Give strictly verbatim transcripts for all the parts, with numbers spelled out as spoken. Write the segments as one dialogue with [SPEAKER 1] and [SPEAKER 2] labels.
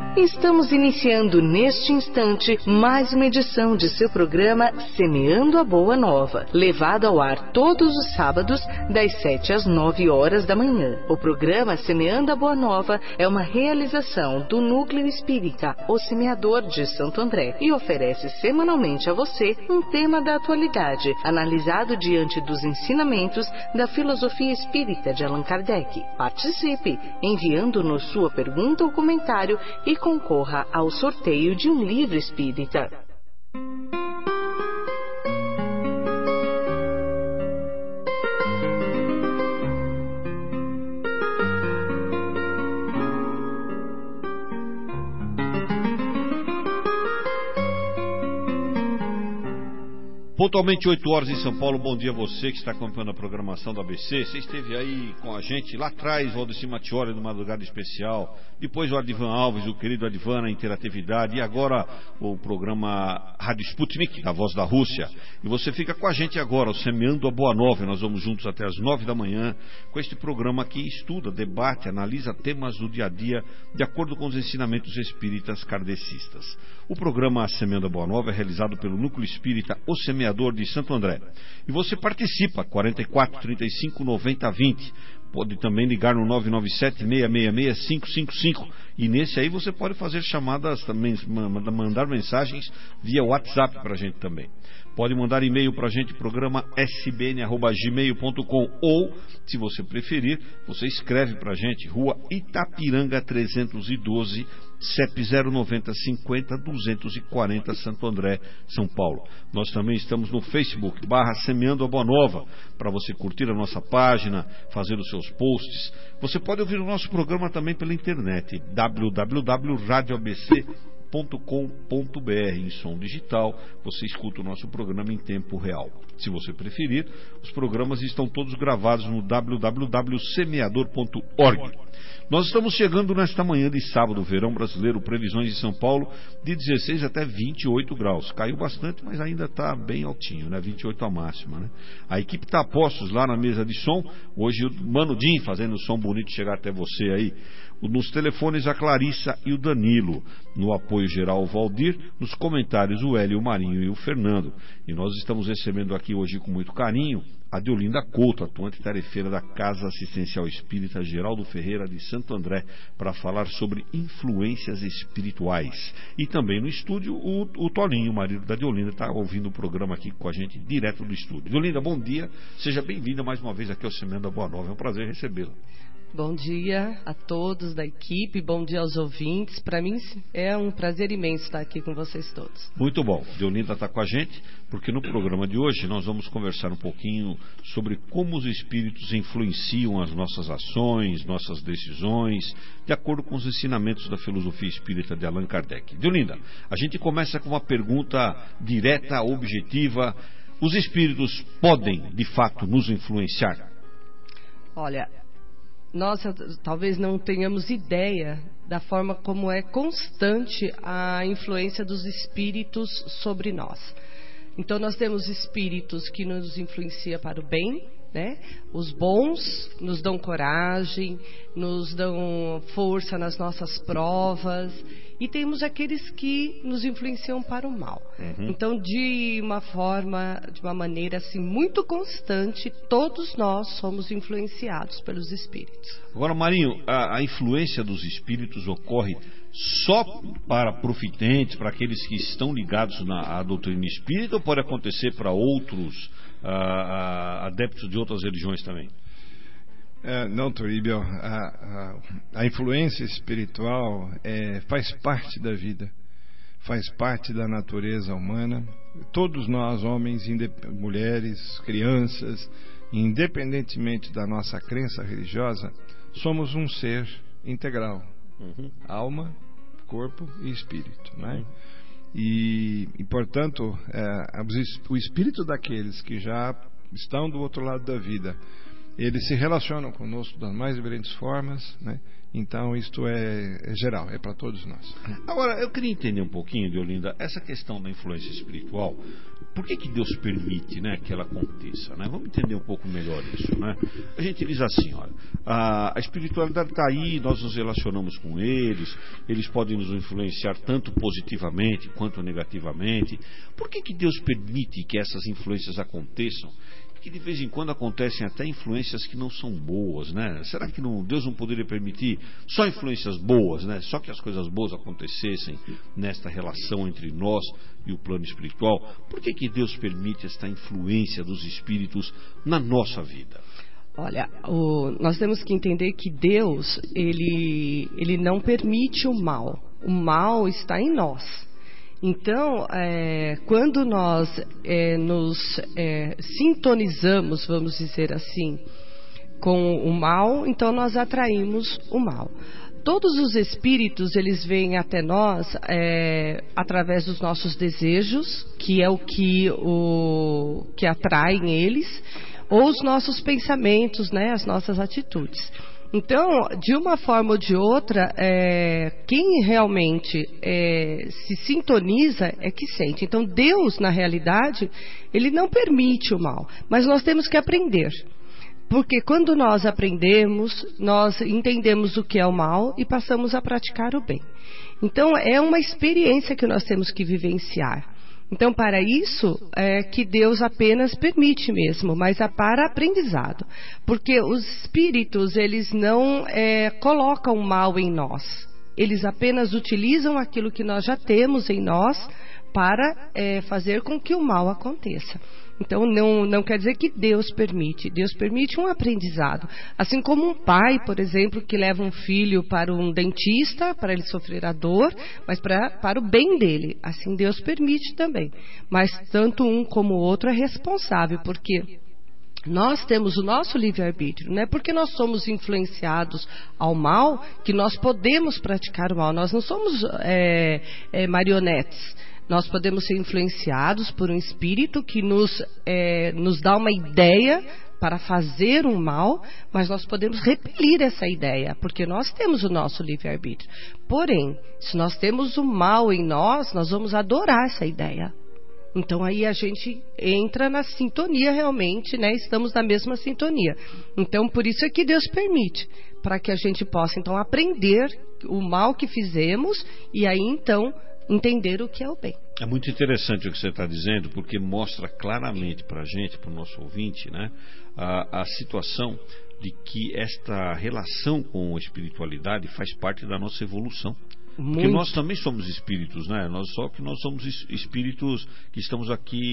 [SPEAKER 1] Estamos iniciando neste instante mais uma edição de seu programa Semeando a Boa Nova, levado ao ar todos os sábados das sete às nove horas da manhã. O programa Semeando a Boa Nova é uma realização do Núcleo Espírita O Semeador de Santo André e oferece semanalmente a você um tema da atualidade, analisado diante dos ensinamentos da filosofia espírita de Allan Kardec. Participe enviando-nos sua pergunta ou comentário e concorra ao sorteio de um livro espírita.
[SPEAKER 2] Pontualmente oito horas em São Paulo. Bom dia a você que está acompanhando a programação do A B C. Você esteve aí com a gente lá atrás, Valdeci Mattioli do Madrugada Especial, depois o Adivan Alves, o querido Adivan na Interatividade, e agora o programa Rádio Sputnik, a Voz da Rússia. E você fica com a gente agora, o Semeando a Boa Nova. Nós vamos juntos até as nove da manhã com este programa que estuda, debate, analisa temas do dia a dia de acordo com os ensinamentos espíritas kardecistas. O programa Semeando a Boa Nova é realizado pelo Núcleo Espírita O Semeador de Santo André. E você participa, quarenta e quatro, trinta e cinco, noventa, vinte. Pode também ligar no nove nove sete, seis seis seis, cinco cinco cinco. E nesse aí você pode fazer chamadas também, mandar mensagens via WhatsApp para a gente também. Pode mandar e-mail para a gente, programa s b n arroba gmail ponto com, ou, se você preferir, você escreve para a gente, Rua Itapiranga trezentos e doze, C E P zero nove zero cinco zero, duzentos e quarenta, Santo André, São Paulo. Nós também estamos no Facebook, barra Semeando a Boa Nova, para você curtir a nossa página, fazer os seus posts. Você pode ouvir o nosso programa também pela internet, w w w ponto radio a b c ponto com ponto b r, em som digital. Você escuta o nosso programa em tempo real. Se você preferir, os programas estão todos gravados no w w w ponto semeador ponto org. Nós estamos chegando nesta manhã de sábado, verão brasileiro, previsões de São Paulo de dezesseis até vinte e oito graus. Caiu bastante, mas ainda está bem altinho, né? vinte e oito a máxima, né? A equipe está a postos lá na mesa de som. Hoje o Mano Din fazendo o som bonito chegar até você aí. Nos telefones a Clarissa e o Danilo. No apoio geral o Valdir. Nos comentários o Hélio, o Marinho e o Fernando. E nós estamos recebendo aqui hoje com muito carinho a Deolinda Couto, atuante tarefeira da Casa Assistencial Espírita Geraldo Ferreira de Santo André, para falar sobre influências espirituais. E também no estúdio o, o Tolinho, o marido da Deolinda, está ouvindo o programa aqui com a gente direto do estúdio. Deolinda, bom dia, seja bem-vinda mais uma vez aqui ao Semeando a Boa Nova, é um prazer recebê-la.
[SPEAKER 3] Bom dia a todos da equipe, bom dia aos ouvintes. Para mim é um prazer imenso estar aqui com vocês todos.
[SPEAKER 2] Muito bom, Deolinda está com a gente, porque no programa de hoje nós vamos conversar um pouquinho sobre como os espíritos influenciam as nossas ações, nossas decisões, de acordo com os ensinamentos da filosofia espírita de Allan Kardec. Deolinda, a gente começa com uma pergunta direta, objetiva. Os espíritos podem, de fato, nos influenciar?
[SPEAKER 3] Olha, nós talvez não tenhamos ideia da forma como é constante a influência dos espíritos sobre nós. Então nós temos espíritos que nos influenciam para o bem, né? Os bons nos dão coragem, nos dão força nas nossas provas, e temos aqueles que nos influenciam para o mal. Uhum. Então, de uma forma, de uma maneira assim muito constante, todos nós somos influenciados pelos espíritos.
[SPEAKER 2] Agora, Marinho, a, a influência dos espíritos ocorre só para profitentes, para aqueles que estão ligados na à doutrina espírita, ou pode acontecer para outros a, a, adeptos de outras religiões também?
[SPEAKER 4] É, não, Toribio, a, a, a influência espiritual é, faz parte da vida, faz parte da natureza humana. Todos nós, homens, mulheres, crianças, independentemente da nossa crença religiosa, somos um ser integral, uhum. Alma, corpo e espírito, né? Uhum. E, e, portanto, é, o espírito daqueles que já estão do outro lado da vida, eles se relacionam conosco das mais diferentes formas, né? Então, isto é, é geral, é para todos nós.
[SPEAKER 2] Agora, eu queria entender um pouquinho, Deolinda, essa questão da influência espiritual. Por que que Deus permite, né, que ela aconteça? Né? Vamos entender um pouco melhor isso. Né? A gente diz assim, olha, a, a espiritualidade está aí, nós nos relacionamos com eles, eles podem nos influenciar tanto positivamente quanto negativamente. Por que que Deus permite que essas influências aconteçam? Que de vez em quando acontecem até influências que não são boas, né? Será que não, Deus não poderia permitir só influências boas, né? Só que as coisas boas acontecessem nesta relação entre nós e o plano espiritual? Por que que Deus permite esta influência dos espíritos na nossa vida?
[SPEAKER 3] Olha, o, nós temos que entender que Deus, ele, ele não permite o mal. O mal está em nós. Então, é, quando nós é, nos é, sintonizamos, vamos dizer assim, com o mal, então nós atraímos o mal. Todos os espíritos, eles vêm até nós é, através dos nossos desejos, que é o que, o, que atraem eles, ou os nossos pensamentos, né, as nossas atitudes. Então, de uma forma ou de outra, é, quem realmente é, se sintoniza é que sente. Então, Deus, na realidade, Ele não permite o mal, mas nós temos que aprender. Porque quando nós aprendemos, nós entendemos o que é o mal e passamos a praticar o bem. Então, é uma experiência que nós temos que vivenciar. Então, para isso, é que Deus apenas permite mesmo, mas é para aprendizado. Porque os espíritos, eles não é, colocam mal em nós. Eles apenas utilizam aquilo que nós já temos em nós para é, fazer com que o mal aconteça. Então, não, não quer dizer que Deus permite. Deus permite um aprendizado. Assim como um pai, por exemplo, que leva um filho para um dentista, para ele sofrer a dor, mas para, para o bem dele. Assim Deus permite também. Mas tanto um como o outro é responsável, porque nós temos o nosso livre-arbítrio. Não é porque nós somos influenciados ao mal que nós podemos praticar o mal. Nós não somos é, é, marionetes. Nós podemos ser influenciados por um espírito que nos, é, nos dá uma ideia para fazer um mal, mas nós podemos repelir essa ideia, porque nós temos o nosso livre-arbítrio. Porém, se nós temos o mal em nós, nós vamos adorar essa ideia. Então aí a gente entra na sintonia realmente, né? Estamos na mesma sintonia. Então por isso é que Deus permite, para que a gente possa então aprender o mal que fizemos e aí então entender o que é o bem.
[SPEAKER 2] É muito interessante o que você está dizendo, porque mostra claramente para a gente, para o nosso ouvinte, né, a, a situação de que esta relação com a espiritualidade faz parte da nossa evolução. Muito. Porque nós também somos espíritos, né? Nós, só que nós somos espíritos que estamos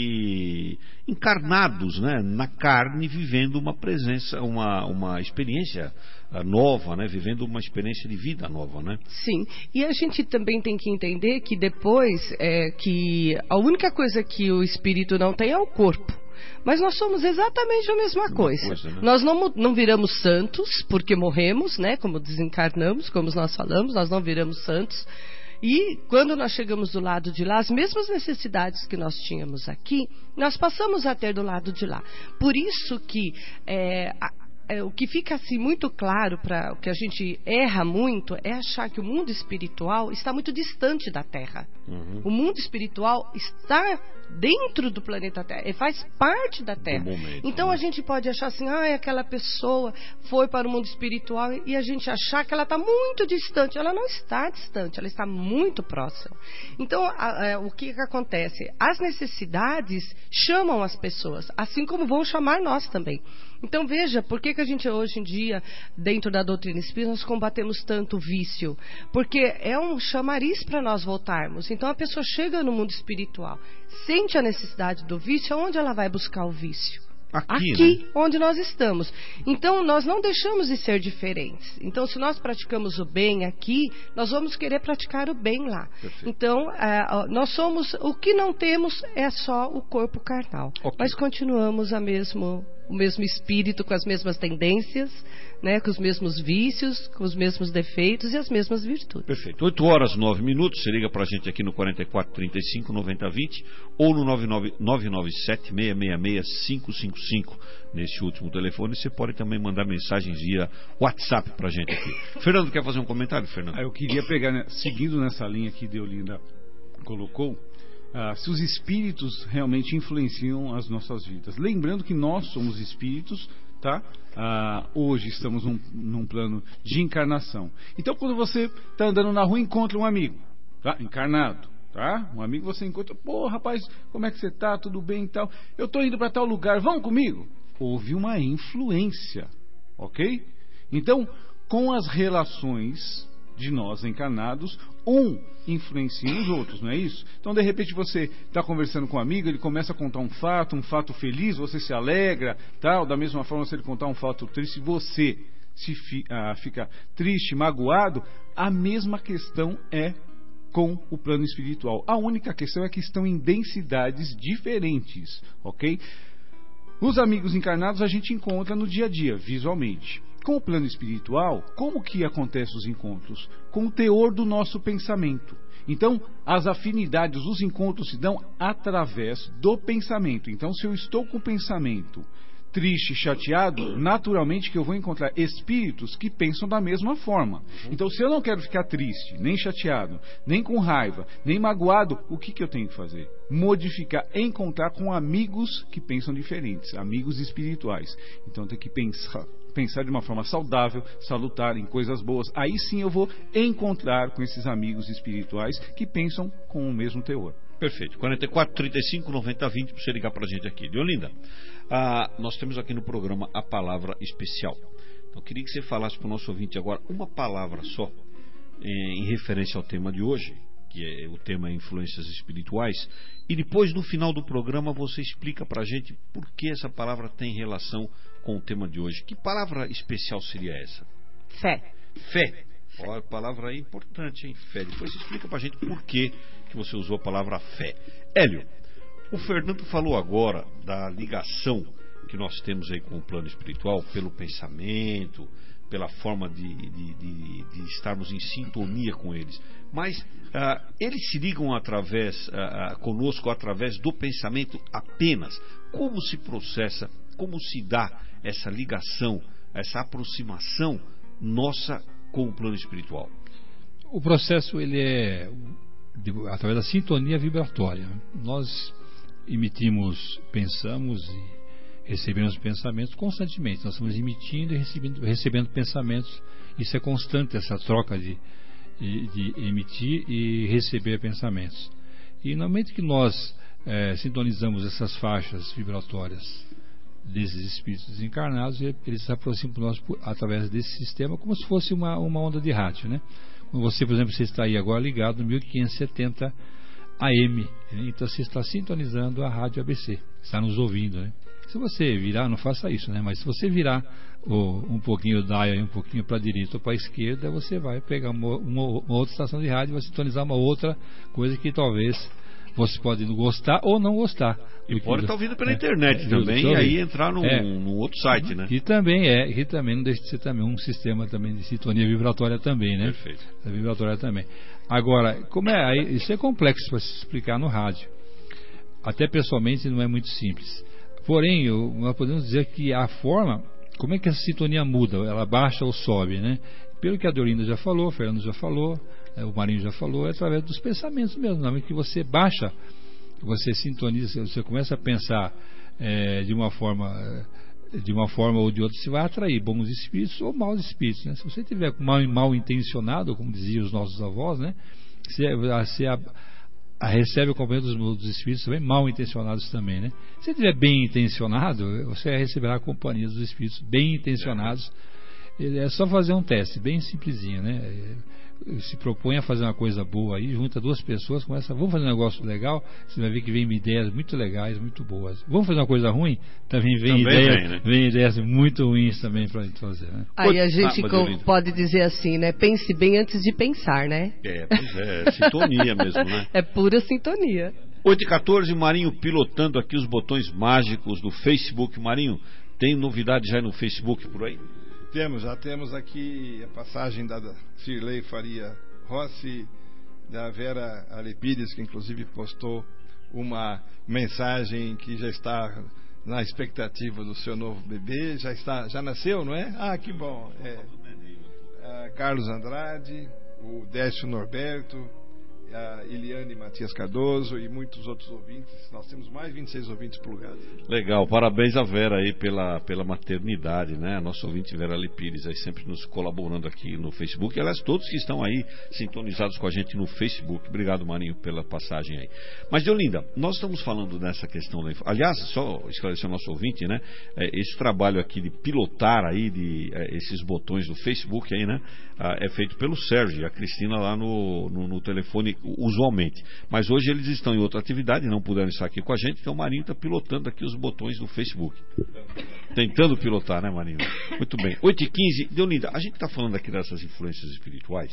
[SPEAKER 2] aqui encarnados, né? Na carne, vivendo uma presença, uma, uma experiência nova, né? Vivendo uma experiência de vida nova, né?
[SPEAKER 3] Sim, e a gente também tem que entender que depois, é, que a única coisa que o espírito não tem é o corpo. Mas nós somos exatamente a mesma coisa. coisa né? Nós não, não viramos santos porque morremos, né? Como desencarnamos, como nós falamos, nós não viramos santos. E quando nós chegamos do lado de lá, as mesmas necessidades que nós tínhamos aqui, nós passamos a ter do lado de lá. Por isso que é, a, é, o que fica assim muito claro, para o que a gente erra muito, é achar que o mundo espiritual está muito distante da Terra. Uhum. O mundo espiritual está dentro do planeta Terra, ele faz parte da Terra. Momento, então né? A gente pode achar assim, ah, aquela pessoa foi para o mundo espiritual e a gente achar que ela está muito distante. Ela não está distante, ela está muito próxima. Então, a, a, o que, que acontece? As necessidades chamam as pessoas, assim como vão chamar nós também. Então veja, por que, que a gente hoje em dia, dentro da doutrina espírita, nós combatemos tanto o vício? Porque é um chamariz para nós voltarmos. Então a pessoa chega no mundo espiritual, sente a necessidade do vício, aonde ela vai buscar o vício? Aqui, Aqui né? Onde nós estamos. Então nós não deixamos de ser diferentes. Então se nós praticamos o bem aqui, nós vamos querer praticar o bem lá. Perfeito. Então uh, nós somos, o que não temos é só o corpo carnal. Okay. Mas continuamos a mesmo o mesmo espírito com as mesmas tendências, né, com os mesmos vícios, com os mesmos defeitos e as mesmas virtudes.
[SPEAKER 2] Perfeito. oito horas, nove minutos. Você liga pra gente aqui no quarenta e quatro, trinta e cinco, noventa, vinte ou no nove nove nove sete, seis seis seis, cinco cinco cinco. Nesse último telefone, você pode também mandar mensagens via WhatsApp pra gente aqui. Fernando, quer fazer um comentário, Fernando?
[SPEAKER 5] Ah, eu queria pegar, né, seguindo nessa linha que Deolinda colocou, ah, se os espíritos realmente influenciam as nossas vidas. Lembrando que nós somos espíritos, tá? Ah, hoje estamos num, num plano de encarnação. Então, quando você está andando na rua e encontra um amigo, tá? Encarnado, tá? Um amigo você encontra, pô, rapaz, como é que você tá? Tudo bem e tal? Eu estou indo para tal lugar, vão comigo? Houve uma influência, ok? Então, com as relações de nós encarnados, um influencia os outros, não é isso? Então, de repente, você está conversando com um amigo, ele começa a contar um fato, um fato feliz, você se alegra, tal. Da mesma forma, se ele contar um fato triste, você se fi, ah, fica triste, magoado. A mesma questão é com o plano espiritual. A única questão é que estão em densidades diferentes, ok? Os amigos encarnados a gente encontra no dia a dia, visualmente. Com o plano espiritual, como que acontecem os encontros? Com o teor do nosso pensamento. Então, as afinidades, os encontros se dão através do pensamento. Então, se eu estou com o pensamento triste, chateado, naturalmente que eu vou encontrar espíritos que pensam da mesma forma. Então, se eu não quero ficar triste, nem chateado, nem com raiva, nem magoado, o que, que eu tenho que fazer? Modificar, encontrar com amigos que pensam diferentes, amigos espirituais. Então, eu tenho que pensar, pensar de uma forma saudável, salutar, em coisas boas. Aí sim eu vou encontrar com esses amigos espirituais que pensam com o mesmo teor.
[SPEAKER 2] Perfeito. quarenta e quatro, trinta e cinco, noventa, vinte para você ligar para a gente aqui. Deolinda, ah, nós temos aqui no programa a palavra especial. Então eu queria que você falasse para o nosso ouvinte agora uma palavra só em, em referência ao tema de hoje, que é o tema influências espirituais, e depois no final do programa você explica para a gente por que essa palavra tem relação com o tema de hoje. Que palavra especial seria essa?
[SPEAKER 3] Fé.
[SPEAKER 2] Fé. Olha, a palavra aí importante, hein? Fé. Depois você explica pra gente por que, que você usou a palavra fé. Hélio, o Fernando falou agora da ligação que nós temos aí com o plano espiritual pelo pensamento, pela forma de, de, de, de estarmos em sintonia com eles. Mas ah, eles se ligam através, ah, conosco através do pensamento apenas. Como se processa, como se dá essa ligação, essa aproximação nossa com o plano espiritual?
[SPEAKER 6] O processo ele é de, através da sintonia vibratória. Nós emitimos, pensamos e recebemos pensamentos constantemente. Nós estamos emitindo e recebendo, recebendo pensamentos. Isso é constante, essa troca de, de, de emitir e receber pensamentos. E no momento que nós é, sintonizamos essas faixas vibratórias desses espíritos desencarnados, eles se aproximam de nós por, através desse sistema, como se fosse uma, uma onda de rádio, né? Quando você, por exemplo, você está aí agora ligado no mil quinhentos e setenta A M, né? Então você está sintonizando a rádio A B C, está nos ouvindo, né? Se você virar, não faça isso, né? Mas se você virar o, um pouquinho o dial, um pouquinho para a direita ou para a esquerda, você vai pegar uma, uma, uma outra estação de rádio e vai sintonizar uma outra coisa que talvez você pode gostar ou não gostar.
[SPEAKER 2] E pode estar ouvindo pela é, internet é, também, e aí entrar num, é, num outro site, né?
[SPEAKER 6] E também é, e também não deixa de ser também um sistema também de sintonia vibratória também, né?
[SPEAKER 2] Perfeito.
[SPEAKER 6] A vibratória também. Agora, como é, isso é complexo para se explicar no rádio. Até pessoalmente não é muito simples. Porém, eu, nós podemos dizer que a forma, como é que essa sintonia muda? Ela baixa ou sobe, né? Pelo que a Deolinda já falou, o Fernando já falou, o Marinho já falou, é através dos pensamentos mesmo. Na hora que você baixa, você sintoniza, você começa a pensar é, de uma forma de uma forma ou de outra, você vai atrair bons espíritos ou maus espíritos, né? Se você tiver mal, mal intencionado, como diziam os nossos avós, né? Você, você a, a recebe o companhia dos, dos espíritos também mal intencionados também, né? Se você estiver bem intencionado, você receberá a companhia dos espíritos bem intencionados. É só fazer um teste bem simplesinho, né? Se propõe a fazer uma coisa boa aí, junta duas pessoas, começa, vamos fazer um negócio legal, você vai ver que vem ideias muito legais, muito boas. Vamos fazer uma coisa ruim? Também vem, também ideias, vem, né? vem ideias muito ruins também para a gente fazer, né?
[SPEAKER 3] Aí a gente ah, com, pode dizer assim, né? Pense bem antes de pensar, né?
[SPEAKER 2] É, pois é, é sintonia mesmo, né?
[SPEAKER 3] É pura sintonia.
[SPEAKER 2] oito e quatorze, Marinho pilotando aqui os botões mágicos do Facebook. Marinho, Tem novidade já no Facebook por aí?
[SPEAKER 4] Temos, já temos aqui a passagem da Cirlei Faria Rossi, da Vera Alepides, que inclusive postou uma mensagem que já está na expectativa do seu novo bebê. Já está, já nasceu, não é? Ah, que bom. É, ah, Carlos Andrade, o Décio Norberto, a Eliane Matias Cardoso e muitos outros ouvintes. Nós temos mais de vinte e seis ouvintes plugados.
[SPEAKER 2] Legal, parabéns a Vera aí pela, pela maternidade, né? A nossa ouvinte Vera Lepires aí sempre nos colaborando aqui no Facebook. Aliás, todos que estão aí sintonizados com a gente no Facebook. Obrigado, Marinho, pela passagem aí. Mas, Deolinda, nós estamos falando dessa questão da... Aliás, só esclarecer o nosso ouvinte, né? É, esse trabalho aqui de pilotar aí de, é, esses botões do Facebook aí, né? Ah, é feito pelo Sérgio e a Cristina lá no, no, no telefone usualmente. Mas hoje eles estão em outra atividade, não puderam estar aqui com a gente, então o Marinho está pilotando aqui os botões do Facebook. Tentando pilotar, né, Marinho? Muito bem. oito e quinze, Deolinda, a gente está falando aqui dessas influências espirituais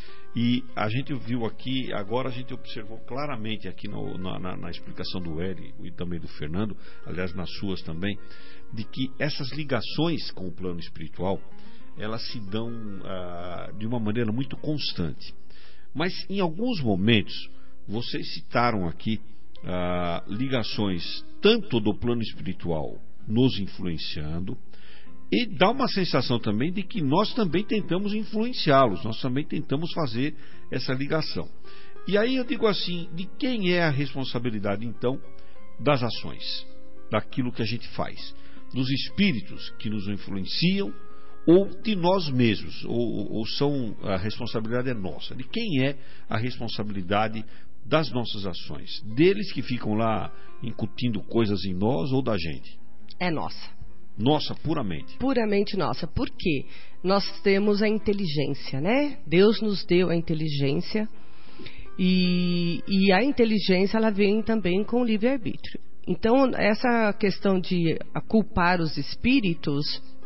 [SPEAKER 2] e a gente viu aqui, agora a gente observou claramente aqui no, na, na, na explicação do Hélio e também do Fernando, aliás nas suas também, de que essas ligações com o plano espiritual, elas se dão ah, de uma maneira muito constante. Mas em alguns momentos, vocês citaram aqui ah, ligações tanto do plano espiritual nos influenciando, e dá uma sensação também de que nós também tentamos influenciá-los, nós também tentamos fazer essa ligação. E aí eu digo assim, de quem é a responsabilidade então das ações, daquilo que a gente faz? Dos espíritos que nos influenciam, ou de nós mesmos, ou, ou são, a responsabilidade é nossa? De quem é a responsabilidade das nossas ações? Deles que ficam lá incutindo coisas em nós ou da gente?
[SPEAKER 3] É nossa.
[SPEAKER 2] Nossa, puramente.
[SPEAKER 3] Puramente nossa. Por quê? Nós temos a inteligência, né? Deus nos deu a inteligência e, e a inteligência ela vem também com o livre-arbítrio. Então, essa questão de culpar os espíritos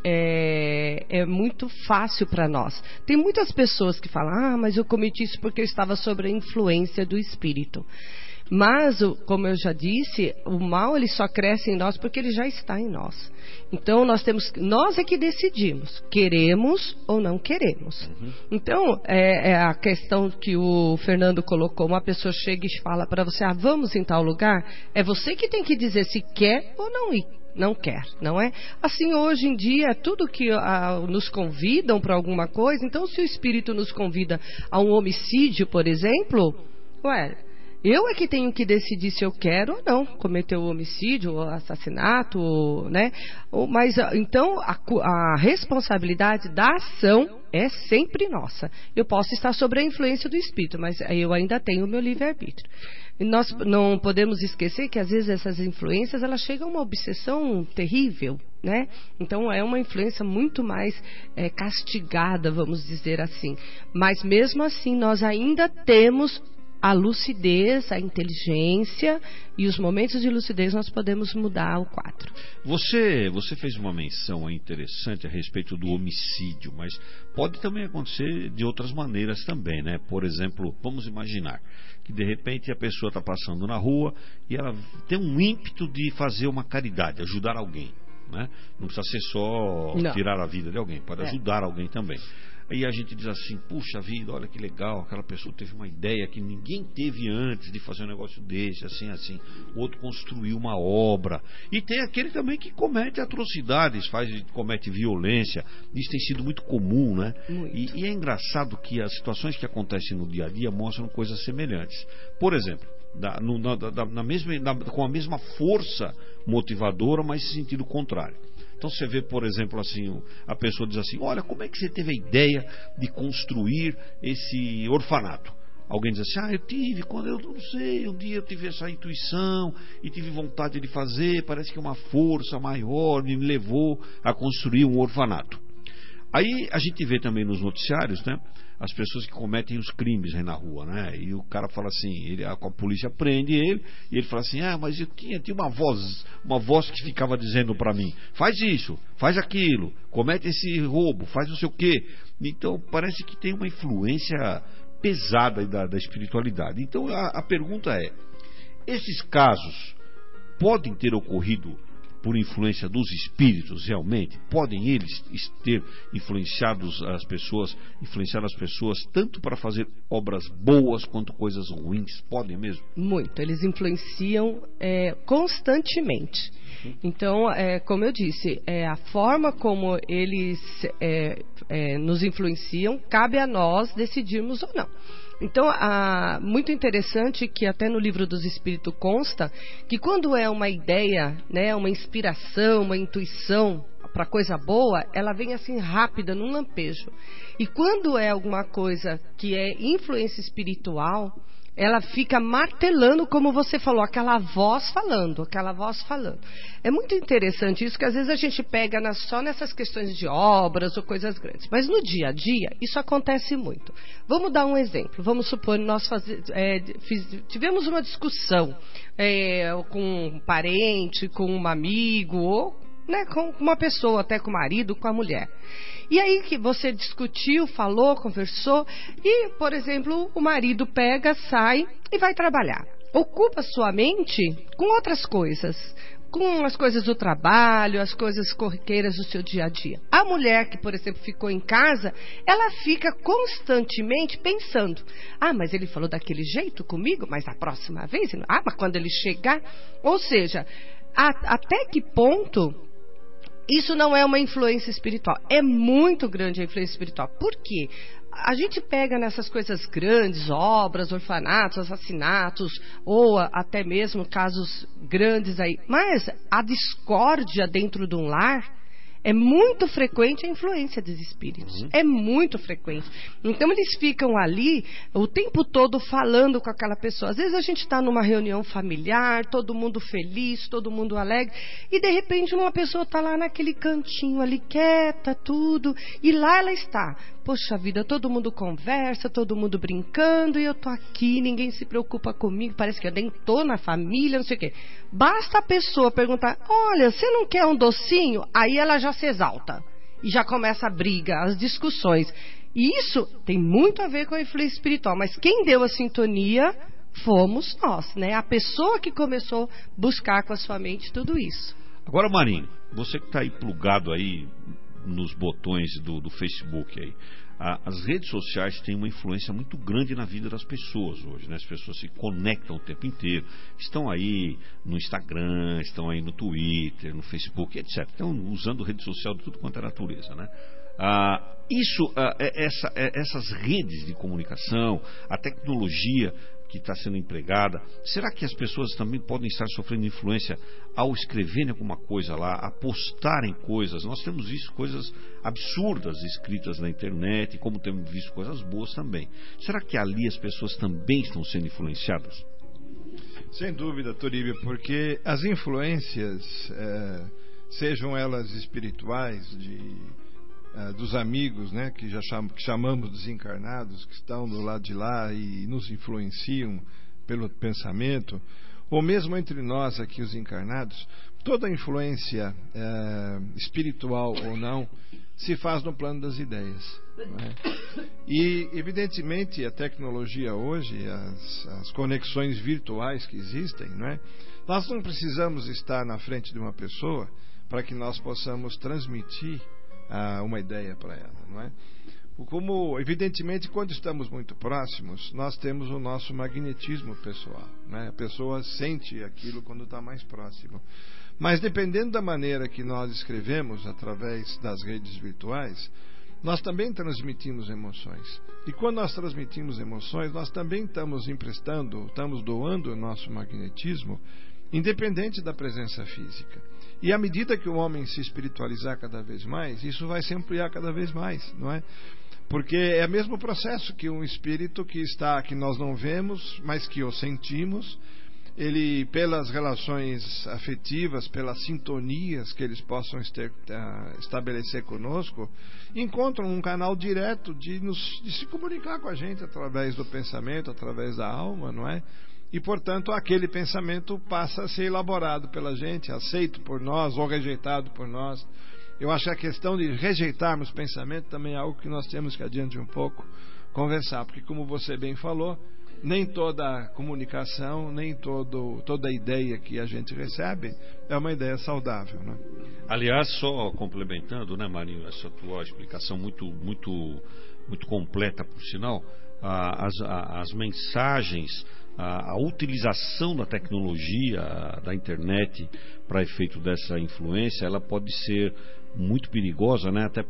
[SPEAKER 3] É, é muito fácil para nós. Tem muitas pessoas que falam, ah, mas eu cometi isso porque eu estava sob a influência do espírito. Mas, como eu já disse, o mal ele só cresce em nós porque ele já está em nós. Então nós temos, nós é que decidimos, queremos ou não queremos. Uhum. Então é, é a questão que o Fernando colocou, uma pessoa chega e fala para você, ah, vamos em tal lugar, é você que tem que dizer se quer ou não ir. Não quer, não é? Assim, hoje em dia, tudo que ah, nos convidam para alguma coisa, então se o espírito nos convida a um homicídio, por exemplo, ué, eu é que tenho que decidir se eu quero ou não cometer o homicídio, o assassinato, né? Mas, então, a, a responsabilidade da ação é sempre nossa. Eu posso estar sob a influência do espírito, mas eu ainda tenho o meu livre-arbítrio. E nós não podemos esquecer que às vezes essas influências elas chegam a uma obsessão terrível, né? Então é uma influência muito mais é, castigada, vamos dizer assim. Mas mesmo assim nós ainda temos a lucidez, a inteligência e os momentos de lucidez nós podemos mudar o quadro.
[SPEAKER 2] Você, você fez uma menção interessante a respeito do homicídio, mas pode também acontecer de outras maneiras também, né? Por exemplo, vamos imaginar que de repente a pessoa está passando na rua e ela tem um ímpeto de fazer uma caridade, ajudar alguém, né? Não precisa ser só Não. tirar a vida de alguém, pode é. ajudar alguém também. Aí a gente diz assim, puxa vida, olha que legal, aquela pessoa teve uma ideia que ninguém teve antes de fazer um negócio desse, assim, assim. O outro construiu uma obra. E tem aquele também que comete atrocidades, faz, comete violência. Isso tem sido muito comum, né? E, e é engraçado que as situações que acontecem no dia a dia mostram coisas semelhantes. Por exemplo, da, no, na, da, na mesma, na, com a mesma força motivadora, mas em sentido contrário. Então você vê, por exemplo, assim, a pessoa diz assim, olha, como é que você teve a ideia de construir esse orfanato? Alguém diz assim, ah, eu tive, quando eu não sei, um dia eu tive essa intuição e tive vontade de fazer, parece que uma força maior me levou a construir um orfanato. Aí a gente vê também nos noticiários, né, as pessoas que cometem os crimes aí na rua, né? E o cara fala assim, ele, a, a polícia prende ele e ele fala assim, ah, mas eu tinha, tinha uma voz, uma voz que ficava dizendo para mim, faz isso, faz aquilo, comete esse roubo, faz não sei o quê. Então parece que tem uma influência pesada aí da, da espiritualidade. Então a, a pergunta é, esses casos podem ter ocorrido por influência dos espíritos realmente? Podem eles ter influenciado as pessoas, influenciado as pessoas tanto para fazer obras boas quanto coisas ruins? Podem mesmo?
[SPEAKER 3] Muito. Eles influenciam é, constantemente. Então, é, como eu disse, é, a forma como eles é, é, nos influenciam, cabe a nós decidirmos ou não. Então, a, muito interessante que até no livro dos Espíritos consta que quando é uma ideia, né, uma inspiração, uma intuição para coisa boa, ela vem assim rápida, num lampejo. E quando é alguma coisa que é influência espiritual, ela fica martelando, como você falou, aquela voz falando, aquela voz falando. É muito interessante isso, que às vezes a gente pega na, só nessas questões de obras ou coisas grandes. Mas no dia a dia, isso acontece muito. Vamos dar um exemplo. Vamos supor, nós faze, é, fiz, tivemos uma discussão é, com um parente, com um amigo, ou né, com uma pessoa, até com o marido, com a mulher. E aí que você discutiu, falou, conversou, e, por exemplo, o marido pega, sai e vai trabalhar. Ocupa sua mente com outras coisas, com as coisas do trabalho, as coisas corriqueiras do seu dia a dia. A mulher que, por exemplo, ficou em casa, ela fica constantemente pensando: ah, mas ele falou daquele jeito comigo, mas a próxima vez, ah, mas quando ele chegar... Ou seja, a, até que ponto... Isso não é uma influência espiritual. É muito grande a influência espiritual. Por quê? A gente pega nessas coisas grandes, obras, orfanatos, assassinatos, ou até mesmo casos grandes aí. Mas a discórdia dentro de um lar... É muito frequente a influência dos espíritos. Uhum. É muito frequente. Então, eles ficam ali o tempo todo falando com aquela pessoa. Às vezes, a gente está numa reunião familiar, todo mundo feliz, todo mundo alegre, e, de repente, uma pessoa está lá naquele cantinho ali, quieta, tudo, e lá ela está. Poxa vida, todo mundo conversa, todo mundo brincando, e eu estou aqui, ninguém se preocupa comigo, parece que eu nem estou na família, não sei o quê. Basta a pessoa perguntar: olha, você não quer um docinho? Aí ela já se exalta e já começa a briga, as discussões. E isso tem muito a ver com a influência espiritual, mas quem deu a sintonia fomos nós, né? A pessoa que começou a buscar com a sua mente tudo isso.
[SPEAKER 2] Agora, Marinho, você que está aí plugado aí nos botões do, do Facebook aí, a, as redes sociais têm uma influência muito grande na vida das pessoas hoje, né? As pessoas se conectam o tempo inteiro, estão aí no Instagram, estão aí no Twitter, no Facebook, etcétera. Estão usando rede social de tudo quanto é natureza, né? Ah, isso, ah, essa, essas redes de comunicação, a tecnologia que está sendo empregada, será que as pessoas também podem estar sofrendo influência ao escreverem alguma coisa lá, a postarem coisas? Nós temos visto coisas absurdas escritas na internet, como temos visto coisas boas também. Será que ali as pessoas também estão sendo influenciadas?
[SPEAKER 4] Sem dúvida, Toríbio, porque as influências, é, sejam elas espirituais, de... Uh, dos amigos, né, que já cham, que chamamos desencarnados, que estão do lado de lá e nos influenciam pelo pensamento, ou mesmo entre nós aqui os encarnados, toda influência uh, espiritual ou não se faz no plano das ideias, não é? E evidentemente a tecnologia hoje, as, as conexões virtuais que existem, não é? Nós não precisamos estar na frente de uma pessoa para que nós possamos transmitir Ah, uma ideia para ela, não é? Como, evidentemente, quando estamos muito próximos, nós temos o nosso magnetismo pessoal, né? A pessoa sente aquilo quando está mais próximo. Mas dependendo da maneira que nós escrevemos através das redes virtuais, nós também transmitimos emoções. E quando nós transmitimos emoções, nós também estamos emprestando, estamos doando o nosso magnetismo, independente da presença física. E à medida que o homem se espiritualizar cada vez mais, isso vai se ampliar cada vez mais, não é? Porque é o mesmo processo que um espírito que está, que nós não vemos, mas que o sentimos, ele, pelas relações afetivas, pelas sintonias que eles possam ester, uh, estabelecer conosco, encontram um canal direto de, nos, de se comunicar com a gente através do pensamento, através da alma, não é? E, portanto, aquele pensamento passa a ser elaborado pela gente, aceito por nós ou rejeitado por nós. Eu acho que a questão de rejeitarmos pensamento também é algo que nós temos que, adiante um pouco, conversar. Porque, como você bem falou, nem toda comunicação, nem todo, toda ideia que a gente recebe é uma ideia saudável, né?
[SPEAKER 2] Aliás, só complementando, né, Marinho, essa tua explicação muito, muito, muito completa, por sinal, as, as mensagens, a, a utilização da tecnologia, da internet, para efeito dessa influência, ela pode ser muito perigosa, né? Até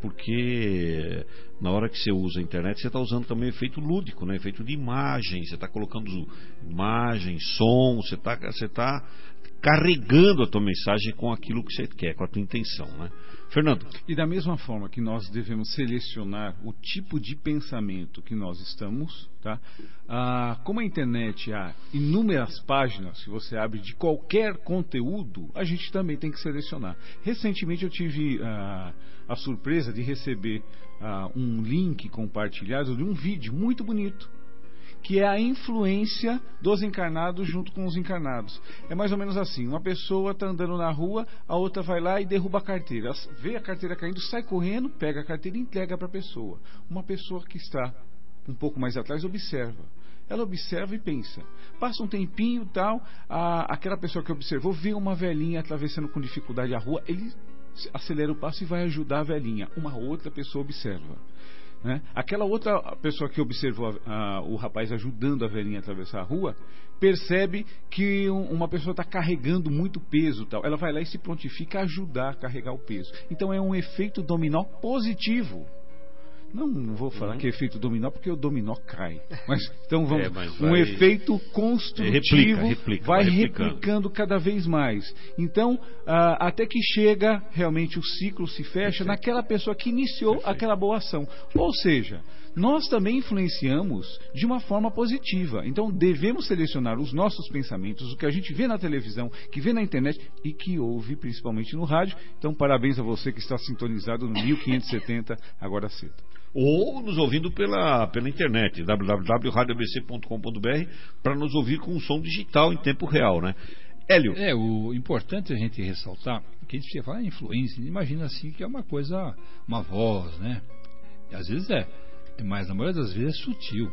[SPEAKER 2] porque na hora que você usa a internet, você está usando também efeito lúdico, né? Efeito de imagem, você está colocando imagem, som, você está você tá carregando a tua mensagem com aquilo que você quer, com a tua intenção, né? Fernando.
[SPEAKER 5] E da mesma forma que nós devemos selecionar o tipo de pensamento que nós estamos, tá? Ah, como a internet há inúmeras páginas que você abre de qualquer conteúdo, a gente também tem que selecionar. Recentemente eu tive ah, a surpresa de receber ah, um link compartilhado de um vídeo muito bonito, que é a influência dos encarnados junto com os encarnados. É mais ou menos assim, uma pessoa está andando na rua, a outra vai lá e derruba a carteira. Ela vê a carteira caindo, sai correndo, pega a carteira e entrega para a pessoa. Uma pessoa que está um pouco mais atrás observa. Ela observa e pensa. Passa um tempinho tal, a, aquela pessoa que observou vê uma velhinha atravessando com dificuldade a rua, ele acelera o passo e vai ajudar a velhinha. Uma outra pessoa observa. Né? Aquela outra pessoa que observou a, a, o rapaz ajudando a velhinha a atravessar a rua, percebe que um, uma pessoa está carregando muito peso, tal. Ela vai lá e se prontifica a ajudar a carregar o peso. Então é um efeito dominó positivo. Não, não vou falar uhum. que é efeito dominó, porque o dominó cai. Mas então vamos, é, mas vai... um efeito construtivo
[SPEAKER 2] replica, replica,
[SPEAKER 5] vai, vai replicando cada vez mais. Então, ah, até que chega realmente o ciclo se fecha Perfeito. Naquela pessoa que iniciou Perfeito. Aquela boa ação. Ou seja, nós também influenciamos de uma forma positiva. Então devemos selecionar os nossos pensamentos, o que a gente vê na televisão, que vê na internet e que ouve principalmente no rádio. Então parabéns a você que está sintonizado no mil quinhentos e setenta agora cedo.
[SPEAKER 2] Ou nos ouvindo pela, pela internet, w w w ponto rádio a b c ponto com ponto b r, para nos ouvir com um som digital em tempo real, né? Hélio.
[SPEAKER 6] É, o importante é a gente ressaltar que a gente fala em influência, imagina assim que é uma coisa, uma voz, né? E às vezes é, mas na maioria das vezes é sutil.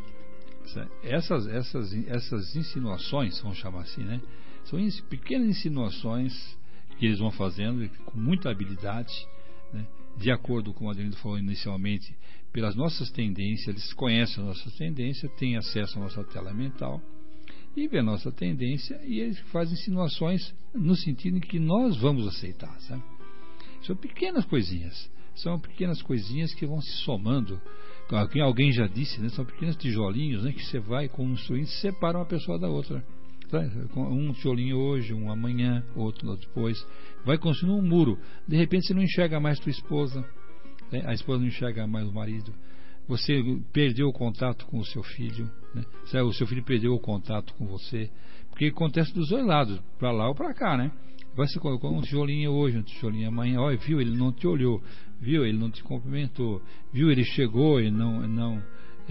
[SPEAKER 6] Essas, essas, essas insinuações, vamos chamar assim, né? São pequenas insinuações que eles vão fazendo com muita habilidade, né? De acordo com o Adelino falou inicialmente, pelas nossas tendências, eles conhecem a nossa tendência, têm acesso à nossa tela mental e vê a nossa tendência e eles fazem insinuações no sentido em que nós vamos aceitar, sabe? São pequenas coisinhas, são pequenas coisinhas que vão se somando. Alguém já disse, né? São pequenos tijolinhos, né? Que você vai construindo e separa uma pessoa da outra. Um tijolinho hoje, um amanhã, outro depois. Vai construindo um muro. De repente você não enxerga mais tua esposa, né? A esposa não enxerga mais o marido. Você perdeu o contato com o seu filho, né? O seu filho perdeu o contato com você. Porque acontece dos dois lados, para lá ou para cá, né? Vai se colocar um tijolinho hoje, um tijolinho amanhã. Olha, viu, ele não te olhou, viu, ele não te cumprimentou, viu, ele chegou e não, não,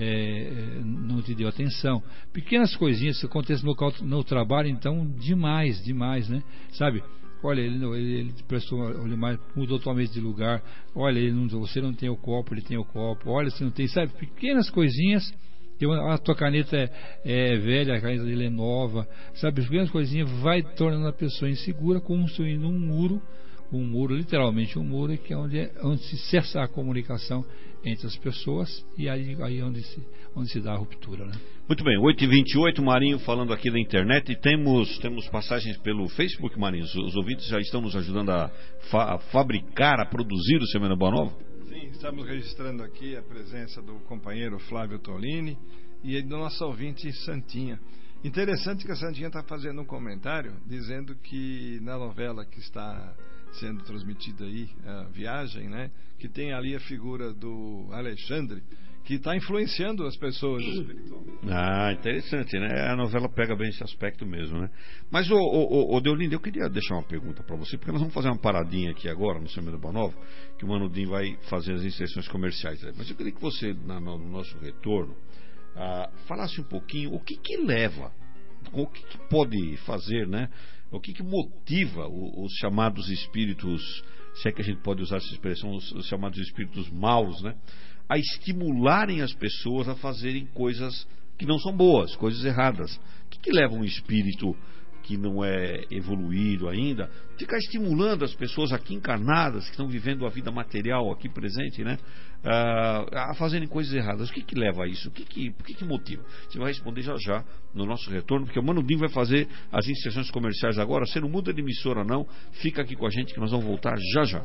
[SPEAKER 6] é, não te deu atenção. Pequenas coisinhas que acontecem no, local, no trabalho, então, demais, demais, né? Sabe? Olha, ele, ele, ele prestou mais, mudou totalmente de lugar. Olha, ele não, você não tem o copo, ele tem o copo. Olha, você não tem, sabe? Pequenas coisinhas. A tua caneta é, é velha, a caneta dele é nova, sabe? Pequenas coisinhas vai tornando a pessoa insegura, construindo um muro, um muro, literalmente um muro, que é onde, é, onde se cessa a comunicação entre as pessoas e aí, aí onde, se, onde se dá a ruptura, né?
[SPEAKER 2] Muito bem, oito e vinte e oito, Marinho falando aqui da internet, e temos, temos passagens pelo Facebook, Marinho. Os, os ouvintes já estão nos ajudando a, fa, a fabricar, a produzir o Semana Boa Nova?
[SPEAKER 4] Estamos registrando aqui a presença do companheiro Flávio Tolini e do nosso ouvinte Santinha. Interessante que a Santinha está fazendo um comentário dizendo que na novela que está sendo transmitida aí, a Viagem, né, que tem ali a figura do Alexandre, que está influenciando as pessoas espiritualmente.
[SPEAKER 2] Ah, interessante, né? A novela pega bem esse aspecto mesmo, né? Mas, ô, ô, ô Deolindo, eu queria deixar uma pergunta para você, porque nós vamos fazer uma paradinha aqui agora, no Semana Boa Nova, que o Manudim vai fazer as inserções comerciais. Né? Mas eu queria que você, na, no nosso retorno, ah, falasse um pouquinho o que que leva, o que, que pode fazer, né? O que que motiva os, os chamados espíritos, se é que a gente pode usar essa expressão, os, os chamados espíritos maus, né? A estimularem as pessoas a fazerem coisas que não são boas, coisas erradas. O que, que leva um espírito que não é evoluído ainda, ficar estimulando as pessoas aqui encarnadas, que estão vivendo a vida material aqui presente, né, a fazerem coisas erradas? O que que leva a isso? O que que, o que que motiva? Você vai responder já já no nosso retorno, porque o Mano Dinho vai fazer as inserções comerciais agora. Você não muda de emissora não, fica aqui com a gente que nós vamos voltar já já.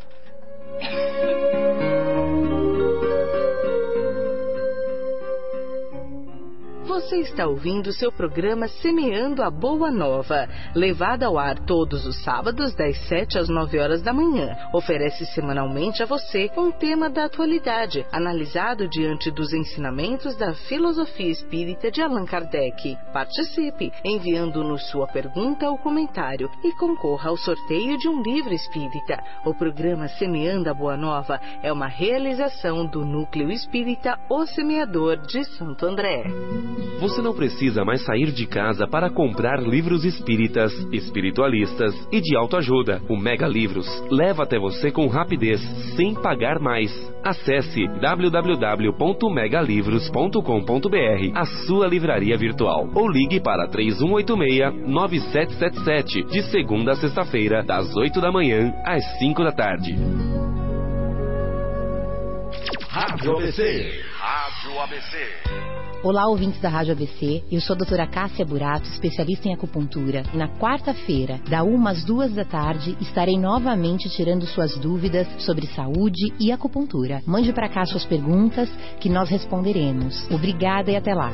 [SPEAKER 1] Você está ouvindo seu programa Semeando a Boa Nova, levado ao ar todos os sábados das sete às nove horas da manhã. Oferece semanalmente a você um tema da atualidade, analisado diante dos ensinamentos da filosofia espírita de Allan Kardec. Participe, enviando-nos sua pergunta ou comentário e concorra ao sorteio de um livro espírita. O programa Semeando a Boa Nova é uma realização do Núcleo Espírita O Semeador de Santo André.
[SPEAKER 7] Você não precisa mais sair de casa para comprar livros espíritas, espiritualistas e de autoajuda. O Mega Livros leva até você com rapidez, sem pagar mais. Acesse w w w ponto mega livros ponto com ponto b r, a sua livraria virtual, ou ligue para três um oito seis, nove sete sete sete, de segunda a sexta-feira, das oito da manhã às cinco da tarde.
[SPEAKER 8] Rádio A B C. Rádio A B C.
[SPEAKER 9] Olá, ouvintes da Rádio A B C. Eu sou a doutora Cássia Burato, especialista em acupuntura. Na quarta-feira, da uma às duas da tarde, estarei novamente tirando suas dúvidas sobre saúde e acupuntura. Mande para cá suas perguntas que nós responderemos. Obrigada e até lá.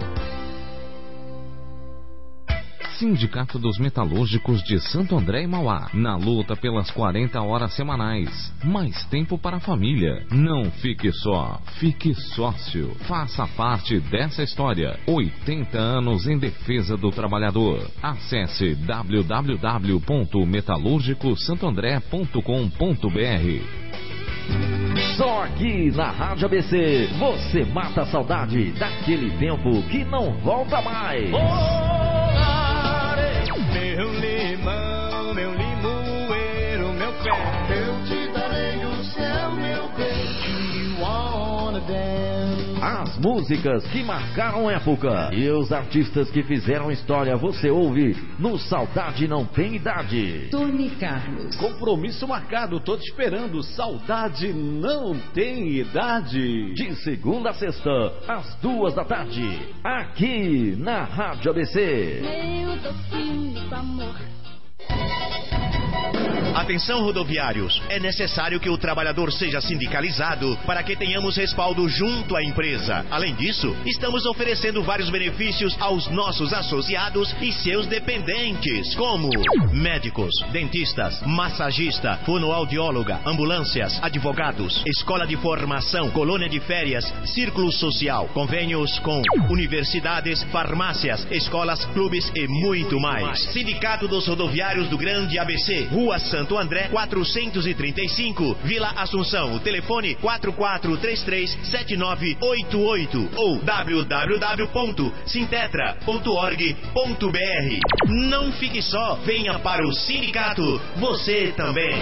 [SPEAKER 10] Sindicato dos Metalúrgicos de Santo André e Mauá, na luta pelas quarenta horas semanais. Mais tempo para a família. Não fique só, fique sócio. Faça parte dessa história. oitenta anos em defesa do trabalhador. Acesse w w w ponto metalúrgico santo andré ponto com ponto b r.
[SPEAKER 8] Só aqui na Rádio A B C você mata a saudade daquele tempo que não volta mais. Oh!
[SPEAKER 11] Meu limão, meu limoeiro, meu pé, eu te darei o céu, meu bem. You wanna dance.
[SPEAKER 8] As músicas que marcaram época e os artistas que fizeram história você ouve no Saudade Não Tem Idade.
[SPEAKER 12] Tony Carlos.
[SPEAKER 13] Compromisso marcado, tô te esperando. Saudade Não Tem Idade.
[SPEAKER 8] De segunda a sexta, às duas da tarde, aqui na Rádio A B C.
[SPEAKER 14] Meu docinho amor.
[SPEAKER 15] Atenção, rodoviários, é necessário que o trabalhador seja sindicalizado para que tenhamos respaldo junto à empresa. Além disso, estamos oferecendo vários benefícios aos nossos associados e seus dependentes, como médicos, dentistas, massagista, fonoaudióloga, ambulâncias, advogados, escola de formação, colônia de férias, círculo social, convênios com universidades, farmácias, escolas, clubes e muito mais. Sindicato dos Rodoviários do Grande A B C, Rua Santo André, quatrocentos e trinta e cinco, Vila Assunção. O telefone quatro quatro três três sete nove oito oito ou w w w ponto sintetra ponto org ponto b r. Não fique só, venha para o sindicato, você também.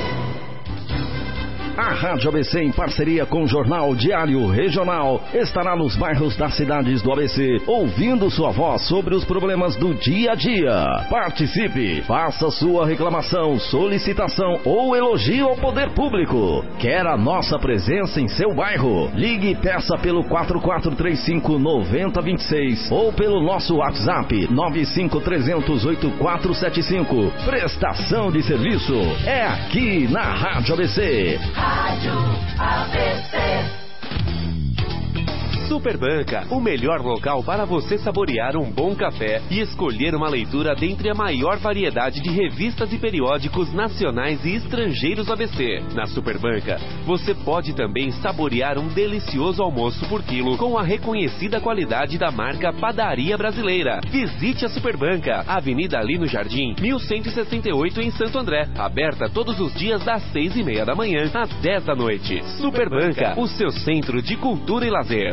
[SPEAKER 8] A Rádio A B C, em parceria com o Jornal Diário Regional, estará nos bairros das cidades do A B C, ouvindo sua voz sobre os problemas do dia a dia. Participe, faça sua reclamação, solicitação ou elogio ao poder público. Quer a nossa presença em seu bairro? Ligue e peça pelo quatro quatro três cinco nove zero dois seis ou pelo nosso WhatsApp nove cinco três zero zero oito quatro sete cinco. Prestação de serviço é aqui na Rádio A B C.
[SPEAKER 14] Rádio A B C.
[SPEAKER 7] Superbanca, o melhor local para você saborear um bom café e escolher uma leitura dentre a maior variedade de revistas e periódicos nacionais e estrangeiros A B C. Na Superbanca, você pode também saborear um delicioso almoço por quilo com a reconhecida qualidade da marca Padaria Brasileira. Visite a Superbanca, Avenida Lino Jardim, mil cento e sessenta e oito em Santo André, aberta todos os dias das seis e meia da manhã às dez da noite. Superbanca, o seu centro de cultura e lazer.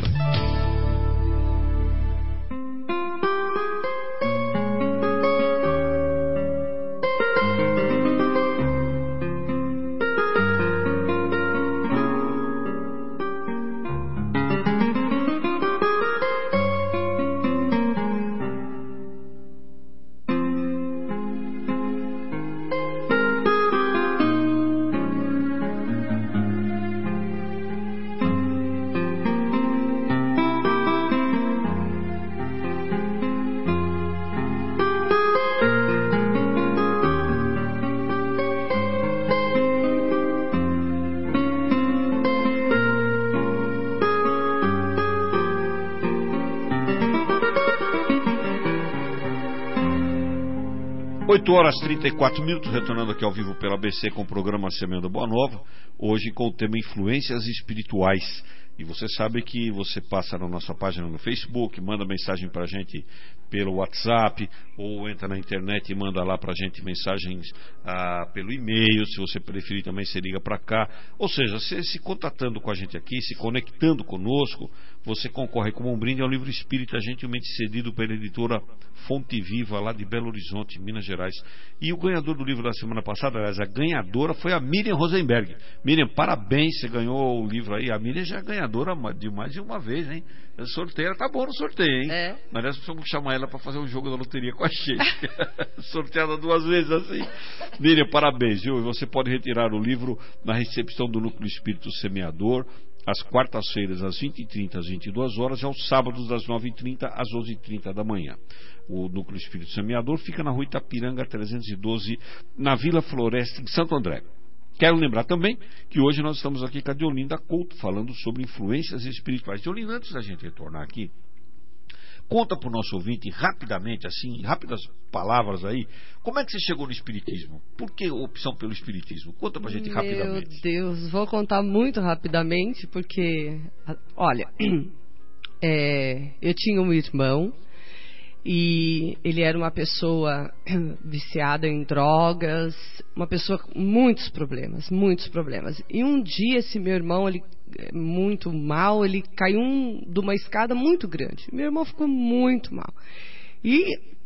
[SPEAKER 2] oito horas e trinta e quatro minutos, retornando aqui ao vivo pela A B C com o programa Semeando Boa Nova, hoje com o tema Influências Espirituais. E você sabe que você passa na nossa página no Facebook, manda mensagem pra gente pelo WhatsApp, ou entra na internet e manda lá pra gente mensagens ah, pelo e-mail. Se você preferir também, você liga pra cá. Ou seja, você se contatando com a gente aqui, se conectando conosco, você concorre como um brinde ao livro espírita gentilmente cedido pela editora Fonte Viva, lá de Belo Horizonte, Minas Gerais. E o ganhador do livro da semana passada, aliás, a ganhadora foi a Miriam Rosenberg. Miriam, parabéns, você ganhou o livro aí. A Miriam já é ganhadora de mais de uma vez, hein? O sorteio, tá bom no sorteio, hein? É. Mas nós precisamos chamar ela para fazer um jogo da loteria com a gente. Sorteada duas vezes assim. Miriam, parabéns, viu? E você pode retirar o livro na recepção do Núcleo Espírito Semeador, às quartas-feiras, às vinte e trinta, às vinte e duas horas, e aos sábados, das nove e trinta às onze e trinta da manhã. O Núcleo Espírito Semeador fica na rua Itapiranga trezentos e doze, na Vila Floresta, em Santo André. Quero lembrar também que hoje nós estamos aqui com a Deolinda Couto, falando sobre influências espirituais. Deolinda, antes da gente retornar aqui, conta para o nosso ouvinte, rapidamente, assim, rápidas palavras aí, como é que você chegou no Espiritismo? Por que opção pelo Espiritismo? Conta para a gente rapidamente.
[SPEAKER 3] Meu Deus, vou contar muito rapidamente, porque, olha, é, eu tinha um irmão, e ele era uma pessoa viciada em drogas, uma pessoa com muitos problemas, muitos problemas. E um dia esse meu irmão, ele muito mal, ele caiu um, de uma escada muito grande. Meu irmão ficou muito mal. E,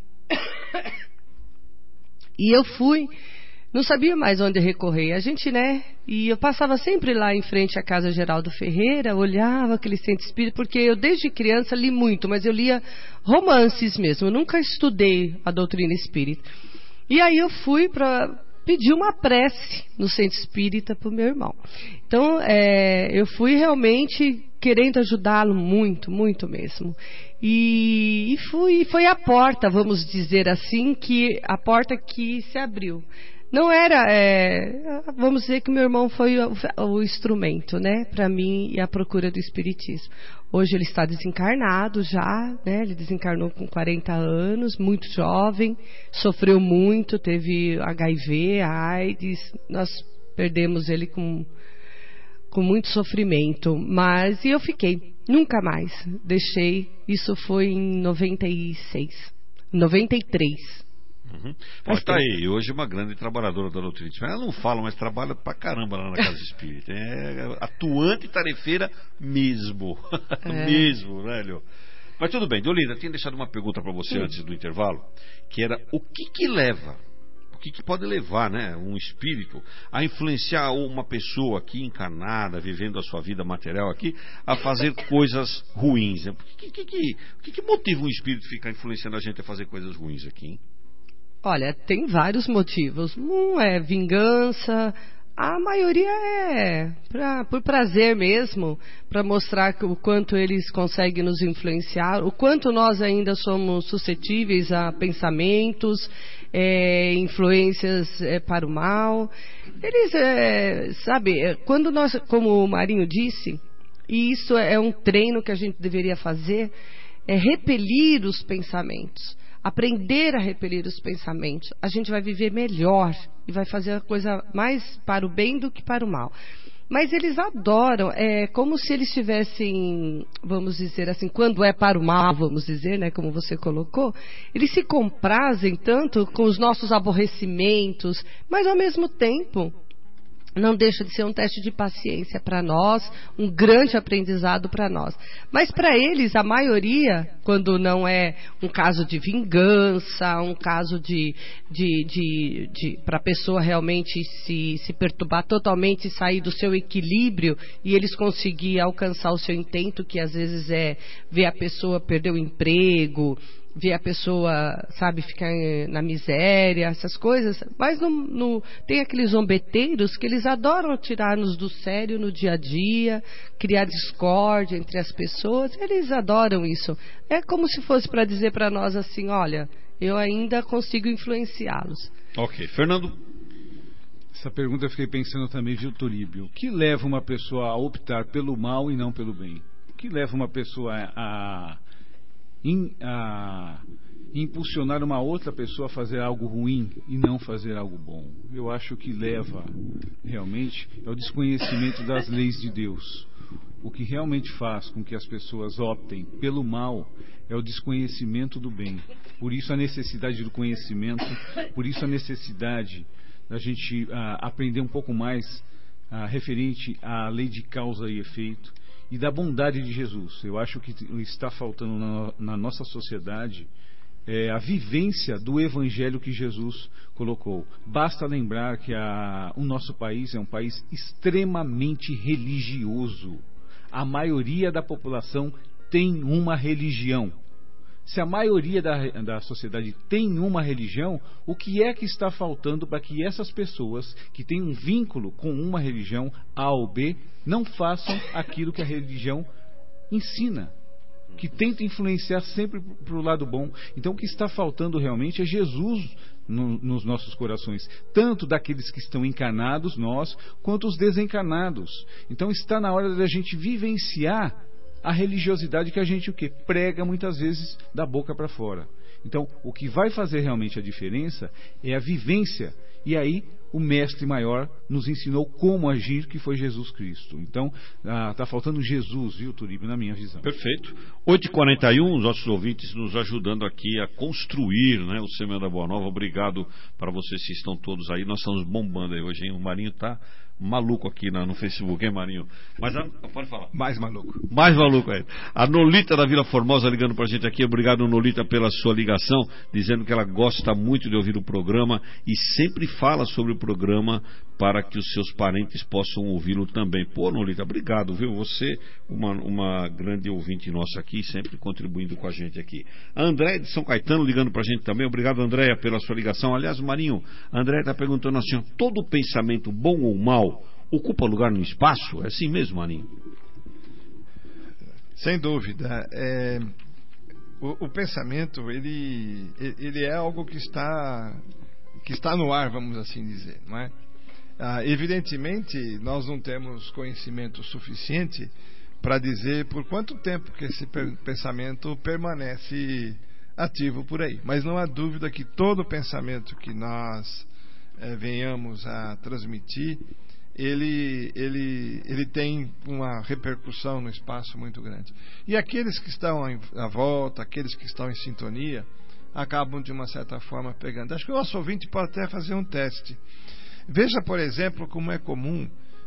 [SPEAKER 3] e eu fui, não sabia mais onde recorrer. A gente, né? E eu passava sempre lá em frente à casa Geraldo Ferreira, olhava aquele centro espírita, porque eu desde criança li muito, mas eu lia romances mesmo. Eu nunca estudei a doutrina espírita. E aí eu fui para pedir uma prece no centro espírita para o meu irmão. Então, é, eu fui realmente querendo ajudá-lo muito, muito mesmo. E, e fui, foi a porta, vamos dizer assim, que a porta que se abriu. Não era, é, vamos dizer que meu irmão foi o, o instrumento, né, para mim e a procura do Espiritismo. Hoje ele está desencarnado já, né, ele desencarnou com quarenta anos, muito jovem, sofreu muito, teve H I V, AIDS, nós perdemos ele com, com muito sofrimento, mas e eu fiquei, nunca mais deixei, isso foi em noventa e seis, noventa e três.
[SPEAKER 2] Uhum. Mas tá aí, hoje uma grande trabalhadora da doutrina. Ela não fala, mas trabalha pra caramba lá na Casa Espírita. É atuante e tarefeira mesmo. É. Mesmo, velho. Mas tudo bem, Deolinda, tinha deixado uma pergunta para você Sim. antes do intervalo, que era o que que leva, o que que pode levar, né, um espírito a influenciar uma pessoa aqui encarnada, vivendo a sua vida material aqui, a fazer coisas ruins, né? O que que, que, que que motiva um espírito a ficar influenciando a gente a fazer coisas ruins aqui, hein?
[SPEAKER 3] Olha, tem vários motivos. Um é vingança, a maioria é pra, por prazer mesmo, para mostrar que, o quanto eles conseguem nos influenciar, o quanto nós ainda somos suscetíveis a pensamentos, é, influências é, para o mal. Eles, é, sabe, quando nós, como o Marinho disse, e isso é um treino que a gente deveria fazer, é repelir os pensamentos. Aprender a repelir os pensamentos, a gente vai viver melhor e vai fazer a coisa mais para o bem do que para o mal. Mas eles adoram, é como se eles tivessem, vamos dizer assim, quando é para o mal, vamos dizer, né, como você colocou, eles se comprazem tanto com os nossos aborrecimentos, mas ao mesmo tempo não deixa de ser um teste de paciência para nós, um grande aprendizado para nós. Mas para eles, a maioria, quando não é um caso de vingança, um caso de, de, de, de para a pessoa realmente se, se perturbar totalmente e sair do seu equilíbrio e eles conseguirem alcançar o seu intento, que às vezes é ver a pessoa perder o emprego, ver a pessoa, sabe, ficar na miséria, essas coisas. Mas no, no, tem aqueles zombeteiros que eles adoram tirar-nos do sério no dia a dia, criar discórdia entre as pessoas. Eles adoram isso. É como se fosse para dizer para nós assim, olha, eu ainda consigo influenciá-los.
[SPEAKER 2] Ok. Fernando?
[SPEAKER 5] Essa pergunta eu fiquei pensando também, viu, Turíbio? O que leva uma pessoa a optar pelo mal e não pelo bem? O que leva uma pessoa a... em, a, impulsionar uma outra pessoa a fazer algo ruim e não fazer algo bom. Eu acho que leva realmente ao desconhecimento das leis de Deus. O que realmente faz com que as pessoas optem pelo mal é o desconhecimento do bem. Por isso a necessidade do conhecimento, por isso a necessidade da gente ah, aprender um pouco mais ah, referente à lei de causa e efeito e da bondade de Jesus. Eu acho que está faltando na, na nossa sociedade é, a vivência do evangelho que Jesus colocou. Basta lembrar que a, o nosso país é um país extremamente religioso. A maioria da população tem uma religião. Se a maioria da, da sociedade tem uma religião, o que é que está faltando para que essas pessoas que têm um vínculo com uma religião A ou B não façam aquilo que a religião ensina, que tenta influenciar sempre para o lado bom? Então o que está faltando realmente é Jesus no, nos nossos corações, tanto daqueles que estão encarnados, nós, quanto os desencarnados. Então está na hora da gente vivenciar a religiosidade que a gente o quê? Prega muitas vezes da boca para fora. Então o que vai fazer realmente a diferença é a vivência. E aí o mestre maior nos ensinou como agir, que foi Jesus Cristo. Então está ah, faltando Jesus, viu, Turíbio, na minha visão.
[SPEAKER 2] Perfeito. oito e quarenta e um, os nossos ouvintes nos ajudando aqui a construir, né, o Semeando a Boa Nova. Obrigado para vocês que estão todos aí. Nós estamos bombando aí hoje, hein? O Marinho está maluco aqui na, no Facebook, hein, Marinho? Mas a, pode falar.
[SPEAKER 4] Mais maluco.
[SPEAKER 2] Mais maluco aí. A Nolita da Vila Formosa ligando pra gente aqui. Obrigado, Nolita, pela sua ligação, dizendo que ela gosta muito de ouvir o programa e sempre fala sobre o programa para que os seus parentes possam ouvi-lo também. Pô, Nolita, obrigado, viu? Você, uma, uma grande ouvinte nossa aqui, sempre contribuindo com a gente aqui. A Andréia de São Caetano ligando pra gente também. Obrigado, Andréia, pela sua ligação. Aliás, Marinho, a Andréia está perguntando assim, todo pensamento bom ou mal ocupa lugar no espaço? É assim mesmo, Marinho?
[SPEAKER 4] Sem dúvida. É, o, o pensamento, ele, ele é algo que está, que está no ar, vamos assim dizer, não é? Ah, evidentemente, nós não temos conhecimento suficiente para dizer por quanto tempo que esse pensamento permanece ativo por aí. Mas não há dúvida que todo pensamento que nós eh, venhamos a transmitir, ele, ele, ele tem uma repercussão no espaço muito grande. E aqueles que estão à volta, aqueles que estão em sintonia, acabam de uma certa forma pegando. Acho que o nosso ouvinte pode até fazer um teste. Veja, por exemplo, como é comum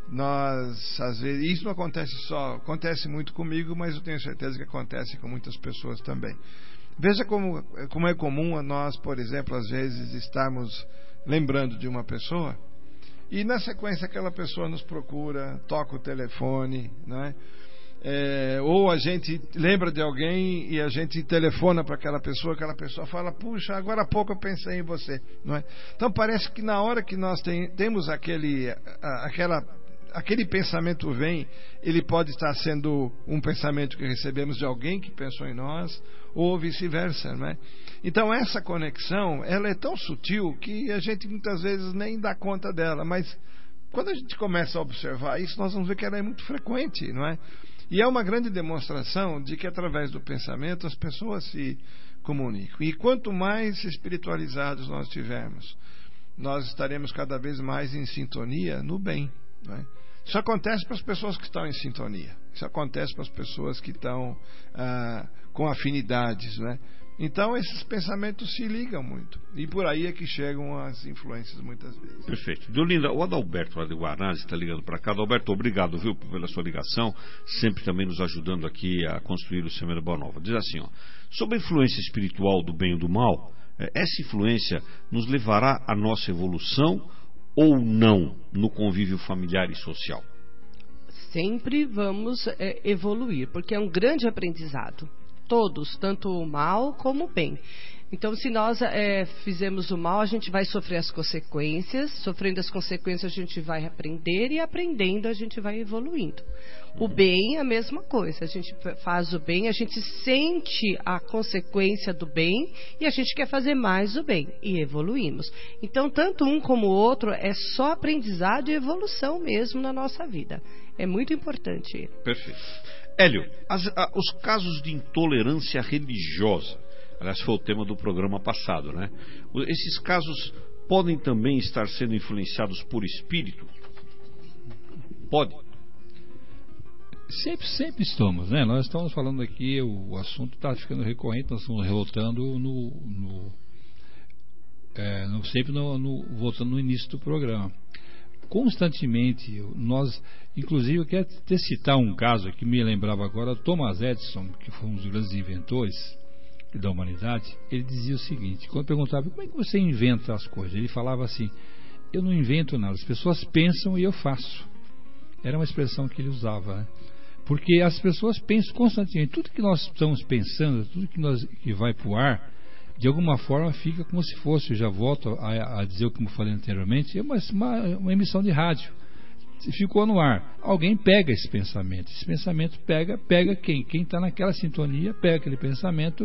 [SPEAKER 4] nós, às vezes, isso não acontece só, acontece muito comigo, mas eu tenho certeza que acontece com muitas pessoas também. Veja como, como é comum nós, por exemplo, às vezes estarmos lembrando de uma pessoa e na sequência aquela pessoa nos procura, toca o telefone, não é? É, ou a gente lembra de alguém e a gente telefona para aquela pessoa, aquela pessoa fala, puxa, agora há pouco eu pensei em você, não é? Então parece que na hora que nós tem, temos aquele, aquela, aquele pensamento vem, ele pode estar sendo um pensamento que recebemos de alguém que pensou em nós, ou vice-versa, não é? Então essa conexão, ela é tão sutil que a gente muitas vezes nem dá conta dela, mas quando a gente começa a observar isso, nós vamos ver que ela é muito frequente, não é? E é uma grande demonstração de que através do pensamento as pessoas se comunicam. E quanto mais espiritualizados nós tivermos, nós estaremos cada vez mais em sintonia no bem, não é? Isso acontece para as pessoas que estão em sintonia. Isso acontece para as pessoas que estão ah, com afinidades, né? Então esses pensamentos se ligam muito. E por aí é que chegam as influências muitas vezes.
[SPEAKER 2] Perfeito. Deolinda, o Adalberto lá de Guarás está ligando para cá. Adalberto, obrigado, viu, pela sua ligação. Sempre também nos ajudando aqui a construir o Semeando a Boa Nova. Diz assim, ó, sobre a influência espiritual do bem e do mal, essa influência nos levará à nossa evolução ou não no convívio familiar e social?
[SPEAKER 3] Sempre vamos é, evoluir, porque é um grande aprendizado. Todos, tanto o mal como o bem. Então, se nós é, fizermos o mal, a gente vai sofrer as consequências. Sofrendo as consequências, a gente vai aprender. E aprendendo, a gente vai evoluindo. O bem é a mesma coisa. A gente faz o bem, a gente sente a consequência do bem e a gente quer fazer mais do bem. E evoluímos. Então, tanto um como o outro é só aprendizado e evolução mesmo na nossa vida. É muito importante.
[SPEAKER 2] Perfeito. Hélio, as, a, os casos de intolerância religiosa, aliás, foi o tema do programa passado, né? Esses casos podem também estar sendo influenciados por espírito? Pode?
[SPEAKER 6] Sempre, sempre estamos, né? Nós estamos falando aqui, o, o assunto está ficando recorrente, nós estamos voltando no, no, é, no sempre no, no, voltando no início do programa. Constantemente, nós, inclusive, eu quero até citar um caso que me lembrava agora, Thomas Edison, que foi um dos grandes inventores da humanidade. Ele dizia o seguinte, quando perguntava, como é que você inventa as coisas? Ele falava assim, eu não invento nada, as pessoas pensam e eu faço. Era uma expressão que ele usava, né? Porque as pessoas pensam constantemente, tudo que nós estamos pensando, tudo que, nós, que vai para o ar, de alguma forma fica como se fosse, eu já volto a, a dizer o que eu falei anteriormente, é uma, uma, uma emissão de rádio. Ficou no ar, alguém pega esse pensamento, esse pensamento pega, pega quem? Quem está naquela sintonia pega aquele pensamento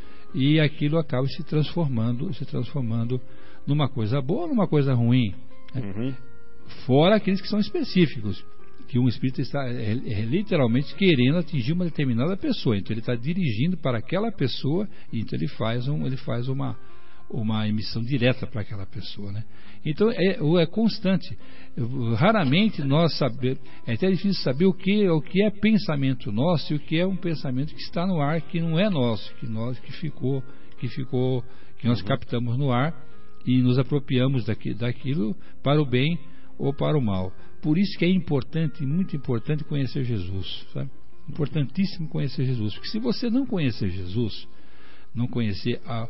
[SPEAKER 6] e aquilo acaba se transformando, se transformando numa coisa boa ou numa coisa ruim. Né? Uhum. Fora aqueles que são específicos, que um espírito está é, é, literalmente querendo atingir uma determinada pessoa, então ele está dirigindo para aquela pessoa e então ele faz, um, ele faz uma, uma emissão direta para aquela pessoa, né? Então é, é constante. Raramente nós sabemos, é até difícil saber o que, o que é pensamento nosso e o que é um pensamento que está no ar, que não é nosso, que nós que ficou, que ficou, que nós captamos no ar e nos apropriamos daqui, daquilo para o bem ou para o mal. Por isso que é importante, muito importante conhecer Jesus, sabe? Importantíssimo conhecer Jesus, porque se você não conhecer Jesus, não conhecer a,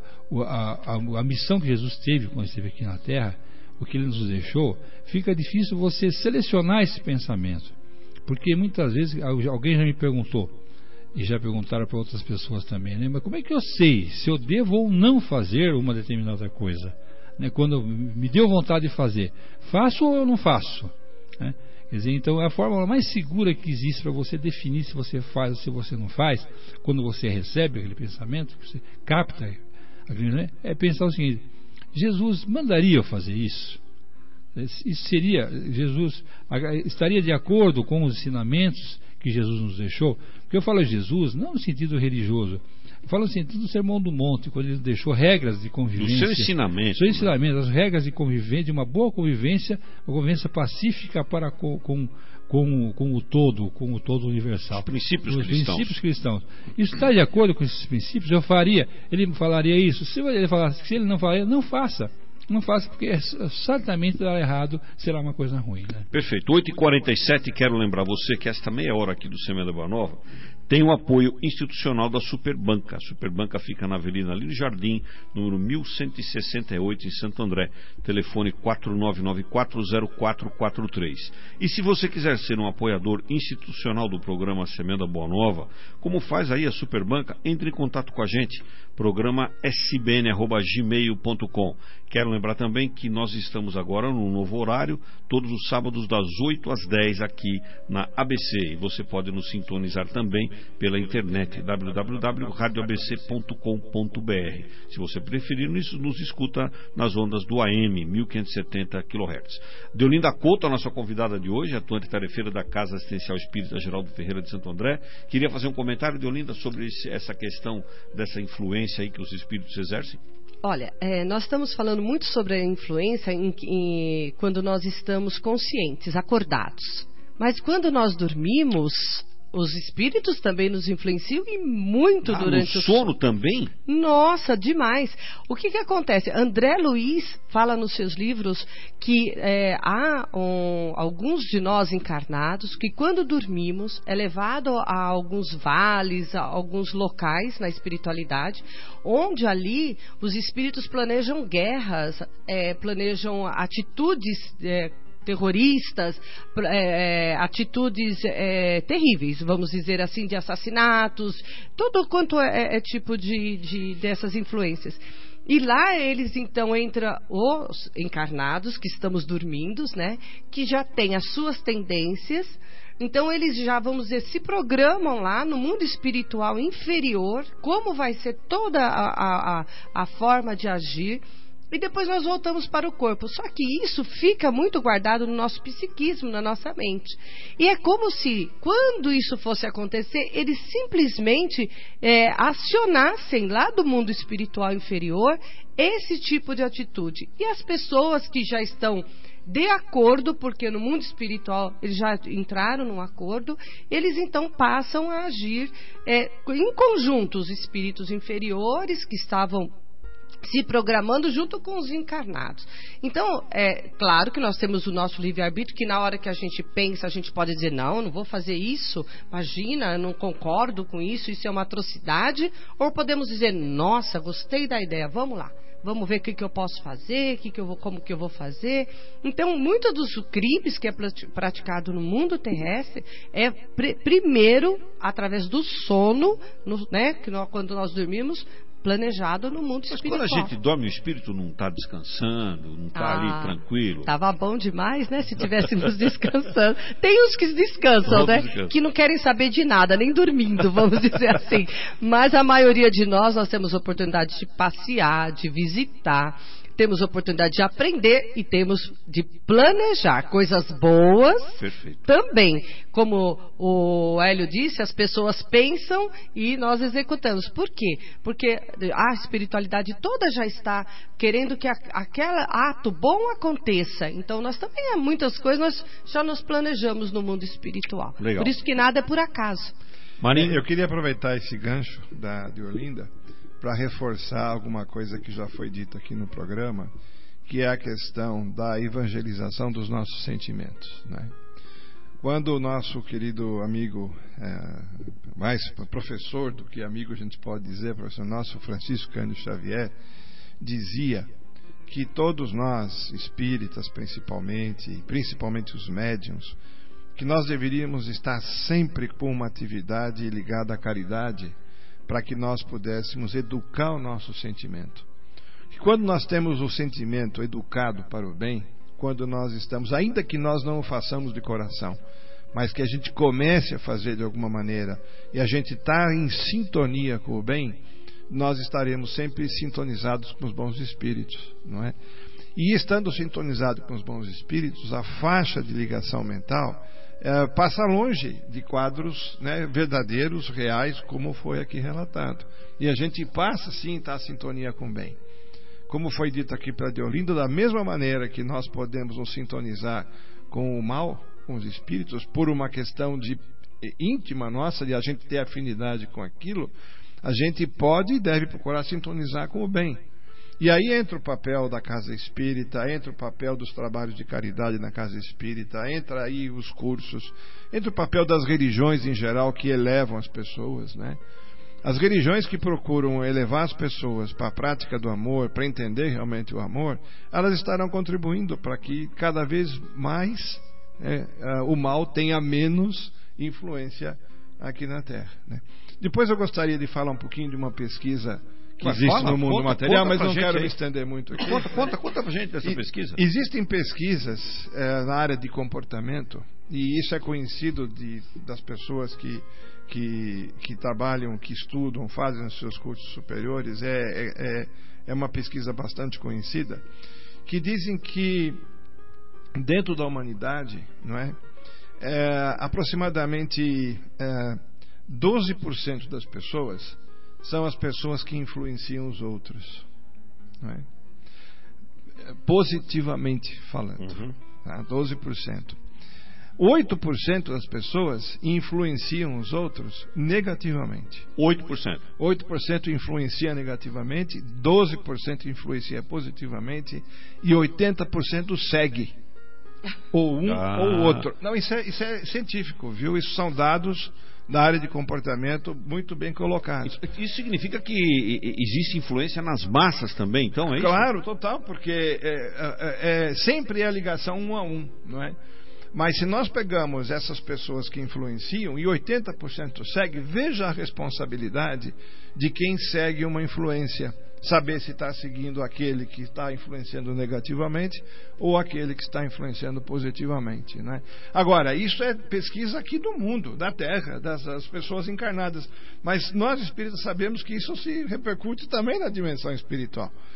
[SPEAKER 6] a, a, a missão que Jesus teve quando esteve aqui na Terra, o que Ele nos deixou, fica difícil você selecionar esse pensamento, porque muitas vezes alguém já me perguntou, e já perguntaram para outras pessoas também, né? Mas como é que eu sei se eu devo ou não fazer uma determinada coisa? Né? Quando me deu vontade de fazer, faço ou eu não faço? Né? Quer dizer, então a fórmula mais segura que existe para você definir se você faz ou se você não faz, quando você recebe aquele pensamento, você capta, né? É pensar o seguinte: Jesus mandaria eu fazer isso? Isso seria, Jesus estaria de acordo com os ensinamentos que Jesus nos deixou? Porque eu falo Jesus não no sentido religioso, eu falo no sentido do Sermão do Monte, quando ele deixou regras de convivência.
[SPEAKER 2] Do seu ensinamento.
[SPEAKER 6] Seu ensinamento, né? As regras de convivência, de uma boa convivência, uma convivência pacífica para com, com, com, com o todo, com o todo universal.
[SPEAKER 2] Os princípios
[SPEAKER 6] Os
[SPEAKER 2] cristãos.
[SPEAKER 6] princípios cristãos. Isso está de acordo com esses princípios? Eu faria, ele falaria isso. Se ele falasse, se ele não falaria, não faça. Não faça, porque é, certamente dará errado, será uma coisa ruim, né?
[SPEAKER 2] Perfeito. oito e quarenta e sete, quero lembrar você que esta meia hora aqui do Semeando a Boa Nova tem o apoio institucional da Superbanca. A Superbanca fica na Avenida Lírio Jardim, número mil cento e sessenta e oito, em Santo André. Telefone quatro nove nove quatro zero quatro quatro três. E se você quiser ser um apoiador institucional do programa Semeando a Boa Nova, como faz aí a Superbanca? Entre em contato com a gente. Programa s b n arroba gmail ponto com. Quero lembrar também que nós estamos agora num novo horário, todos os sábados das oito às dez aqui na A B C. E você pode nos sintonizar também pela internet, w w w ponto rádio a b c ponto com ponto b r. Se você preferir, nos escuta nas ondas do A M, mil quinhentos e setenta quilohertz. Deolinda Couto, a nossa convidada de hoje, atuante tarefeira da Casa Assistencial Espírita Geraldo Ferreira de Santo André. Queria fazer um comentário, Deolinda, sobre esse, essa questão dessa influência aí que os espíritos exercem?
[SPEAKER 3] Olha, é, nós estamos falando muito sobre a influência em, em, quando nós estamos conscientes, acordados. Mas quando nós dormimos, os espíritos também nos influenciam e muito
[SPEAKER 2] ah,
[SPEAKER 3] durante
[SPEAKER 2] no
[SPEAKER 3] o
[SPEAKER 2] sono. sono também?
[SPEAKER 3] Nossa, demais. O que que acontece? André Luiz fala nos seus livros que é, há um, alguns de nós encarnados que quando dormimos é levado a alguns vales, a alguns locais na espiritualidade, onde ali os espíritos planejam guerras, é, planejam atitudes é, terroristas, é, atitudes é, terríveis, vamos dizer assim, de assassinatos, tudo quanto é, é tipo de, de dessas influências. E lá eles então entram os encarnados que estamos dormindo, né, que já têm as suas tendências. Então eles já, vamos dizer, se programam lá no mundo espiritual inferior, como vai ser toda a, a, a forma de agir. e depois nós voltamos para o corpo. Só que isso fica muito guardado no nosso psiquismo, na nossa mente. E é como se, quando isso fosse acontecer, eles simplesmente é, acionassem lá do mundo espiritual inferior esse tipo de atitude. E as pessoas que já estão de acordo, porque no mundo espiritual eles já entraram num acordo, eles então passam a agir é, em conjunto, os espíritos inferiores que estavam se programando junto com os encarnados. Então, é claro que nós temos o nosso livre-arbítrio, que na hora que a gente pensa, a gente pode dizer, não, não vou fazer isso, imagina, eu não concordo com isso, isso é uma atrocidade, ou podemos dizer, nossa, gostei da ideia, vamos lá. Vamos ver o que, que eu posso fazer, que que eu vou, como que eu vou fazer. Então, muitos dos crimes que é praticado no mundo terrestre é pr- primeiro através do sono, no, né, que nós, quando nós dormimos, planejado no mundo espiritual.
[SPEAKER 2] Mas quando a gente dorme, o espírito não está descansando, não está
[SPEAKER 3] ah,
[SPEAKER 2] ali tranquilo.
[SPEAKER 3] Tava bom demais, né? Se tivéssemos descansando. Tem uns que descansam, né? Descansar. Que não querem saber de nada, nem dormindo, vamos dizer assim. Mas a maioria de nós, nós temos oportunidade de passear, de visitar. Temos oportunidade de aprender e temos de planejar coisas boas.
[SPEAKER 2] Perfeito.
[SPEAKER 3] Também. Como o Hélio disse, as pessoas pensam e nós executamos. Por quê? Porque a espiritualidade toda já está querendo que a, aquele ato bom aconteça. Então nós também, muitas coisas, nós já nos planejamos no mundo espiritual.
[SPEAKER 2] Legal.
[SPEAKER 3] Por isso que nada é por acaso.
[SPEAKER 4] Marinho, eu queria aproveitar esse gancho da, de Olinda para reforçar alguma coisa que já foi dita aqui no programa, que é a questão da evangelização dos nossos sentimentos, né? Quando o nosso querido amigo, é, mais professor do que amigo a gente pode dizer, professor nosso Francisco Cândido Xavier, dizia que todos nós, espíritas principalmente, principalmente os médiuns, que nós deveríamos estar sempre com uma atividade ligada à caridade, para que nós pudéssemos educar o nosso sentimento. E quando nós temos o sentimento educado para o bem, quando nós estamos, ainda que nós não o façamos de coração, mas que a gente comece a fazer de alguma maneira, e a gente está em sintonia com o bem, nós estaremos sempre sintonizados com os bons espíritos, não é? E estando sintonizado com os bons espíritos, a faixa de ligação mental É, passa longe de quadros, né, verdadeiros, reais, como foi aqui relatado. E a gente passa sim a estar em sintonia com o bem. Como foi dito aqui para Deolinda, da mesma maneira que nós podemos nos sintonizar com o mal, com os espíritos, por uma questão de íntima nossa, de a gente ter afinidade com aquilo, a gente pode e deve procurar sintonizar com o bem. E aí entra o papel da casa espírita, entra o papel dos trabalhos de caridade na casa espírita, entra aí os cursos, entra o papel das religiões em geral que elevam as pessoas, né? As religiões que procuram elevar as pessoas para a prática do amor, para entender realmente o amor, elas estarão contribuindo para que cada vez mais é, o mal tenha menos influência aqui na Terra, né? Depois eu gostaria de falar um pouquinho de uma pesquisa que existe fala, no mundo conta, material, conta mas não quero me estender muito aqui.
[SPEAKER 2] Conta, conta, conta pra gente dessa e, pesquisa.
[SPEAKER 4] Existem pesquisas é, na área de comportamento, e isso é conhecido de, das pessoas que, que, que trabalham, que estudam, fazem os seus cursos superiores, é, é, é uma pesquisa bastante conhecida, que dizem que dentro da humanidade, não é, é aproximadamente é, doze por cento das pessoas são as pessoas que influenciam os outros, não é? Positivamente falando, uhum. Tá? doze por cento. oito por cento das pessoas influenciam os outros negativamente.
[SPEAKER 2] oito por cento.
[SPEAKER 4] oito por cento influencia negativamente, doze por cento influencia positivamente e oitenta por cento segue. Ou um ah. ou outro. Não, isso é, isso é científico, viu? Isso são dados da área de comportamento muito bem colocados.
[SPEAKER 2] Isso, isso significa que existe influência nas massas também, então, é isso?
[SPEAKER 4] Claro, total, porque é, é, é, sempre é a ligação um a um, não é? Mas se nós pegamos essas pessoas que influenciam e oitenta por cento segue, veja a responsabilidade de quem segue uma influência. Saber se está seguindo aquele que está influenciando negativamente ou aquele que está influenciando positivamente, né? Agora, isso é pesquisa aqui do mundo, da Terra, das, das pessoas encarnadas. Mas nós espíritas sabemos que isso se repercute também na dimensão espiritual.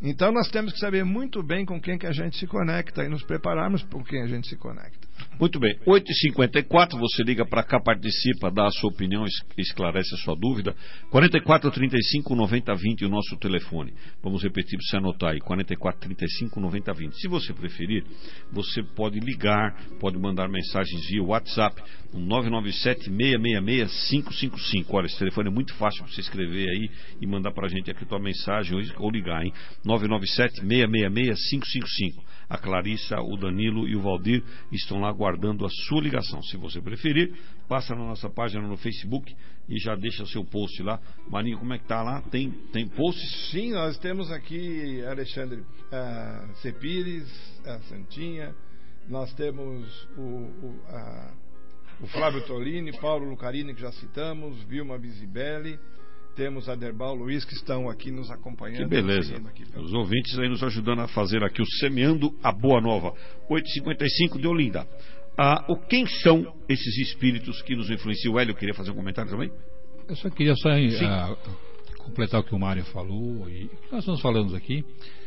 [SPEAKER 4] Então nós temos que saber muito bem com quem que a gente se conecta e nos prepararmos por quem a gente se conecta.
[SPEAKER 2] Muito bem, oito e cinquenta e quatro, você liga para cá, participa, dá a sua opinião, esclarece a sua dúvida. quarenta e quatro, trinta e cinco, noventa, vinte, o nosso telefone. Vamos repetir para você anotar aí, quarenta e quatro, trinta e cinco, noventa, vinte. Se você preferir, você pode ligar, pode mandar mensagens via WhatsApp, nove nove sete, seis seis seis, cinco cinco cinco. Olha, esse telefone é muito fácil para você escrever aí e mandar para a gente aqui a tua mensagem ou ligar, hein? nove nove sete, seis seis seis, cinco cinco cinco. A Clarissa, o Danilo e o Valdir estão lá aguardando a sua ligação. Se você preferir, passa na nossa página no Facebook e já deixa seu post lá. Marinho, como é que tá lá? Tem, tem posts?
[SPEAKER 4] Sim, nós temos aqui Alexandre uh, Cepires, a Santinha, nós temos o, o, a, o Flávio Tolini, Paulo Lucarini, que já citamos, Vilma Bisibelli, temos a Derbal Luiz, que estão aqui nos acompanhando.
[SPEAKER 2] Que beleza.
[SPEAKER 4] Aqui,
[SPEAKER 2] os ouvintes aí nos ajudando a fazer aqui o Semeando a Boa Nova. oito e cinquenta e cinco de Olinda. Ah, o, quem são esses espíritos que nos influenciam? O Hélio queria fazer um comentário também?
[SPEAKER 6] Eu só queria só uh, completar o que o Mário falou e que nós estamos falando aqui,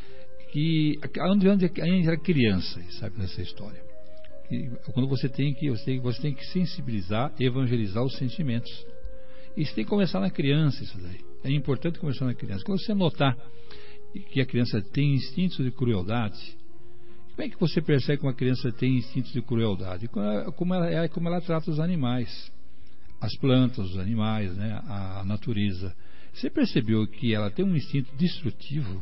[SPEAKER 6] que onde, onde a gente era criança, sabe, nessa história. Que, quando você tem que você tem, você tem que sensibilizar, evangelizar os sentimentos. Isso tem que começar na criança, isso daí. É importante começar na criança. Quando você notar que a criança tem instintos de crueldade, como é que você percebe que uma criança tem instintos de crueldade? Como ela, é como ela trata os animais, as plantas, os animais, né? a, a natureza. Você percebeu que ela tem um instinto destrutivo?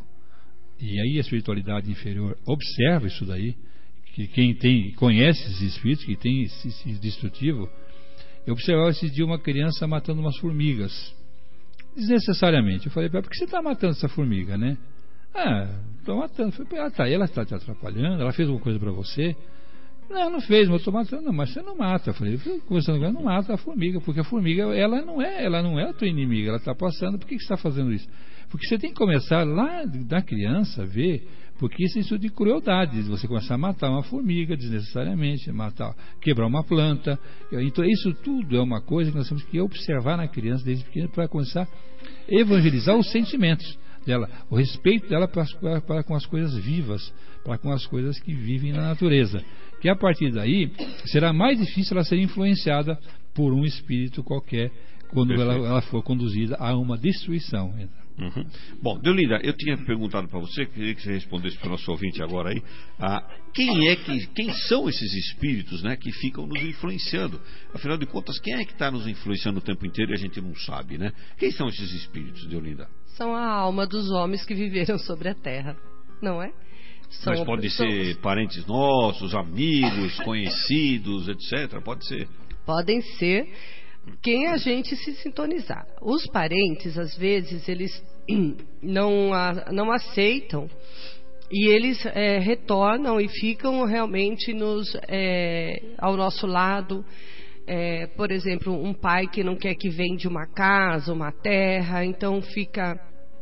[SPEAKER 6] E aí a espiritualidade inferior observa isso daí, que quem tem, conhece esses espíritos que tem esse, esse destrutivo. Eu observava esse dia uma criança matando umas formigas desnecessariamente. Eu falei, por que você está matando essa formiga, né? Ah, estou matando. Eu falei, ah, tá, ela está te atrapalhando, ela fez alguma coisa para você? Não, não fez, mas eu estou matando. Não, mas você não mata. Eu falei, conversando com ela, não mata a formiga, porque a formiga, ela não é, ela não é a tua inimiga, ela está passando. Por que, que você está fazendo isso? Porque você tem que começar lá da criança a ver, porque isso é isso de crueldade, você começar a matar uma formiga desnecessariamente, matar, quebrar uma planta. Então isso tudo é uma coisa que nós temos que observar na criança desde pequena para começar a evangelizar os sentimentos dela, o respeito dela para, para, para com as coisas vivas, para com as coisas que vivem na natureza, que a partir daí será mais difícil ela ser influenciada por um espírito qualquer quando ela, ela for conduzida a uma destruição.
[SPEAKER 2] Uhum. Bom, Deolinda, eu tinha perguntado para você, queria que você respondesse para o nosso ouvinte agora aí, ah, quem é que, quem são esses espíritos, né, que ficam nos influenciando? Afinal de contas, quem é que está nos influenciando o tempo inteiro e a gente não sabe, né? Quem são esses espíritos, Deolinda?
[SPEAKER 3] São a alma dos homens que viveram sobre a terra, não é? São
[SPEAKER 2] Mas podem
[SPEAKER 3] pessoas...
[SPEAKER 2] ser parentes nossos, amigos, conhecidos, etcétera. Pode ser.
[SPEAKER 3] Podem ser quem a gente se sintonizar. Os parentes, às vezes, eles não, não aceitam e eles é, retornam e ficam realmente nos, é, ao nosso lado. É, por exemplo, um pai que não quer que vende uma casa, uma terra, então fica,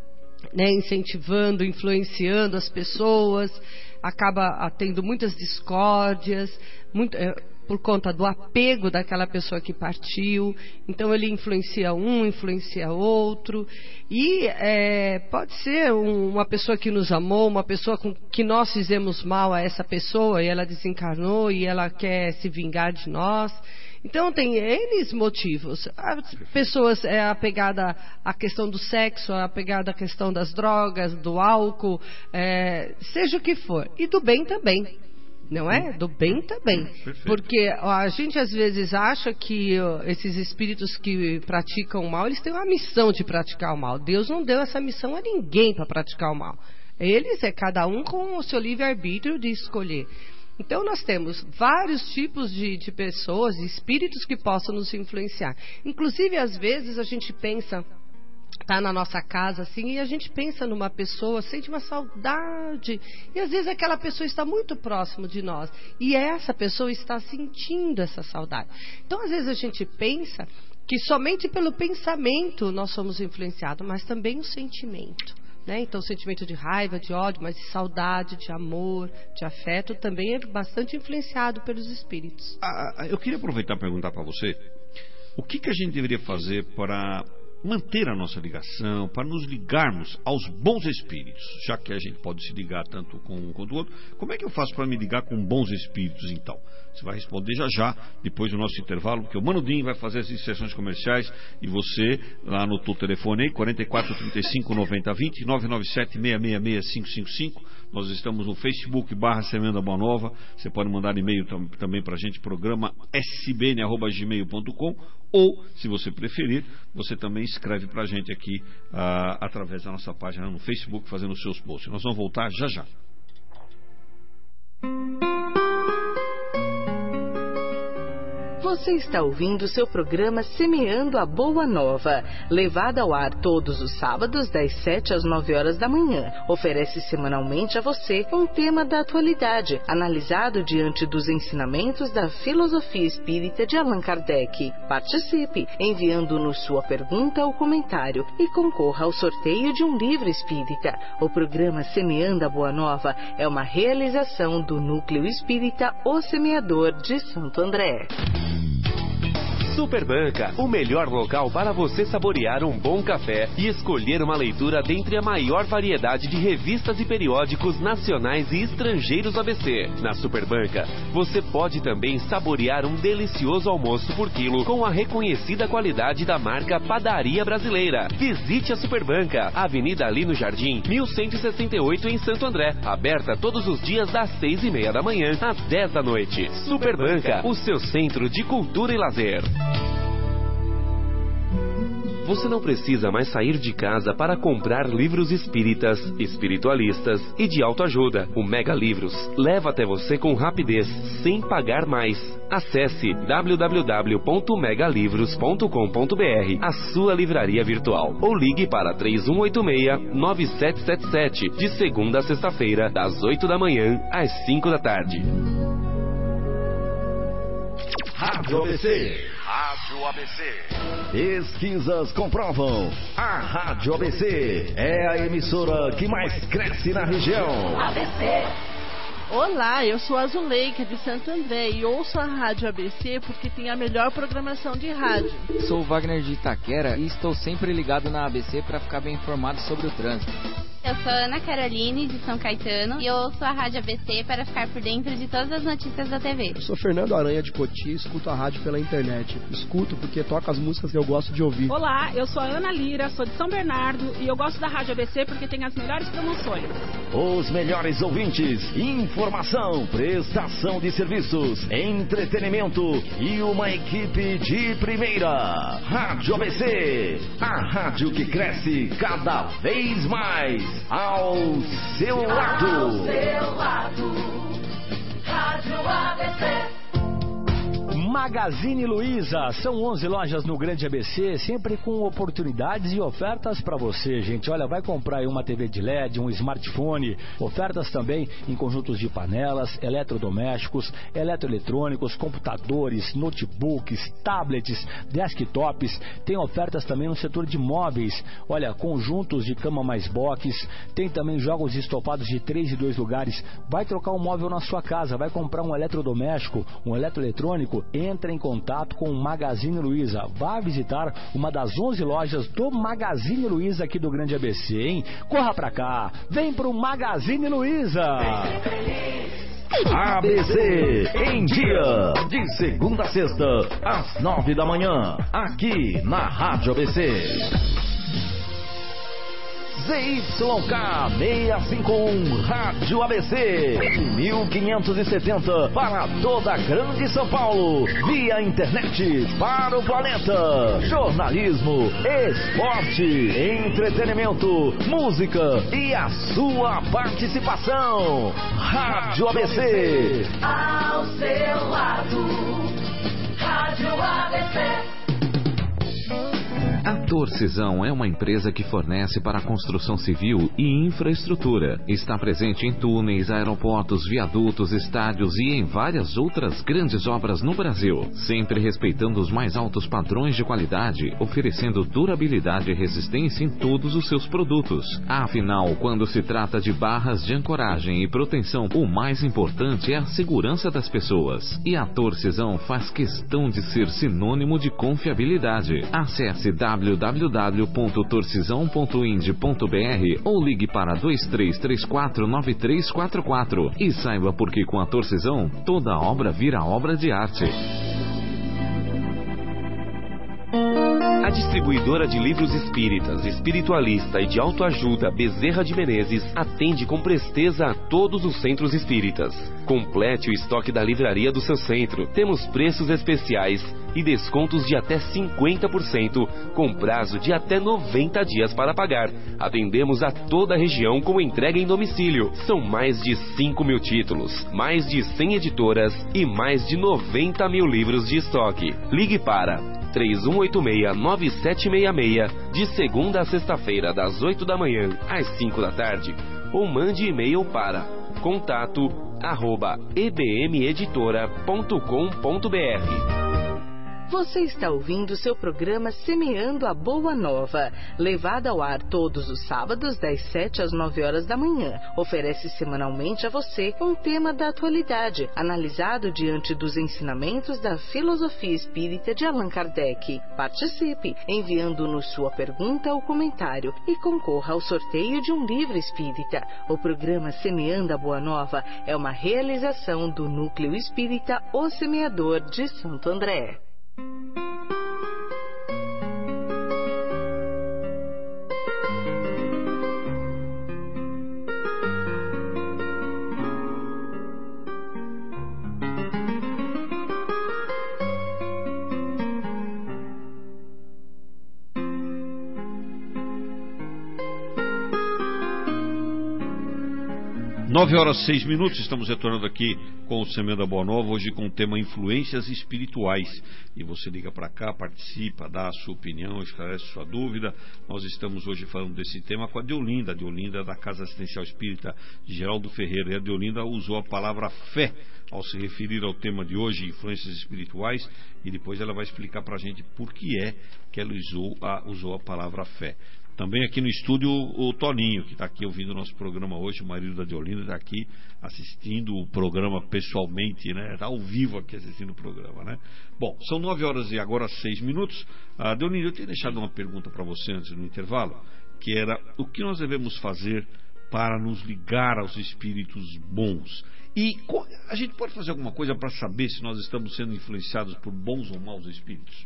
[SPEAKER 3] né, incentivando, influenciando as pessoas, acaba tendo muitas discórdias, muito, é, por conta do apego daquela pessoa que partiu. Então ele influencia um, influencia outro, e é, pode ser um, uma pessoa que nos amou, uma pessoa com que nós fizemos mal a essa pessoa e ela desencarnou e ela quer se vingar de nós. Então tem N motivos. As pessoas é apegada à questão do sexo, apegada à questão das drogas, do álcool, é, seja o que for. E do bem também. Não é? Do bem também. Porque a gente às vezes acha que ó, esses espíritos que praticam o mal, eles têm uma missão de praticar o mal. Deus não deu essa missão a ninguém para praticar o mal. Eles é cada um com o seu livre-arbítrio de escolher. Então nós temos vários tipos de, de pessoas, espíritos que possam nos influenciar. Inclusive, às vezes, a gente pensa, está na nossa casa assim, e a gente pensa numa pessoa, sente uma saudade, e às vezes aquela pessoa está muito próximo de nós, e essa pessoa está sentindo essa saudade. Então, às vezes a gente pensa que somente pelo pensamento nós somos influenciados, mas também o sentimento. Né? Então, o sentimento de raiva, de ódio, mas de saudade, de amor, de afeto, também é bastante influenciado pelos espíritos.
[SPEAKER 2] Ah, eu queria aproveitar e perguntar para você, o que, que a gente deveria fazer para manter a nossa ligação, para nos ligarmos aos bons espíritos, já que a gente pode se ligar tanto com um quanto o outro. Como é que eu faço para me ligar com bons espíritos, então? Você vai responder já já, depois do nosso intervalo, porque o Mano Dim vai fazer as inserções comerciais e você, lá no teu telefone aí, quarenta e quatro, trinta e cinco, noventa, vinte, nove nove sete, seis seis seis, cinco cinco cinco. Nós estamos no Facebook, barra Semeando a Boa Nova. Você pode mandar e-mail tam, também para a gente, programa s b n arroba gmail ponto com, ou, se você preferir, você também escreve para a gente aqui uh, através da nossa página no Facebook, fazendo os seus posts. Nós vamos voltar já já.
[SPEAKER 1] Você está ouvindo seu programa Semeando a Boa Nova, levado ao ar todos os sábados das sete às nove horas da manhã. Oferece semanalmente a você um tema da atualidade, analisado diante dos ensinamentos da filosofia espírita de Allan Kardec. Participe, enviando-nos sua pergunta ou comentário e concorra ao sorteio de um livro espírita. O programa Semeando a Boa Nova é uma realização do Núcleo Espírita O Semeador de Santo André.
[SPEAKER 7] Superbanca, o melhor local para você saborear um bom café e escolher uma leitura dentre a maior variedade de revistas e periódicos nacionais e estrangeiros do A B C. Na Superbanca, você pode também saborear um delicioso almoço por quilo com a reconhecida qualidade da marca Padaria Brasileira. Visite a Superbanca, Avenida Lino Jardim, mil cento e sessenta e oito em Santo André, aberta todos os dias das seis e meia da manhã às dez da noite. Superbanca, o seu centro de cultura e lazer. Você não precisa mais sair de casa para comprar livros espíritas, espiritualistas e de autoajuda. O Mega Livros leva até você com rapidez, sem pagar mais. Acesse w w w ponto mega livros ponto com ponto b r, a sua livraria virtual, ou ligue para três um oito seis, nove sete sete sete, de segunda a sexta-feira, das oito da manhã às cinco da tarde.
[SPEAKER 8] Rádio A B C.
[SPEAKER 15] Rádio A B C.
[SPEAKER 8] Pesquisas comprovam. A Rádio A B C é a emissora que mais cresce na região.
[SPEAKER 14] A B C.
[SPEAKER 12] Olá, eu sou a Zuleika de Santo André e ouço a Rádio A B C porque tem a melhor programação de rádio.
[SPEAKER 16] Sou o Wagner de Itaquera e estou sempre ligado na A B C para ficar bem informado sobre o trânsito.
[SPEAKER 17] Eu sou Ana Caroline, de São Caetano, e eu ouço a Rádio A B C para ficar por dentro de todas as notícias da T V.
[SPEAKER 18] Eu sou Fernando Aranha, de Poti, e escuto a rádio pela internet. Escuto porque toca as músicas que eu gosto de ouvir.
[SPEAKER 19] Olá, eu sou a Ana Lira, sou de São Bernardo, e eu gosto da Rádio A B C porque tem as melhores promoções.
[SPEAKER 8] Os melhores ouvintes, informação, prestação de serviços, entretenimento e uma equipe de primeira. Rádio A B C, a rádio que cresce cada vez mais. Ao seu lado.
[SPEAKER 14] Ao seu lado. Rádio A B C.
[SPEAKER 20] Magazine Luiza, são onze lojas no Grande A B C, sempre com oportunidades e ofertas para você, gente. Olha, vai comprar aí uma T V de L E D, um smartphone, ofertas também em conjuntos de panelas, eletrodomésticos, eletroeletrônicos, computadores, notebooks, tablets, desktops. Tem ofertas também no setor de móveis. Olha, conjuntos de cama mais box, tem também jogos estofados de três e dois lugares. Vai trocar um móvel na sua casa, vai comprar um eletrodoméstico, um eletroeletrônico, entre em contato com o Magazine Luiza. Vá visitar uma das onze lojas do Magazine Luiza aqui do Grande A B C, hein? Corra pra cá, vem pro Magazine Luiza.
[SPEAKER 8] A B C em dia, de segunda a sexta, às nove da manhã, aqui na Rádio A B C. Z Y K seiscentos e cinquenta e um Rádio A B C, mil quinhentos e setenta para toda a Grande São Paulo, via internet para o planeta. Jornalismo, esporte, entretenimento, música e a sua participação. Rádio A B C.
[SPEAKER 14] Ao seu lado. Rádio A B C.
[SPEAKER 10] A Torcisão é uma empresa que fornece para a construção civil e infraestrutura. Está presente em túneis, aeroportos, viadutos, estádios e em várias outras grandes obras no Brasil, sempre respeitando os mais altos padrões de qualidade, oferecendo durabilidade e resistência em todos os seus produtos. Afinal, quando se trata de barras de ancoragem e proteção, o mais importante é a segurança das pessoas. E a Torcisão faz questão de ser sinônimo de confiabilidade. Acesse w w w ponto torcisão ponto ind ponto b r ou ligue para dois três três quatro nove três quatro quatro e saiba por que com a Torcisão toda obra vira obra de arte.
[SPEAKER 7] A distribuidora de livros espíritas, espiritualista e de autoajuda Bezerra de Menezes atende com presteza a todos os centros espíritas. Complete o estoque da livraria do seu centro. Temos preços especiais e descontos de até cinquenta por cento, com prazo de até noventa dias para pagar. Atendemos a toda a região com entrega em domicílio. São mais de cinco mil títulos, mais de cem editoras e mais de noventa mil livros de estoque. Ligue para três um oito seis, nove sete seis seis, de segunda a sexta-feira, das oito da manhã às cinco da tarde, ou mande e-mail para contato arroba e b m editora ponto com ponto b r.
[SPEAKER 1] Você está ouvindo seu programa Semeando a Boa Nova, levado ao ar todos os sábados das sete às nove horas da manhã. Oferece semanalmente a você um tema da atualidade, analisado diante dos ensinamentos da filosofia espírita de Allan Kardec. Participe, enviando-nos sua pergunta ou comentário e concorra ao sorteio de um livro espírita. O programa Semeando a Boa Nova é uma realização do Núcleo Espírita O Semeador de Santo André.
[SPEAKER 2] nove horas e seis minutos, estamos retornando aqui com o Semeando a Boa Nova, hoje com o tema Influências Espirituais. E você liga para cá, participa, dá a sua opinião, esclarece sua dúvida. Nós estamos hoje falando desse tema com a Deolinda, a Deolinda da Casa Assistencial Espírita de Geraldo Ferreira. E a Deolinda usou a palavra fé ao se referir ao tema de hoje, Influências Espirituais, e depois ela vai explicar para a gente por que é que ela usou a, usou a palavra fé. Também aqui no estúdio o Toninho, que está aqui ouvindo o nosso programa hoje, o marido da Deolinda está aqui assistindo o programa pessoalmente, né? Está ao vivo aqui assistindo o programa, né? Bom, são nove horas e agora seis minutos. Ah, Deolinda, eu tinha deixado uma pergunta para você antes do intervalo, que era o que nós devemos fazer para nos ligar aos espíritos bons. E a gente pode fazer alguma coisa para saber se nós estamos sendo influenciados por bons ou maus espíritos?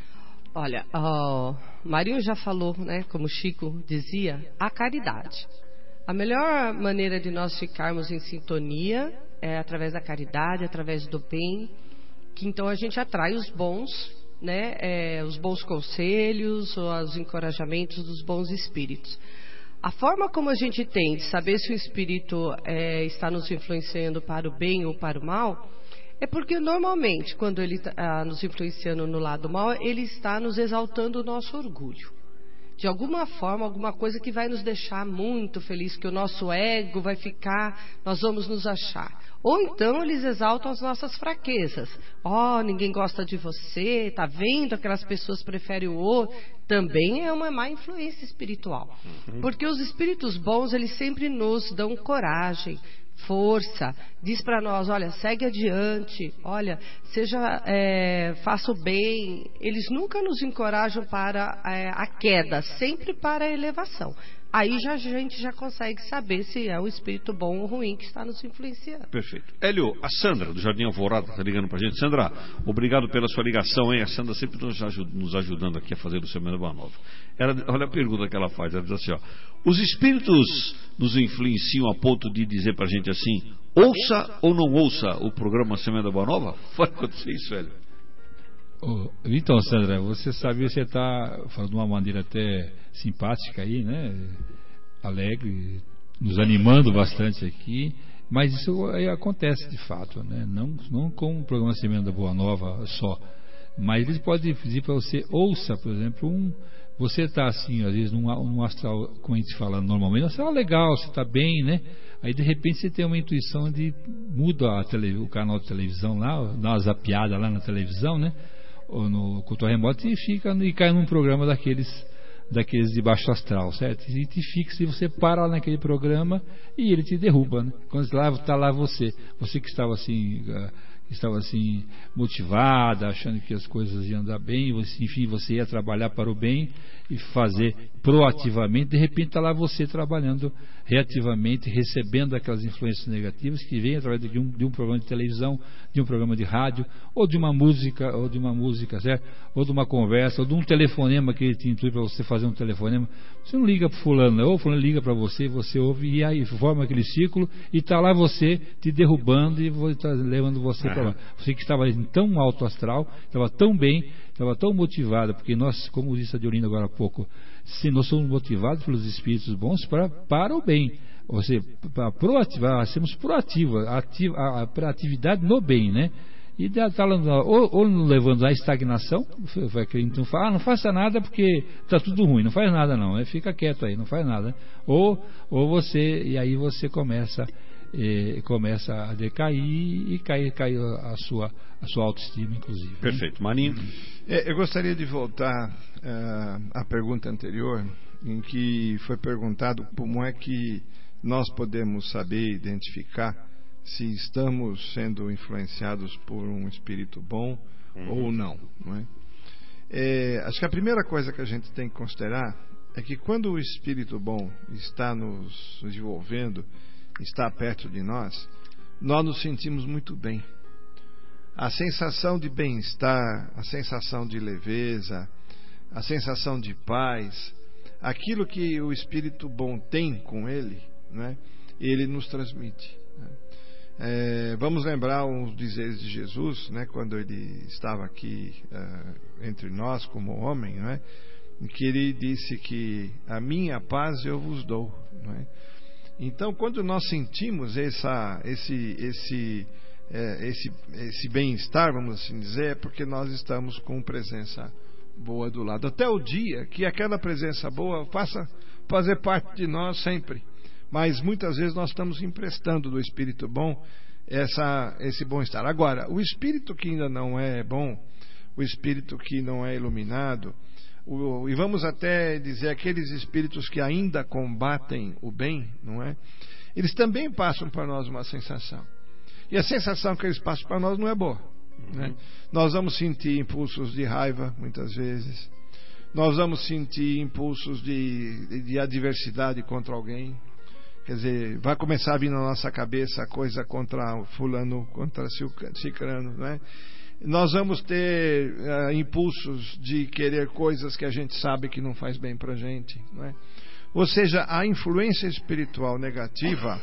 [SPEAKER 3] Olha, o Marinho já falou, né, como o Chico dizia, a caridade. A melhor maneira de nós ficarmos em sintonia é através da caridade, através do bem, que então a gente atrai os bons, né, é, os bons conselhos, os encorajamentos dos bons espíritos. A forma como a gente tem de saber se o espírito é, está nos influenciando para o bem ou para o mal, é porque normalmente, quando ele está nos influenciando no lado mal, ele está nos exaltando o nosso orgulho. De alguma forma, alguma coisa que vai nos deixar muito felizes, que o nosso ego vai ficar, nós vamos nos achar. Ou então eles exaltam as nossas fraquezas. Oh, ninguém gosta de você, tá vendo? Aquelas pessoas preferem o outro. Também é uma má influência espiritual. Porque os espíritos bons, eles sempre nos dão coragem, força, diz para nós, olha, segue adiante, olha, seja, é, faça o bem. Eles nunca nos encorajam para é, a queda, sempre para a elevação. Aí já, a gente já consegue saber se é um espírito bom ou ruim que está nos influenciando.
[SPEAKER 2] Perfeito. Hélio, a Sandra do Jardim Alvorada está ligando para a gente. Sandra, obrigado pela sua ligação, hein? A Sandra sempre nos, ajud nos ajudando aqui a fazer o Semeando a Boa Nova. Ela, olha a pergunta que ela faz, ela diz assim, ó, os espíritos nos influenciam a ponto de dizer para a gente assim, ouça ou não ouça o programa Semeando a Boa Nova? Pode acontecer isso, Hélio?
[SPEAKER 6] Oh, então, Sandra, você sabe, você está falando de uma maneira até simpática aí, né? Alegre, nos animando bastante aqui, mas isso aí acontece de fato, né? Não, não com o programa Semeando a Boa Nova só, mas eles podem dizer para você, ouça, por exemplo, um, você está assim, às vezes, num, num astral, como a gente fala normalmente, um astral legal, você está bem, né? Aí de repente você tem uma intuição de muda a tele, o canal de televisão lá, dá uma zapiada lá na televisão, né? Ou no controle remoto e fica e cai num programa daqueles daqueles de baixo astral, certo? E te fixa, e você para lá naquele programa e ele te derruba, né? Quando está lá, tá lá você, você que estava assim estava assim motivada, achando que as coisas iam andar bem, você, enfim, você ia trabalhar para o bem e fazer proativamente, de repente está lá você trabalhando reativamente, recebendo aquelas influências negativas que vêm através de um, de um programa de televisão, de um programa de rádio, ou de uma música, ou de uma música, certo? Ou de uma conversa, ou de um telefonema que ele te intui para você fazer um telefonema. Você não liga para fulano, ou fulano liga para você, você ouve e aí forma aquele ciclo e está lá você te derrubando e tá levando você para lá. Você que estava em tão alto astral, estava tão bem, estava tão motivada, porque nós, como disse a Deolinda agora há pouco, se nós somos motivados pelos espíritos bons para, para o bem, ou seja, para proativar, sermos proativos, ativa, a, a atividade no bem, né? E está ou, ou levando à estagnação, então fala, ah, não faça nada porque está tudo ruim, não faz nada não, né? Fica quieto aí, não faz nada, né? ou, ou você, e aí você começa eh, começa a decair e cai, cai a, sua, a sua autoestima, inclusive.
[SPEAKER 2] Perfeito. Marinho?
[SPEAKER 4] É, eu gostaria de voltar uh, à pergunta anterior, em que foi perguntado como é que nós podemos saber identificar se estamos sendo influenciados por um espírito bom uhum. ou não, não é? É, acho que a primeira coisa que a gente tem que considerar é que quando o espírito bom está nos envolvendo, está perto de nós, nós nos sentimos muito bem. A sensação de bem-estar, a sensação de leveza, a sensação de paz, aquilo que o espírito bom tem com ele, né, ele nos transmite. Né? É, vamos lembrar uns dizeres de Jesus, né, quando ele estava aqui uh, entre nós como homem, né, em que ele disse que a minha paz eu vos dou. Né? Então, quando nós sentimos essa, esse, esse, é, esse, esse bem-estar, vamos assim dizer, é porque nós estamos com presença boa do lado. Até o dia que aquela presença boa faça fazer parte de nós sempre. Mas muitas vezes nós estamos emprestando do espírito bom essa, esse bom-estar. Agora, o espírito que ainda não é bom, o espírito que não é iluminado, o, e vamos até dizer aqueles espíritos que ainda combatem o bem, não é? Eles também passam para nós uma sensação. E a sensação que eles passam para nós não é boa. Né? Uhum. Nós vamos sentir impulsos de raiva, muitas vezes. Nós vamos sentir impulsos de, de, de adversidade contra alguém. Quer dizer, vai começar a vir na nossa cabeça coisa contra fulano, contra cicrano, né? Nós vamos ter uh, impulsos de querer coisas que a gente sabe que não faz bem pra gente, não é? Ou seja, a influência espiritual negativa,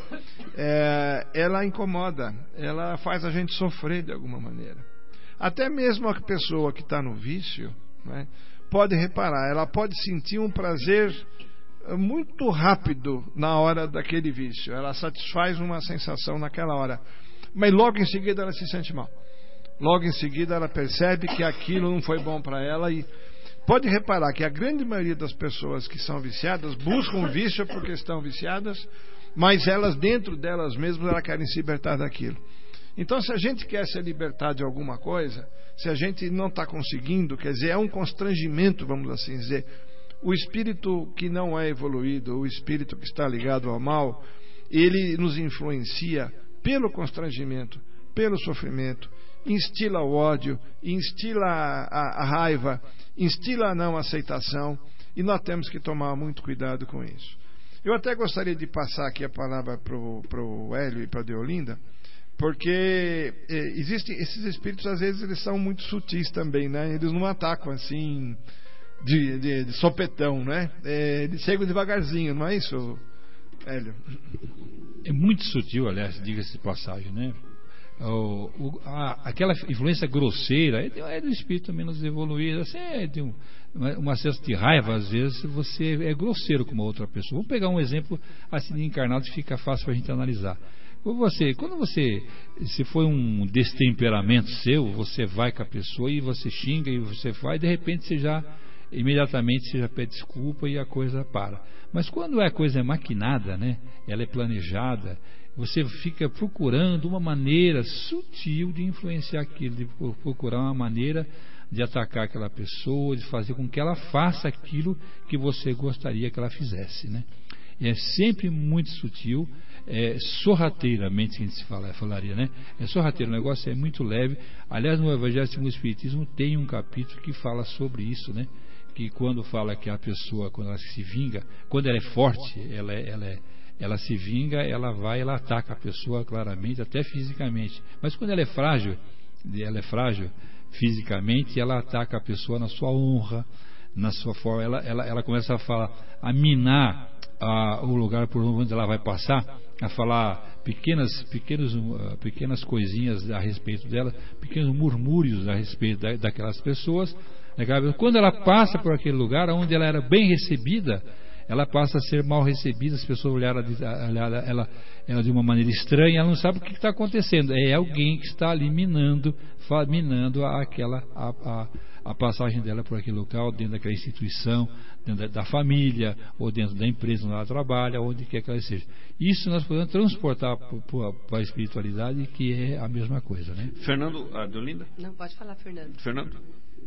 [SPEAKER 4] é, ela incomoda, ela faz a gente sofrer de alguma maneira. Até mesmo a pessoa que está no vício, né, pode reparar, ela pode sentir um prazer muito rápido na hora daquele vício. Ela satisfaz uma sensação naquela hora, mas logo em seguida ela se sente mal. Logo em seguida ela percebe que aquilo não foi bom para ela. E pode reparar que a grande maioria das pessoas que são viciadas buscam o vício porque estão viciadas, mas elas dentro delas mesmas elas querem se libertar daquilo. Então, se a gente quer se libertar de alguma coisa, se a gente não está conseguindo, quer dizer, é um constrangimento, vamos assim dizer. O espírito que não é evoluído, o espírito que está ligado ao mal, ele nos influencia pelo constrangimento, pelo sofrimento, instila o ódio, instila a, a, a raiva, instila a não aceitação, e nós temos que tomar muito cuidado com isso. Eu até gostaria de passar aqui a palavra para o Hélio e para a Deolinda, porque eh, existem esses espíritos, às vezes eles são muito sutis também, né? Eles não atacam assim de, de, de sopetão, né? É, eles chegam devagarzinho, não é isso, Hélio?
[SPEAKER 6] É muito sutil, aliás, diga-se de passagem, né? O, o, a, aquela influência grosseira é do espírito menos evoluído, assim, é de um, um acesso de raiva. Às vezes você é grosseiro com uma outra pessoa. Vamos pegar um exemplo assim de encarnado que fica fácil para a gente analisar. Você, quando você, se foi um destemperamento seu, você vai com a pessoa e você xinga e você vai, de repente você já imediatamente você já pede desculpa e a coisa para. Mas quando a coisa é maquinada, né, ela é planejada, você fica procurando uma maneira sutil de influenciar aquilo, de procurar uma maneira de atacar aquela pessoa, de fazer com que ela faça aquilo que você gostaria que ela fizesse, né? E é sempre muito sutil. é, sorrateiramente, que a gente fala, falaria, né? É sorrateiro, o negócio é muito leve. Aliás, no Evangelho segundo o Espiritismo tem um capítulo que fala sobre isso, né? Que quando fala que a pessoa, quando ela se vinga, quando ela é forte, ela, é, ela, é, ela se vinga, ela vai, ela ataca a pessoa claramente, até fisicamente. Mas quando ela é frágil, ela é frágil fisicamente, ela ataca a pessoa na sua honra, na sua forma, ela, ela, ela começa a falar, a minar a, o lugar por onde ela vai passar, a falar pequenas, pequenos, uh, pequenas coisinhas a respeito dela, pequenos murmúrios a respeito da, daquelas pessoas. Quando ela passa por aquele lugar onde ela era bem recebida, ela passa a ser mal recebida, as pessoas olharam ela, ela, ela de uma maneira estranha, ela não sabe o que está acontecendo. É alguém que está ali minando, minando aquela, a, a, a passagem dela por aquele local, dentro daquela instituição, dentro da, da família, ou dentro da empresa onde ela trabalha, onde quer que ela seja. Isso nós podemos transportar para a espiritualidade, que é a mesma coisa, né?
[SPEAKER 2] Fernando, Adeolinda?
[SPEAKER 3] Não, pode falar, Fernando.
[SPEAKER 2] Fernando?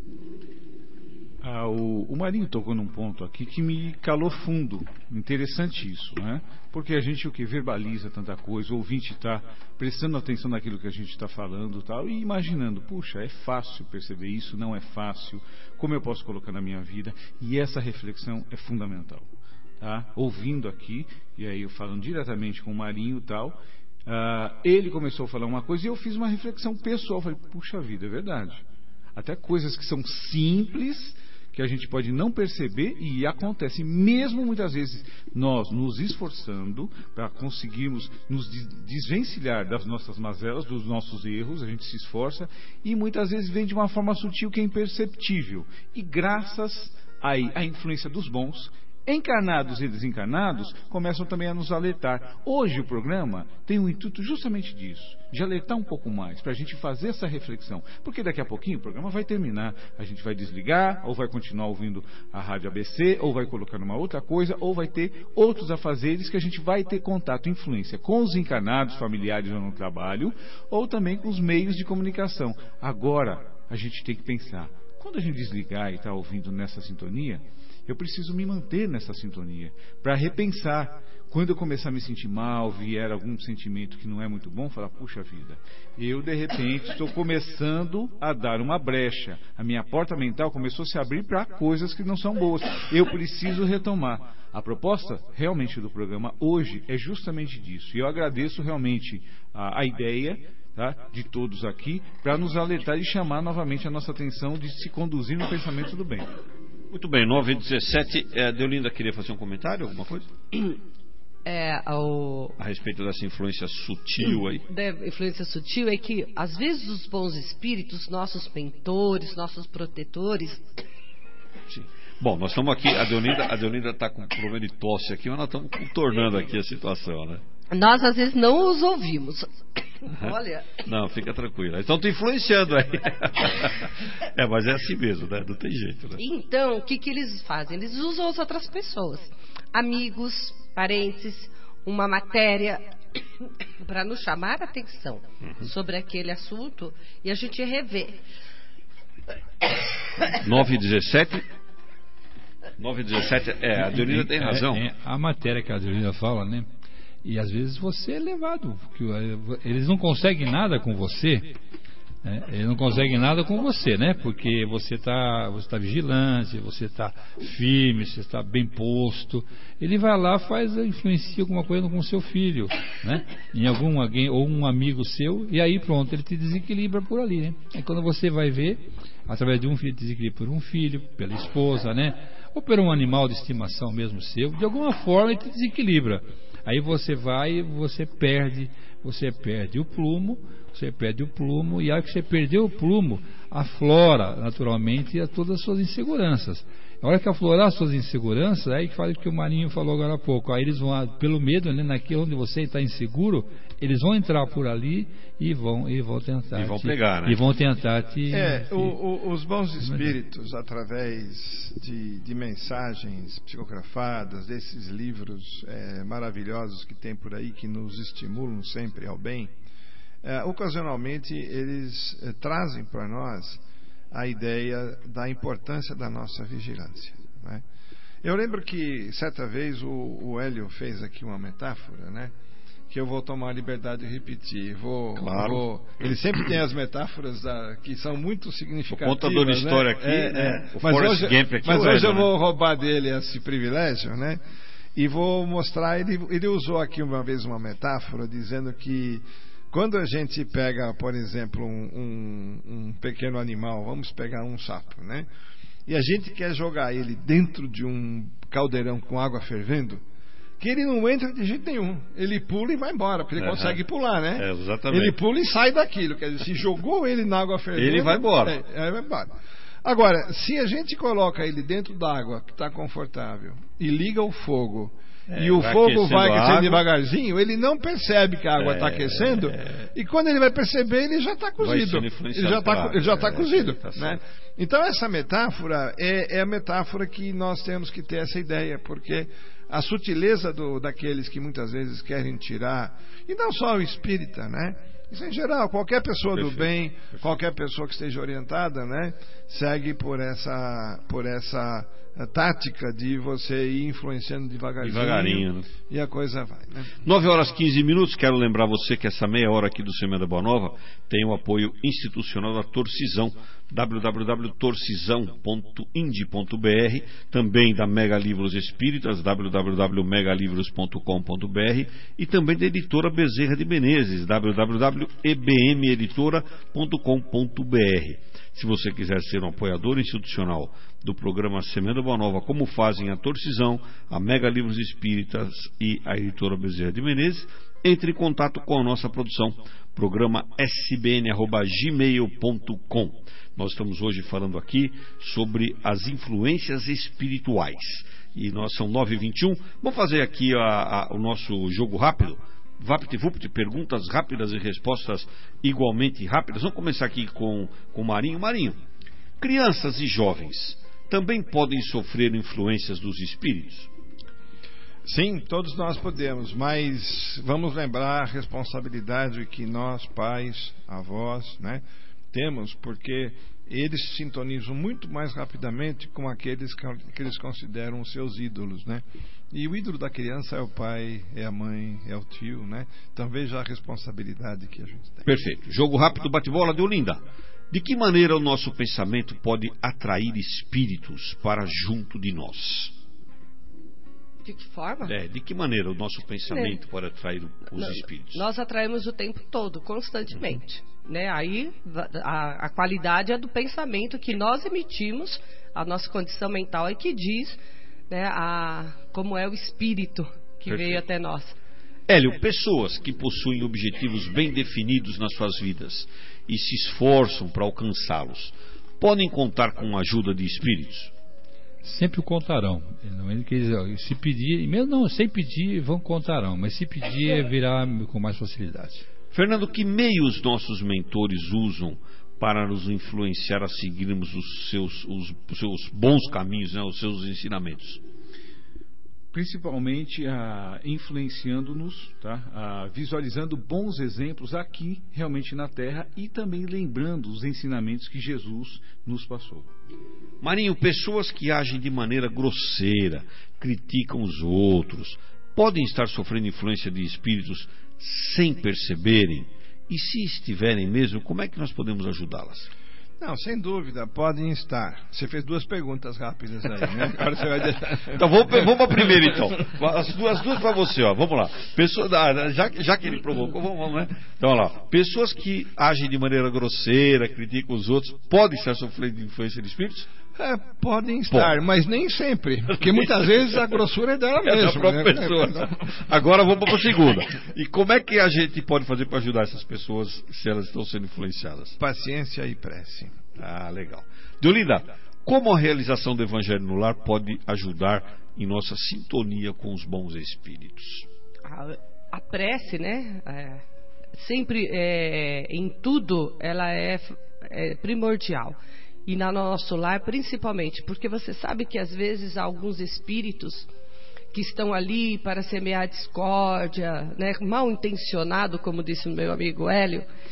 [SPEAKER 5] Ah, o, o Marinho tocou num ponto aqui que me calou fundo. Interessante isso, né? Porque a gente o que verbaliza tanta coisa, o ouvinte está prestando atenção naquilo que a gente está falando, tal, e imaginando, puxa, é fácil perceber isso, não é fácil, como eu posso colocar na minha vida? E essa reflexão é fundamental, tá? Ouvindo aqui, e aí eu falando diretamente com o Marinho e tal, uh, ele começou a falar uma coisa e eu fiz uma reflexão pessoal, falei, puxa vida, é verdade. Até coisas que são simples, que a gente pode não perceber e acontece, mesmo muitas vezes nós nos esforçando para conseguirmos nos desvencilhar das nossas mazelas, dos nossos erros, a gente se esforça e muitas vezes vem de uma forma sutil que é imperceptível. E graças aí à influência dos bons, encarnados e desencarnados começam também a nos alertar. Hoje o programa tem o intuito justamente disso, de alertar um pouco mais, para a gente fazer essa reflexão, porque daqui a pouquinho o programa vai terminar, a gente vai desligar, ou vai continuar ouvindo a Rádio A B C, ou vai colocar numa outra coisa, ou vai ter outros afazeres que a gente vai ter contato, influência com os encarnados, familiares ou no trabalho, ou também com os meios de comunicação. Agora a gente tem que pensar, quando a gente desligar e está ouvindo nessa sintonia, eu preciso me manter nessa sintonia, para repensar. Quando eu começar a me sentir mal, vier algum sentimento que não é muito bom, falar, puxa vida, eu de repente estou começando a dar uma brecha. A minha porta mental começou a se abrir para coisas que não são boas. Eu preciso retomar. A proposta realmente do programa hoje é justamente disso. E eu agradeço realmente a, a ideia, tá, de todos aqui, para nos alertar e chamar novamente a nossa atenção de se conduzir no pensamento do bem.
[SPEAKER 2] Muito bem, nove e dezessete. É, Deolinda queria fazer um comentário, alguma coisa?
[SPEAKER 3] É, ao...
[SPEAKER 2] A respeito dessa influência sutil aí.
[SPEAKER 3] Da influência sutil é que, às vezes, os bons espíritos, nossos mentores, nossos protetores...
[SPEAKER 2] Sim. Bom, nós estamos aqui, a Deolinda a Deolinda está com um problema de tosse aqui, mas nós estamos contornando aqui a situação, né?
[SPEAKER 3] Nós, às vezes, não os ouvimos. Olha...
[SPEAKER 2] Não, fica tranquilo. Então, te influenciando aí. É, mas é assim mesmo, né? Não tem jeito, né?
[SPEAKER 3] Então, o que, que eles fazem? Eles usam as outras pessoas. Amigos, parentes, uma matéria para nos chamar a atenção uhum. sobre aquele assunto e a gente rever.
[SPEAKER 2] nove e dezessete. nove e dezessete. É, a Deolinda tem razão.
[SPEAKER 6] É, é, a matéria que a Deolinda fala, né? E às vezes você é levado, porque eles não conseguem nada com você, né? Eles não conseguem nada com você, né? Porque você está você tá vigilante, você está firme, você está bem posto. Ele vai lá, faz, influencia alguma coisa com o seu filho, né? Em algum alguém ou um amigo seu, e aí pronto, ele te desequilibra por ali, né? É quando você vai ver, através de um filho, desequilibra por um filho, pela esposa, né? Ou por um animal de estimação mesmo seu, de alguma forma ele te desequilibra. Aí você vai, você perde, você perde o plumo, você perde o plumo, e aí que você perdeu o plumo, aflora naturalmente todas as suas inseguranças. A hora que aflorar as suas inseguranças, aí que fala que o Marinho falou agora há pouco, aí eles vão, pelo medo, né, naquilo onde você está inseguro, eles vão entrar por ali e vão, e vão tentar
[SPEAKER 2] e vão
[SPEAKER 6] te,
[SPEAKER 2] pegar, né?
[SPEAKER 6] E vão tentar te...
[SPEAKER 4] É,
[SPEAKER 6] te,
[SPEAKER 4] o, o, os bons espíritos, através de, de mensagens psicografadas, desses livros é, maravilhosos que tem por aí, que nos estimulam sempre ao bem, é, ocasionalmente eles é, trazem para nós a ideia da importância da nossa vigilância, né? Eu lembro que certa vez o, o Hélio fez aqui uma metáfora, né? que eu vou tomar a liberdade de repetir. Vou,
[SPEAKER 2] claro.
[SPEAKER 4] vou... Ele sempre tem as metáforas da, que são muito significativas.
[SPEAKER 2] O contador de história,
[SPEAKER 4] né?
[SPEAKER 2] aqui,
[SPEAKER 4] é,
[SPEAKER 2] né?
[SPEAKER 4] É.
[SPEAKER 2] O
[SPEAKER 4] Mas
[SPEAKER 2] Forrest
[SPEAKER 4] hoje,
[SPEAKER 2] Gump aqui
[SPEAKER 4] mas hoje
[SPEAKER 2] Edson,
[SPEAKER 4] eu vou
[SPEAKER 2] né?
[SPEAKER 4] roubar dele esse privilégio, né? E vou mostrar, ele, ele usou aqui uma vez uma metáfora dizendo que quando a gente pega, por exemplo, um, um, um pequeno animal, vamos pegar um sapo, né? E a gente quer jogar ele dentro de um caldeirão com água fervendo, que ele não entra de jeito nenhum. Ele pula e vai embora, porque ele
[SPEAKER 2] é,
[SPEAKER 4] consegue pular, né?
[SPEAKER 2] É, exatamente.
[SPEAKER 4] Ele pula e sai daquilo. Quer dizer, se jogou ele na água fervendo...
[SPEAKER 2] Ele vai embora.
[SPEAKER 4] É, é, vai embora. Agora, se a gente coloca ele dentro d'água, que está confortável, e liga o fogo, é, e o vai fogo vai aquecendo devagarzinho, ele não percebe que a água está é, aquecendo, é, e quando ele vai perceber, ele já está cozido. Ele já está ele já tá é, cozido. Tá né? Então, essa metáfora é, é a metáfora que nós temos que ter essa ideia, porque a sutileza do, daqueles que muitas vezes querem tirar, e não só o espírita, né? Isso em geral, qualquer pessoa perfeito, do bem, perfeito. Qualquer pessoa que esteja orientada, né, segue por essa, por essa tática de você ir influenciando devagarzinho,
[SPEAKER 2] devagarinho, né?
[SPEAKER 4] E a coisa vai, né?
[SPEAKER 2] nove horas e quinze minutos, quero lembrar você que essa meia hora aqui do Semeando a Boa Nova tem o apoio institucional da Torcisão, w w w ponto torcisão ponto ind ponto b r, também da Mega Livros Espíritas, w w w ponto mega livros ponto com ponto b r, e também da editora Bezerra de Menezes, w w w ponto e b m editora ponto com ponto b r. Se você quiser ser um apoiador institucional do programa Semeando a Boa Nova, como fazem a Torcisão, a Mega Livros Espíritas e a editora Bezerra de Menezes, entre em contato com a nossa produção, programa s b n arroba gmail ponto com. Nós estamos hoje falando aqui sobre as influências espirituais. E nós são nove e vinte e um. Vamos fazer aqui a, a, o nosso jogo rápido. VaptVupt, perguntas rápidas e respostas igualmente rápidas. Vamos começar aqui com o Marinho. Marinho, crianças e jovens também podem sofrer influências dos espíritos?
[SPEAKER 4] Sim, todos nós podemos, mas vamos lembrar a responsabilidade que nós, pais, avós, né, temos, porque eles se sintonizam muito mais rapidamente com aqueles que, que eles consideram os seus ídolos, né? E o ídolo da criança é o pai, é a mãe, é o tio, né? Então veja a responsabilidade que a gente tem.
[SPEAKER 2] Perfeito. Jogo rápido, bate-bola de Olinda. De que maneira o nosso pensamento pode atrair espíritos para junto de nós?
[SPEAKER 3] De que forma?
[SPEAKER 2] É, de que maneira o nosso pensamento é. pode atrair os
[SPEAKER 3] Não,
[SPEAKER 2] espíritos?
[SPEAKER 3] Nós atraímos o tempo todo, constantemente. Uhum. Né? Aí a, a qualidade é do pensamento que nós emitimos, a nossa condição mental é que diz, né, a, como é o espírito que Perfeito. Veio até nós.
[SPEAKER 2] Hélio, pessoas que possuem objetivos bem definidos nas suas vidas e se esforçam para alcançá-los, podem contar com a ajuda de espíritos?
[SPEAKER 6] Sempre contarão. Se pedir, mesmo não, sem pedir, vão contarão, mas se pedir, virá com mais facilidade.
[SPEAKER 2] Fernando, que meios nossos mentores usam para nos influenciar a seguirmos os seus, os, os seus bons caminhos, né, os seus ensinamentos?
[SPEAKER 5] Principalmente ah, influenciando-nos, tá? ah, visualizando bons exemplos aqui realmente na Terra e também lembrando os ensinamentos que Jesus nos passou.
[SPEAKER 2] Marinho, pessoas que agem de maneira grosseira, criticam os outros, podem estar sofrendo influência de espíritos sem perceberem? E se estiverem mesmo, como é que nós podemos ajudá-las?
[SPEAKER 4] Não, sem dúvida, podem estar. Você fez duas perguntas rápidas aí, né? Agora você vai deixar...
[SPEAKER 2] Então vamos, vamos para a primeira, então. As duas, duas para você, ó. Vamos lá. Pessoa, já, já que ele provocou, vamos, vamos, né? Então, olha lá. Pessoas que agem de maneira grosseira, criticam os outros, podem estar sofrendo influência de espíritos?
[SPEAKER 4] É, podem estar, Pode. Mas nem sempre. Porque muitas vezes a grossura é dela mesma. É da própria
[SPEAKER 2] né? pessoa. Agora vamos para a segunda. E como é que a gente pode fazer para ajudar essas pessoas se elas estão sendo influenciadas?
[SPEAKER 4] Paciência e prece.
[SPEAKER 2] Ah, legal. Deolinda, como a realização do Evangelho no Lar pode ajudar em nossa sintonia com os bons espíritos?
[SPEAKER 3] A, a prece, né? É, sempre, é, em tudo, ela é, é primordial. E no nosso lar, principalmente, porque você sabe que às vezes há alguns espíritos que estão ali para semear discórdia, né, mal intencionado, como disse o meu amigo Hélio,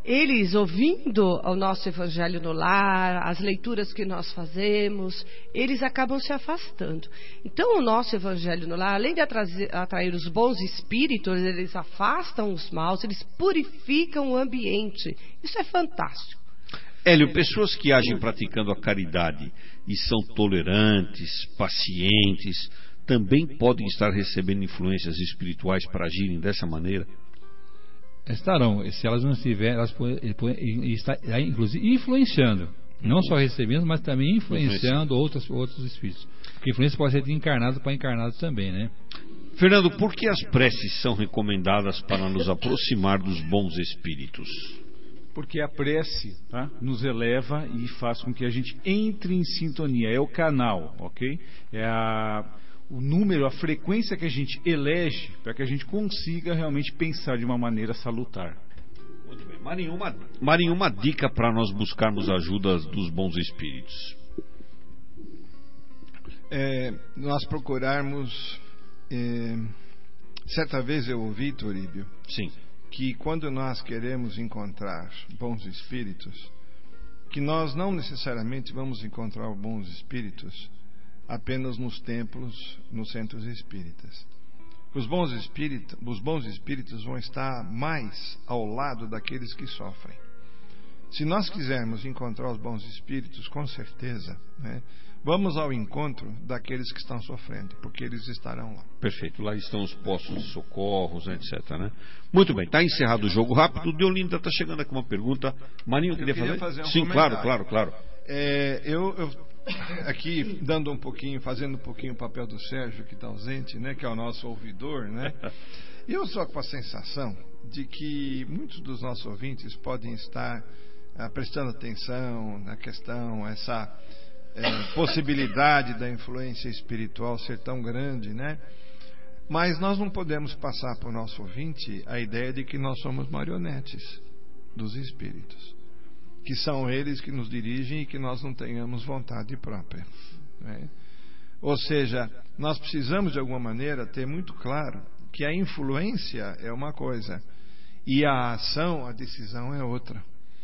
[SPEAKER 3] eles ouvindo o nosso evangelho no lar, as leituras que nós fazemos, eles acabam se afastando. Então o nosso evangelho no lar, além de atrair, atrair os bons espíritos, eles afastam os maus, eles purificam o ambiente. Isso é fantástico.
[SPEAKER 2] Hélio, pessoas que agem praticando a caridade e são tolerantes, pacientes, também podem estar recebendo influências espirituais para agirem dessa maneira?
[SPEAKER 6] Estarão, se elas não estiverem, elas podem estar, inclusive, influenciando. Não só recebendo, mas também influenciando outros, outros espíritos. Porque influência pode ser de encarnado para encarnado também, né?
[SPEAKER 2] Fernando, por que as preces são recomendadas para nos aproximar dos bons espíritos?
[SPEAKER 5] Porque a prece, tá, nos eleva e faz com que a gente entre em sintonia. É o canal, ok? É a... o número, a frequência que a gente elege para que a gente consiga realmente pensar de uma maneira salutar.
[SPEAKER 2] Muito bem. Marinho, uma, Marinho, uma dica para nós buscarmos a ajuda dos bons espíritos.
[SPEAKER 4] É, nós procurarmos... É, certa vez eu ouvi, Turíbio,
[SPEAKER 2] Sim.
[SPEAKER 4] que quando nós queremos encontrar bons espíritos, que nós não necessariamente vamos encontrar bons espíritos apenas nos templos, nos centros espíritas. Os bons espíritos, os bons espíritos vão estar mais ao lado daqueles que sofrem. Se nós quisermos encontrar os bons espíritos, com certeza, né, vamos ao encontro daqueles que estão sofrendo, porque eles estarão lá.
[SPEAKER 2] Perfeito, lá estão os postos de socorros, etcétera. Né? Muito bem, está encerrado o jogo rápido. O Deolinda está chegando aqui uma pergunta. Marinho, eu queria, queria fazer? fazer um Sim, claro, claro, claro.
[SPEAKER 4] É, eu... eu... aqui dando um pouquinho, fazendo um pouquinho o papel do Sérgio que está ausente, né, que é o nosso ouvidor, né? E eu só com a sensação de que muitos dos nossos ouvintes podem estar ah, prestando atenção na questão, essa é, possibilidade da influência espiritual ser tão grande, né? Mas nós não podemos passar para o nosso ouvinte a ideia de que nós somos marionetes dos espíritos, que são eles que nos dirigem e que nós não tenhamos vontade própria, né? Ou seja, nós precisamos de alguma maneira ter muito claro que a influência é uma coisa e a ação, a decisão é outra.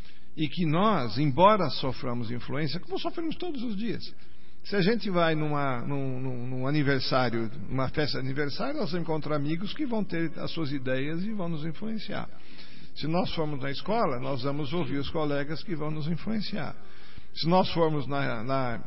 [SPEAKER 4] E que nós, embora soframos influência, como sofremos todos os dias, se a gente vai numa, num, num, num aniversário, numa festa de aniversário, nós vamos encontrar amigos que vão ter as suas ideias e vão nos influenciar. Se nós formos na escola, nós vamos ouvir os colegas que vão nos influenciar. Se nós formos na, na,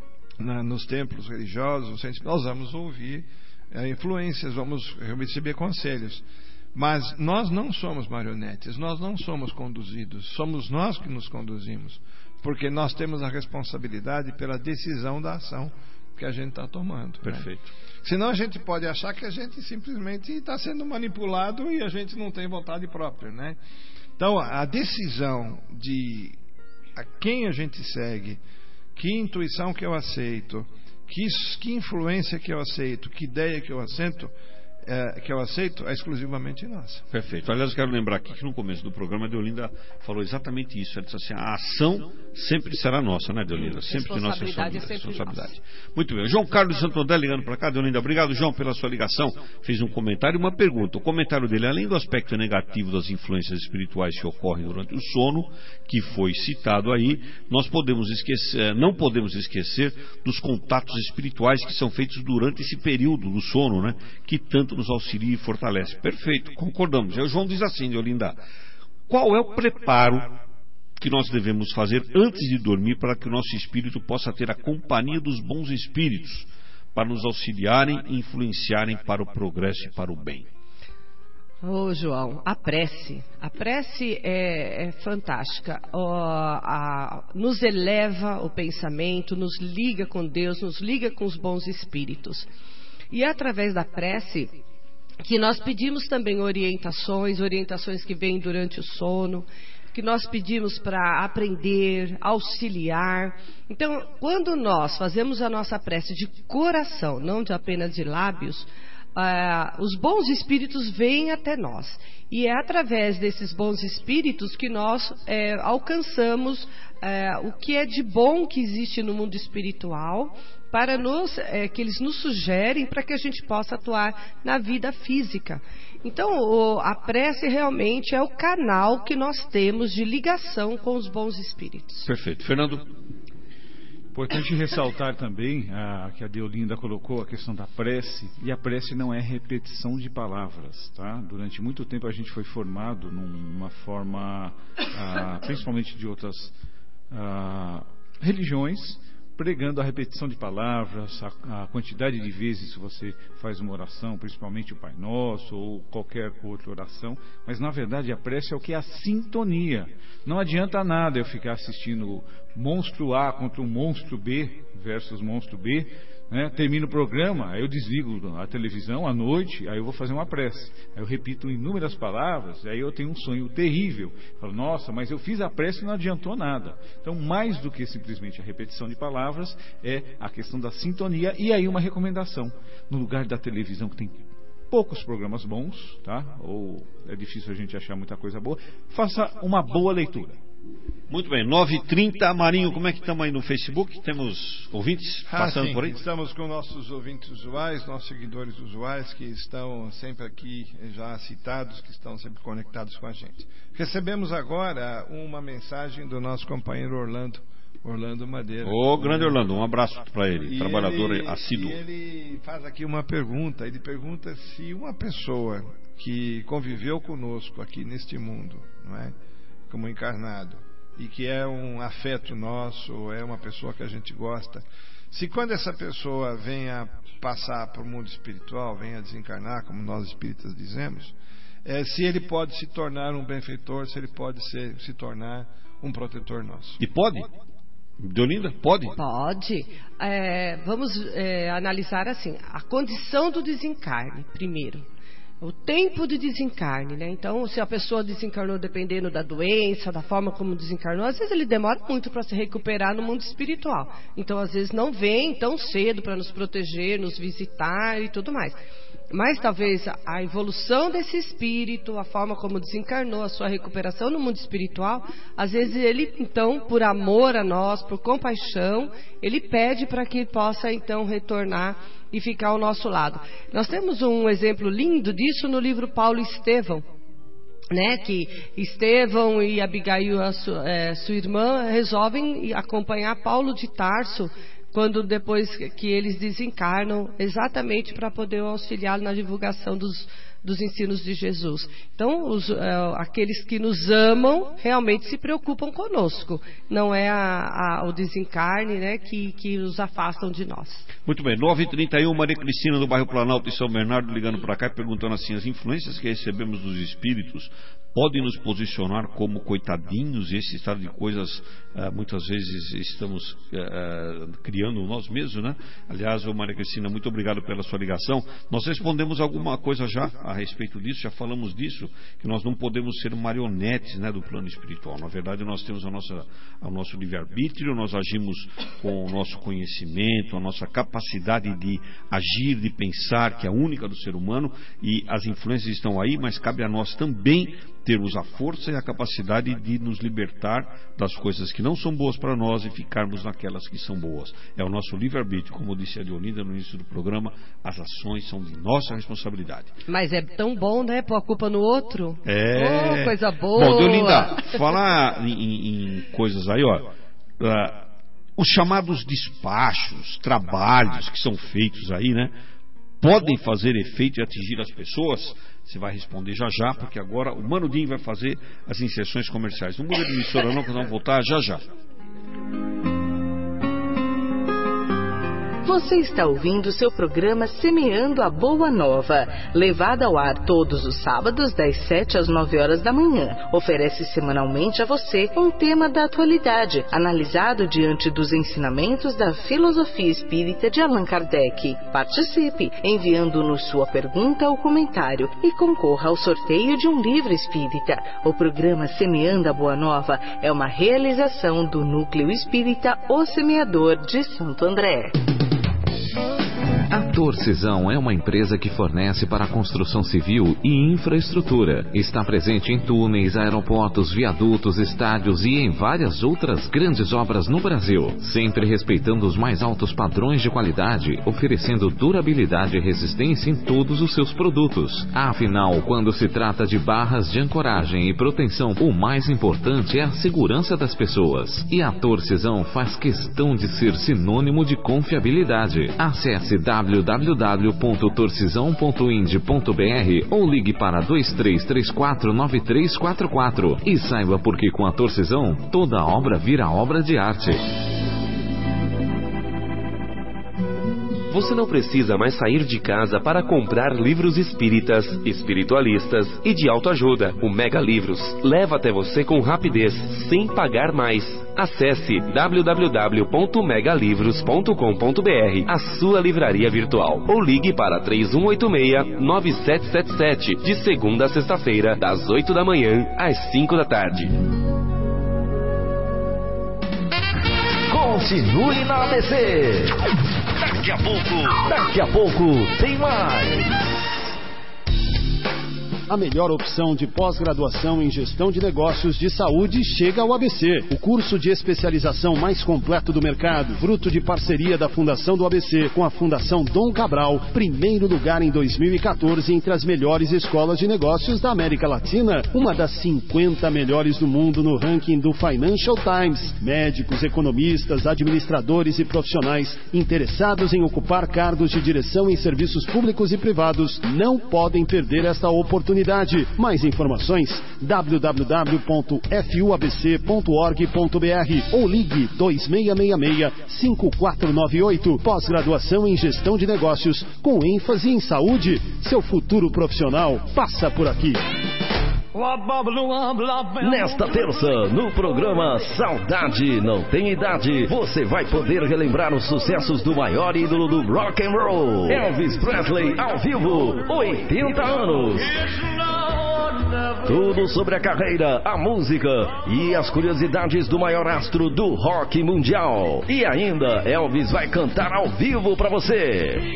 [SPEAKER 4] na, nos templos religiosos, nós vamos ouvir é, influências, vamos receber conselhos. Mas nós não somos marionetes, nós não somos conduzidos, somos nós que nos conduzimos, porque nós temos a responsabilidade pela decisão da ação que a gente está tomando.
[SPEAKER 2] Perfeito.
[SPEAKER 4] Né? Senão a gente pode achar que a gente simplesmente está sendo manipulado e a gente não tem vontade própria, né? Então a decisão de a quem a gente segue, que intuição que eu aceito, que, que influência que eu aceito, que ideia que eu aceito, É, que eu aceito é exclusivamente nossa.
[SPEAKER 2] Perfeito. Aliás, eu quero lembrar aqui que no começo do programa a Deolinda falou exatamente isso. Ela disse assim, a ação sempre será nossa, né, Deolinda? Sempre de nossa responsabilidade. Nossa. Muito bem. João Carlos de Santo André ligando para cá. Deolinda, obrigado, João, pela sua ligação. Fez um comentário e uma pergunta. O comentário dele, além do aspecto negativo das influências espirituais que ocorrem durante o sono, que foi citado aí, nós podemos esquecer, não podemos esquecer dos contatos espirituais que são feitos durante esse período do sono, né? Que tanto nos auxilia e fortalece. Perfeito, concordamos. O João diz assim, Deolinda, qual é o preparo que nós devemos fazer antes de dormir para que o nosso espírito possa ter a companhia dos bons espíritos para nos auxiliarem e influenciarem para o progresso e para o bem?
[SPEAKER 3] Ô oh, João, a prece, a prece é, é fantástica, oh, a, nos eleva o pensamento, nos liga com Deus, nos liga com os bons espíritos. E é através da prece que nós pedimos também orientações, orientações que vêm durante o sono, que nós pedimos para aprender, auxiliar. Então, quando nós fazemos a nossa prece de coração, não de apenas de lábios, ah, os bons espíritos vêm até nós. E é através desses bons espíritos que nós é, alcançamos é, o que é de bom que existe no mundo espiritual, para nos, é, que eles nos sugerem para que a gente possa atuar na vida física. Então, o, a prece realmente é o canal que nós temos de ligação com os bons espíritos.
[SPEAKER 2] Perfeito. Fernando?
[SPEAKER 5] Importante ressaltar também a, que a Deolinda colocou a questão da prece, e a prece não é repetição de palavras, tá? Durante muito tempo a gente foi formado numa forma, ah, principalmente de outras ah, religiões, pregando a repetição de palavras, a, a quantidade de vezes que você faz uma oração, principalmente o Pai Nosso ou qualquer outra oração, mas na verdade a prece é o que é a sintonia. Não adianta nada eu ficar assistindo monstro A contra um monstro B versus monstro B, né? Termino o programa, aí eu desligo a televisão à noite, aí eu vou fazer uma prece, aí eu repito inúmeras palavras, aí eu tenho um sonho terrível, falo, nossa, mas eu fiz a prece e não adiantou nada. Então, mais do que simplesmente a repetição de palavras, é a questão da sintonia. E aí uma recomendação, no lugar da televisão que tem poucos programas bons, tá? Ou é difícil a gente achar muita coisa boa, faça uma boa leitura.
[SPEAKER 2] Muito bem, nove e trinta, Marinho, como é que estamos aí no Facebook? Temos ouvintes passando
[SPEAKER 4] ah, sim.
[SPEAKER 2] por aí?
[SPEAKER 4] Estamos com nossos ouvintes usuais, nossos seguidores usuais, que estão sempre aqui já citados, que estão sempre conectados com a gente. Recebemos agora uma mensagem do nosso companheiro Orlando, Orlando Madeira.
[SPEAKER 2] Ô, grande Orlando, um abraço para ele,
[SPEAKER 4] e
[SPEAKER 2] trabalhador
[SPEAKER 4] ele,
[SPEAKER 2] assíduo.
[SPEAKER 4] E ele faz aqui uma pergunta, ele pergunta se uma pessoa que conviveu conosco aqui neste mundo, não é? Como encarnado, e que é um afeto nosso, é uma pessoa que a gente gosta, se quando essa pessoa venha passar para o mundo espiritual, venha desencarnar, como nós espíritas dizemos, é, se ele pode se tornar um benfeitor, se ele pode ser, se tornar um protetor nosso.
[SPEAKER 2] E pode? Deolinda, pode?
[SPEAKER 3] Pode. É, vamos é, analisar assim, a condição do desencarne, primeiro. O tempo de desencarne, né? Então, se a pessoa desencarnou dependendo da doença, da forma como desencarnou, às vezes ele demora muito para se recuperar no mundo espiritual. Então, às vezes não vem tão cedo para nos proteger, nos visitar e tudo mais. Mas talvez a evolução desse espírito, a forma como desencarnou, a sua recuperação no mundo espiritual, às vezes ele, então, por amor a nós, por compaixão, ele pede para que possa, então, retornar e ficar ao nosso lado. Nós temos um exemplo lindo disso no livro Paulo e Estevão, né? Que Estevão e Abigail, a sua, é, sua irmã, resolvem acompanhar Paulo de Tarso, quando depois que eles desencarnam, exatamente para poder auxiliá-lo na divulgação dos, dos ensinos de Jesus. Então, os, uh, aqueles que nos amam realmente se preocupam conosco. Não é a, a, o desencarne, né, que, que os afastam de nós.
[SPEAKER 2] Muito bem, nove e trinta e um, Maria Cristina do bairro Planalto de São Bernardo ligando para cá e perguntando assim, as influências que recebemos dos espíritos podem nos posicionar como coitadinhos? Esse estado de coisas uh, muitas vezes estamos uh, criando nós mesmos, né? Aliás, ô Maria Cristina, muito obrigado pela sua ligação. Nós respondemos alguma coisa já a respeito disso, já falamos disso, que nós não podemos ser marionetes, né, do plano espiritual. Na verdade, nós temos a nossa, o nosso livre-arbítrio, nós agimos com o nosso conhecimento, a nossa capacidade de agir, de pensar, que é a única do ser humano, e as influências estão aí, mas cabe a nós também termos a força e a capacidade de nos libertar das coisas que não são boas para nós e ficarmos naquelas que são boas. É o nosso livre-arbítrio, como disse a Deolinda no início do programa, as ações são de nossa responsabilidade.
[SPEAKER 3] Mas é tão bom, né, pôr a culpa no outro?
[SPEAKER 2] É...
[SPEAKER 3] Oh, coisa boa!
[SPEAKER 2] Bom, Deolinda, falar em, em coisas aí, ó, uh, os chamados despachos, trabalhos que são feitos aí, né, podem fazer efeito e atingir as pessoas? Você vai responder já já, porque agora o Mano Dinho vai fazer as inserções comerciais. Não muda de emissora não, que nós vamos voltar já já.
[SPEAKER 1] Você está ouvindo seu programa Semeando a Boa Nova, levado ao ar todos os sábados das sete às nove horas da manhã. Oferece semanalmente a você um tema da atualidade, analisado diante dos ensinamentos da filosofia espírita de Allan Kardec. Participe, enviando-nos sua pergunta ou comentário e concorra ao sorteio de um livro espírita. O programa Semeando a Boa Nova é uma realização do Núcleo Espírita O Semeador de Santo André.
[SPEAKER 10] A Torcisão é uma empresa que fornece para a construção civil e infraestrutura. Está presente em túneis, aeroportos, viadutos, estádios e em várias outras grandes obras no Brasil, sempre respeitando os mais altos padrões de qualidade, oferecendo durabilidade e resistência em todos os seus produtos. Afinal, quando se trata de barras de ancoragem e proteção, o mais importante é a segurança das pessoas. E a Torcisão faz questão de ser sinônimo de confiabilidade. Acesse w w w ponto torcisão ponto ind ponto b r ou ligue para dois três três quatro nove três quatro quatro e saiba por que com a Torcisão toda obra vira obra de arte.
[SPEAKER 7] Você não precisa mais sair de casa para comprar livros espíritas, espiritualistas e de autoajuda. O Mega Livros leva até você com rapidez, sem pagar mais. Acesse w w w ponto mega livros ponto com ponto b r, a sua livraria virtual, ou ligue para três um oito seis nove sete sete sete, de segunda a sexta-feira, das oito da manhã às cinco da tarde.
[SPEAKER 8] Continue na A B C. Daqui a pouco, daqui a pouco tem mais.
[SPEAKER 21] A melhor opção de pós-graduação em gestão de negócios de saúde chega ao A B C. O curso de especialização mais completo do mercado, fruto de parceria da Fundação do A B C com a Fundação Dom Cabral, primeiro lugar em dois mil e quatorze entre as melhores escolas de negócios da América Latina, uma das cinquenta melhores do mundo no ranking do Financial Times. Médicos, economistas, administradores e profissionais interessados em ocupar cargos de direção em serviços públicos e privados não podem perder esta oportunidade. Mais informações w w w ponto f u a b c ponto org ponto b r ou ligue dois seis seis seis cinco quatro nove oito. Pós-graduação em gestão de negócios com ênfase em saúde. Seu futuro profissional passa por aqui.
[SPEAKER 8] Nesta terça, no programa Saudade Não Tem Idade, você vai poder relembrar os sucessos do maior ídolo do rock and roll, Elvis Presley, ao vivo, oitenta anos. Tudo sobre a carreira, a música e as curiosidades do maior astro do rock mundial. E ainda, Elvis vai cantar ao vivo para você.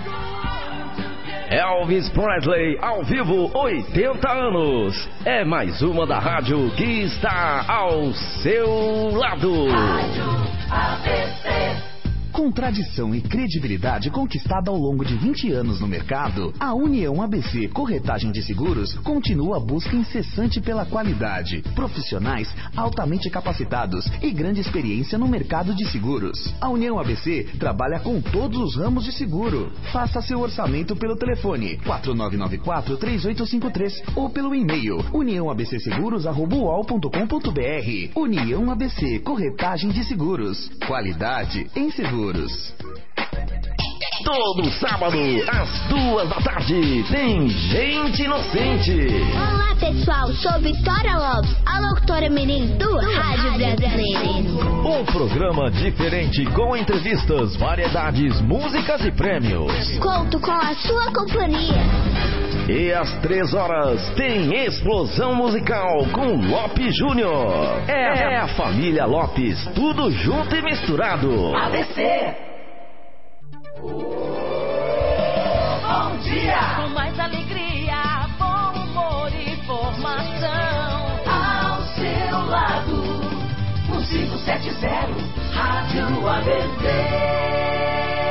[SPEAKER 8] Elvis Presley, ao vivo, oitenta anos. É mais uma da rádio que está ao seu lado.
[SPEAKER 14] Rádio A B C.
[SPEAKER 22] Com tradição e credibilidade conquistada ao longo de vinte anos no mercado, a União A B C Corretagem de Seguros continua a busca incessante pela qualidade, profissionais altamente capacitados e grande experiência no mercado de seguros. A União A B C trabalha com todos os ramos de seguro. Faça seu orçamento pelo telefone quatro nove nove quatro, três oito cinco três ou pelo e-mail união a b c seguros arroba u o l ponto com ponto b r. União A B C Corretagem de Seguros. Qualidade em seguros.
[SPEAKER 8] Todo sábado, às duas da tarde, tem Gente Inocente.
[SPEAKER 23] Olá, pessoal. Sou Vitória Lopes, a locutora mirim do Rádio Brasileiro.
[SPEAKER 8] Um programa diferente com entrevistas, variedades, músicas e prêmios.
[SPEAKER 23] Conto com a sua companhia.
[SPEAKER 8] E às três horas, tem Explosão Musical com Lopes Júnior. É, é a família Lopes, tudo junto e misturado.
[SPEAKER 14] A B C. Bom dia!
[SPEAKER 24] Com mais alegria, bom humor e informação.
[SPEAKER 14] Ao seu lado, um cinco sete zero, Rádio A B C.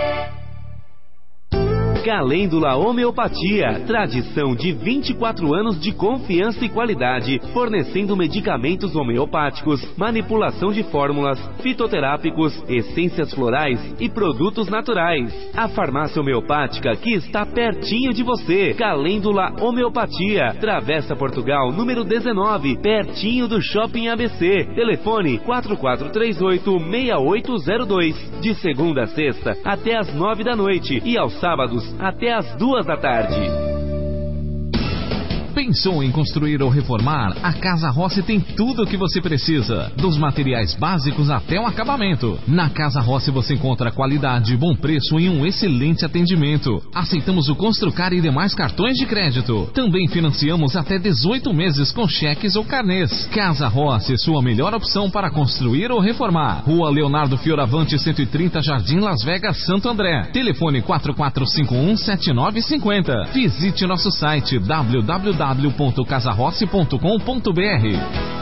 [SPEAKER 7] Calêndula Homeopatia, tradição de vinte e quatro anos de confiança e qualidade, fornecendo medicamentos homeopáticos, manipulação de fórmulas, fitoterápicos, essências florais e produtos naturais. A farmácia homeopática que está pertinho de você. Calêndula Homeopatia, Travessa Portugal, número dezenove, pertinho do Shopping A B C. Telefone quatro quatro três oito, seis oito zero dois, de segunda a sexta até às nove da noite e aos sábados até às duas da tarde.
[SPEAKER 10] Pensou em construir ou reformar? A Casa Rossi tem tudo o que você precisa, dos materiais básicos até o acabamento. Na Casa Rossi você encontra qualidade, bom preço e um excelente atendimento. Aceitamos o Construcar e demais cartões de crédito. Também financiamos até dezoito meses com cheques ou carnês. Casa Rossi, sua melhor opção para construir ou reformar. Rua Leonardo Fioravante, cento e trinta, Jardim Las Vegas, Santo André. Telefone quatro quatro cinco um sete nove cinco zero. Visite nosso site w w w ponto casa rossi ponto com ponto b r.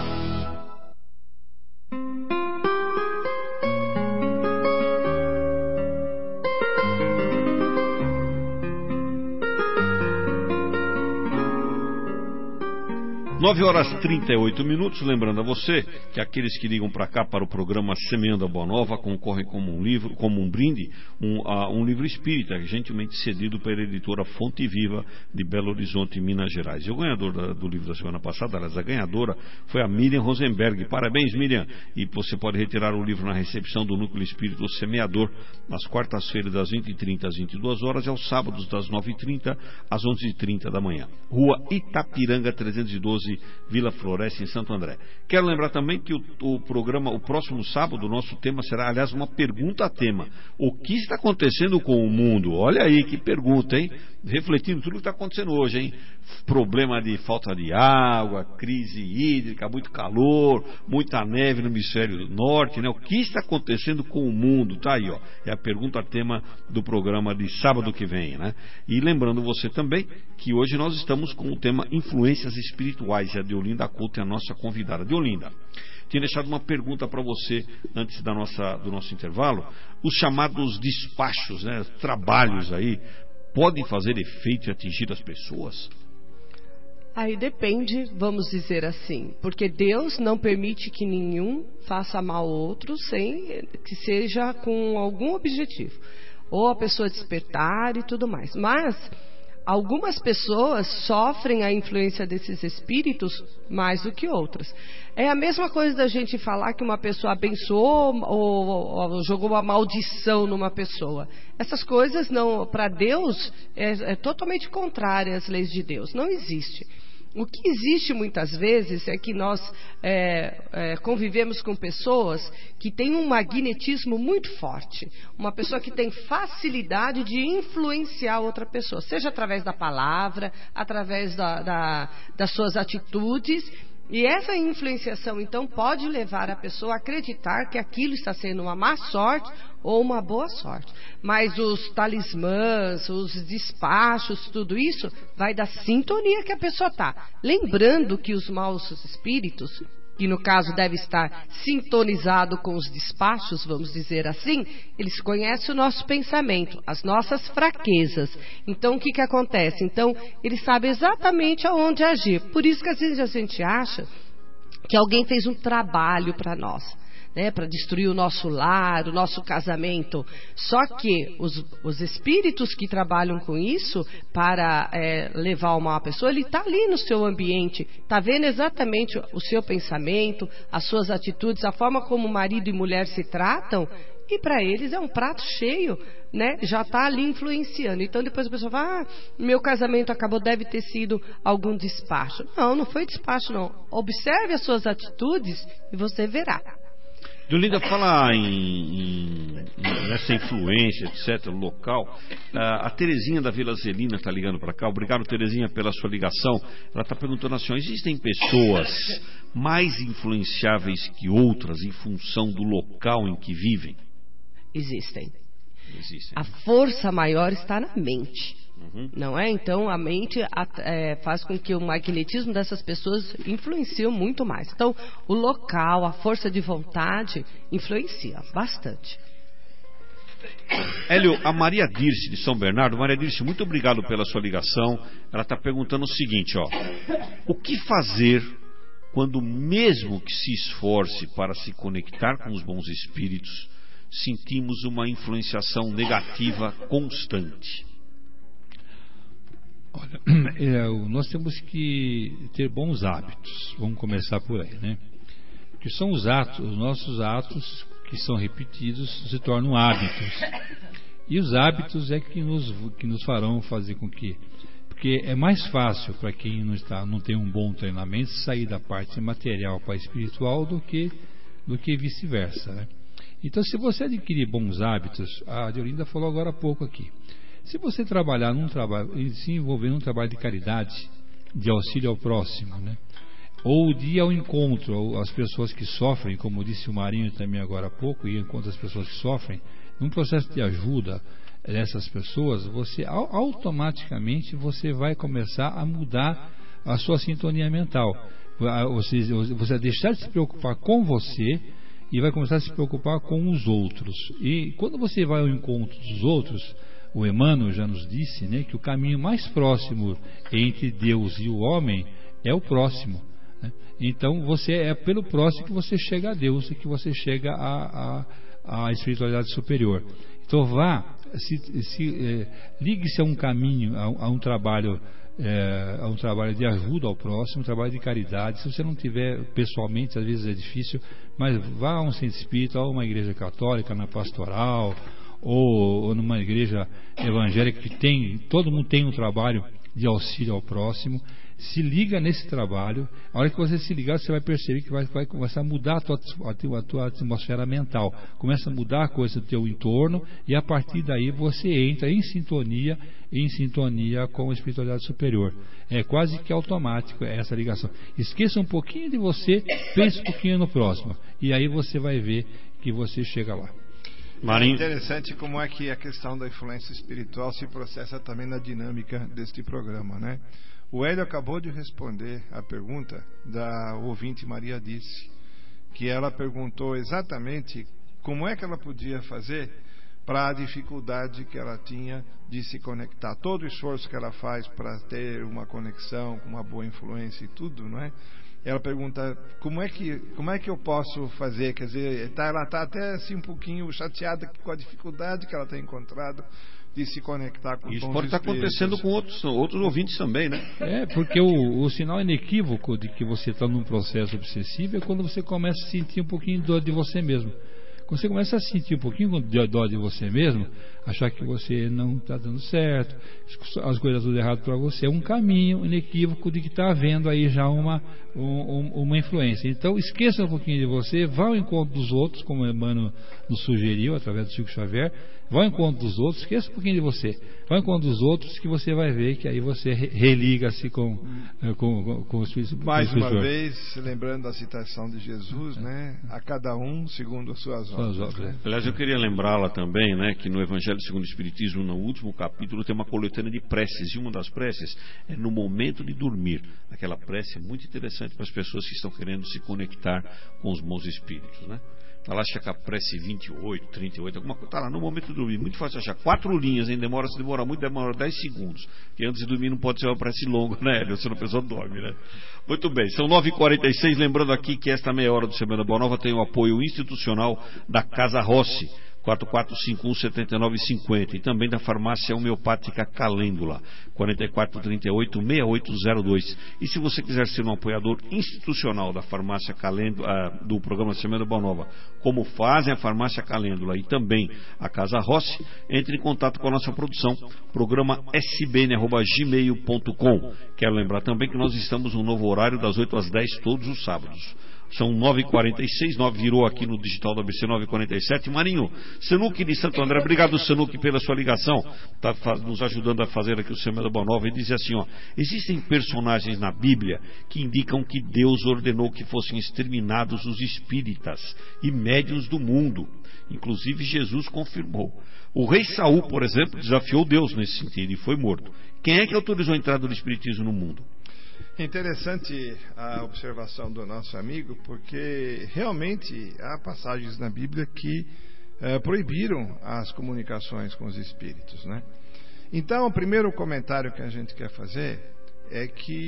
[SPEAKER 2] nove horas e trinta e oito minutos, lembrando a você que aqueles que ligam para cá para o programa Semeando a Boa Nova concorrem como um livro, como um brinde, um, uh, um livro espírita, gentilmente cedido pela editora Fonte Viva de Belo Horizonte, Minas Gerais. E o ganhador da, do livro da semana passada, aliás, a ganhadora foi a Miriam Rosenberg. Parabéns, Miriam! E você pode retirar o livro na recepção do Núcleo Espírito Semeador, nas quartas-feiras das vinte e trinta às vinte e duas horas e aos sábados das nove e trinta às onze e trinta da manhã. Rua Itapiranga trezentos e doze, Vila Floresta, em Santo André. Quero lembrar também que o, o programa, o próximo sábado, o nosso tema será, aliás, uma pergunta a tema. O que está acontecendo com o mundo? Olha aí que pergunta, hein? Refletindo tudo o que está acontecendo hoje, hein? Problema de falta de água, crise hídrica, muito calor, muita neve no hemisfério norte, né? O que está acontecendo com o mundo? Tá aí, ó. É a pergunta a tema do programa de sábado que vem, né? E lembrando você também que hoje nós estamos com o tema Influências Espirituais. E a Deolinda Couto é a nossa convidada. Deolinda, tinha deixado uma pergunta para você antes da nossa, do nosso intervalo. Os chamados despachos, né? Trabalhos aí, podem fazer efeito e atingir as pessoas?
[SPEAKER 3] Aí depende, vamos dizer assim, porque Deus não permite que nenhum faça mal ao outro sem que seja com algum objetivo, ou a pessoa despertar e tudo mais. Mas algumas pessoas sofrem a influência desses espíritos mais do que outras. É a mesma coisa da gente falar que uma pessoa abençoou ou, ou, ou jogou uma maldição numa pessoa. Essas coisas, não, para Deus, é, é totalmente contrária às leis de Deus. Não existe. O que existe muitas vezes é que nós é, é, convivemos com pessoas que têm um magnetismo muito forte. Uma pessoa que tem facilidade de influenciar outra pessoa, seja através da palavra, através da, da, das suas atitudes. E essa influenciação, então, pode levar a pessoa a acreditar que aquilo está sendo uma má sorte ou uma boa sorte. Mas os talismãs, os despachos, tudo isso vai da sintonia que a pessoa está. Lembrando que os maus espíritos, que no caso deve estar sintonizado com os despachos, vamos dizer assim, eles conhecem o nosso pensamento, as nossas fraquezas. Então, o que, que acontece? Então, eles sabem exatamente aonde agir. Por isso que às vezes a gente acha que alguém fez um trabalho para nós, né, para destruir o nosso lar, o nosso casamento. Só que os, os espíritos que trabalham com isso para é, levar uma pessoa, ele está ali no seu ambiente, está vendo exatamente o seu pensamento, as suas atitudes, a forma como marido e mulher se tratam, e para eles é um prato cheio, né? Já está ali influenciando. Então depois a pessoa fala, ah, meu casamento acabou, deve ter sido algum despacho. Não, não foi despacho não. Observe as suas atitudes e você verá.
[SPEAKER 2] Deolinda, fala em, em, nessa influência, etcétera, local. A Terezinha da Vila Zelina está ligando para cá. Obrigado, Terezinha, pela sua ligação. Ela está perguntando assim, existem pessoas mais influenciáveis que outras em função do local em que vivem?
[SPEAKER 3] Existem.
[SPEAKER 2] Existem.
[SPEAKER 3] A força maior está na mente.
[SPEAKER 2] Uhum.
[SPEAKER 3] Não é? Então a mente é, faz com que o magnetismo dessas pessoas influencie muito mais. Então o local, a força de vontade influencia bastante.
[SPEAKER 2] Hélio, a Maria Dirce de São Bernardo. Maria Dirce, muito obrigado pela sua ligação. Ela está perguntando o seguinte, ó: o que fazer quando, mesmo que se esforce para se conectar com os bons espíritos, sentimos uma influenciação negativa constante?
[SPEAKER 6] Olha, é, nós temos que ter bons hábitos. Vamos começar por aí, né? Que são os atos, os nossos atos que são repetidos se tornam hábitos. E os hábitos é que nos, que nos farão fazer com que Porque é mais fácil para quem não, está, não tem um bom treinamento sair da parte material para a espiritual do que, do que vice-versa, né? Então, se você adquirir bons hábitos, a Deolinda falou agora há pouco aqui, se você trabalhar num trabalho, se envolver num trabalho de caridade, de auxílio ao próximo, né? Ou de ir ao encontro às pessoas que sofrem, como disse o Marinho também agora há pouco, ir ao encontro às pessoas que sofrem, num processo de ajuda dessas pessoas, você automaticamente você vai começar a mudar a sua sintonia mental. Você, você vai deixar de se preocupar com você e vai começar a se preocupar com os outros. E quando você vai ao encontro dos outros, o Emmanuel já nos disse, né, que o caminho mais próximo entre Deus e o homem é o próximo, né? Então você é pelo próximo que você chega a Deus e que você chega à, à, à espiritualidade superior. Então vá, se, se, eh, ligue-se a um caminho, a, a um trabalho, eh, a um trabalho de ajuda ao próximo, um trabalho de caridade. Se você não tiver pessoalmente, às vezes é difícil, mas vá a um centro espírita, a uma igreja católica, na pastoral, ou, ou numa igreja evangélica que tem, todo mundo tem um trabalho de auxílio ao próximo. Se liga nesse trabalho. A hora que você se ligar, você vai perceber que vai, vai começar a mudar a tua, a, tua, a tua atmosfera mental. Começa a mudar a coisa do teu entorno, e a partir daí você entra em sintonia, em sintonia com a espiritualidade superior. É quase que automático essa ligação. Esqueça um pouquinho de você, pense um pouquinho no próximo, e aí você vai ver que você chega lá.
[SPEAKER 4] Marinho. É interessante como é que a questão da influência espiritual se processa também na dinâmica deste programa, né? O Hélio acabou de responder a pergunta da ouvinte Maria Disse, que ela perguntou exatamente como é que ela podia fazer para a dificuldade que ela tinha de se conectar. Todo o esforço que ela faz para ter uma conexão com uma boa influência e tudo, não é? Ela pergunta como é que, como é que eu posso fazer, quer dizer, tá, ela está até assim um pouquinho chateada com a dificuldade que ela tem encontrado de se conectar com
[SPEAKER 2] Isso
[SPEAKER 4] bons
[SPEAKER 2] pode estar acontecendo com outros, outros ouvintes também, né?
[SPEAKER 6] É, porque o, o sinal inequívoco de que você está num processo obsessivo é quando você começa a sentir um pouquinho de dor de você mesmo. Quando você começa a sentir um pouquinho de dor de você mesmo, achar que você não está dando certo, as coisas tudo errado para você, é um caminho inequívoco de que está havendo aí já uma, um, uma influência. Então esqueça um pouquinho de você, vá ao encontro dos outros, como o Emmanuel nos sugeriu através do Chico Xavier. Vá ao encontro dos outros, esqueça um pouquinho de você. Vá ao encontro dos outros, que você vai ver que aí você religa-se com, com, com, com o Espírito.
[SPEAKER 4] Mais uma vez, lembrando a citação de Jesus, né? A cada um segundo as suas obras. Né?
[SPEAKER 2] Aliás, eu queria lembrá-la também, né, que no Evangelho segundo o Espiritismo, no último capítulo, tem uma coletânea de preces. E uma das preces é no momento de dormir. Aquela prece é muito interessante para as pessoas que estão querendo se conectar com os bons espíritos, né? Está lá, checa a prece vinte e oito, trinta e oito, alguma coisa. Está lá no momento de dormir. Muito fácil achar. Quatro linhas, hein? Demora, se demora muito, demora dez segundos. Porque antes de dormir não pode ser uma prece longa, né, Hélio? Senão a pessoa dorme, né? Muito bem. São nove e quarenta e seis. Lembrando aqui que esta meia hora do Semana Boa Nova tem o apoio institucional da Casa Rossi. quatro quatro cinco um, sete nove cinco zero e também da farmácia homeopática Calêndula, quatro quatro três oito, seis oito zero dois. E se você quiser ser um apoiador institucional da farmácia Calêndula, do programa Semana Boa Nova, como fazem a farmácia Calêndula e também a Casa Rossi, entre em contato com a nossa produção, programa s b n arroba gmail ponto com. Quero lembrar também que nós estamos no novo horário das oito às dez todos os sábados. São nove e quarenta e seis, nove virou aqui no digital da A B C, nove e quarenta e sete. Marinho, Senuque de Santo André, obrigado, Senuque, pela sua ligação. Está nos ajudando a fazer aqui o Semana Boa Nova. Ele diz assim, ó, existem personagens na Bíblia que indicam que Deus ordenou que fossem exterminados os espíritas e médiuns do mundo. Inclusive Jesus confirmou. O rei Saul, por exemplo, desafiou Deus nesse sentido e foi morto. Quem é que autorizou a entrada do espiritismo no mundo?
[SPEAKER 4] É interessante a observação do nosso amigo, porque realmente há passagens na Bíblia que eh, proibiram as comunicações com os espíritos, né? Então, o primeiro comentário que a gente quer fazer é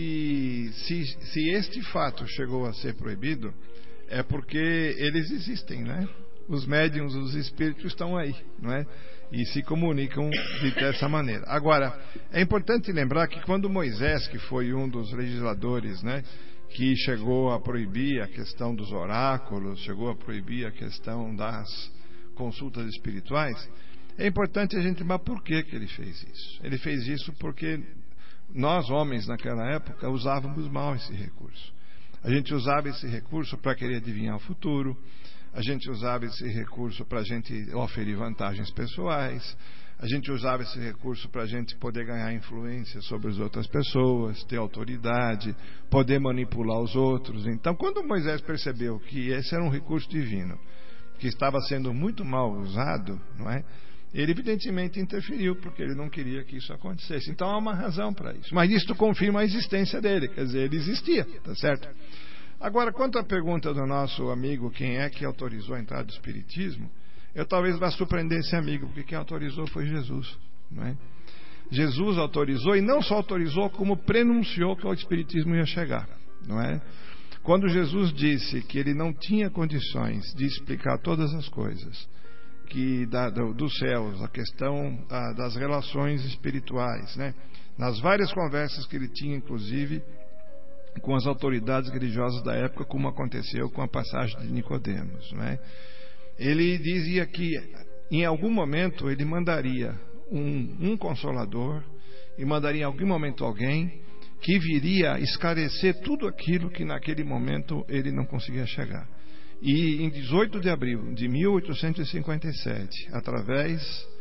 [SPEAKER 4] que se, se este fato chegou a ser proibido, é porque eles existem, né? Os médiuns, os espíritos estão aí, não é? E se comunicam de dessa maneira. Agora, é importante lembrar que quando Moisés, que foi um dos legisladores, né, que chegou a proibir a questão dos oráculos, chegou a proibir a questão das consultas espirituais, é importante a gente lembrar por que que ele fez isso. Ele fez isso porque nós homens naquela época usávamos mal esse recurso. A gente usava esse recurso para querer adivinhar o futuro, a gente usava esse recurso para a gente oferir vantagens pessoais, a gente usava esse recurso para a gente poder ganhar influência sobre as outras pessoas, ter autoridade, poder manipular os outros. Então, quando Moisés percebeu que esse era um recurso divino, que estava sendo muito mal usado, não é? Ele evidentemente interferiu, porque ele não queria que isso acontecesse. Então há uma razão para isso. Mas isso confirma a existência dele, quer dizer, ele existia, tá certo? Agora, quanto à pergunta do nosso amigo, quem é que autorizou a entrada do Espiritismo, eu talvez vá surpreender esse amigo, porque quem autorizou foi Jesus, não é? Jesus autorizou, e não só autorizou, como prenunciou que o Espiritismo ia chegar, não é? Quando Jesus disse que ele não tinha condições de explicar todas as coisas, que da, do, dos céus, a questão da, das relações espirituais, né? Nas várias conversas que ele tinha, inclusive, com as autoridades religiosas da época, como aconteceu com a passagem de Nicodemos, né? Ele dizia que em algum momento ele mandaria um, um consolador, e mandaria em algum momento alguém que viria esclarecer tudo aquilo que naquele momento ele não conseguia chegar. E em dezoito de abril de mil oitocentos e cinquenta e sete, através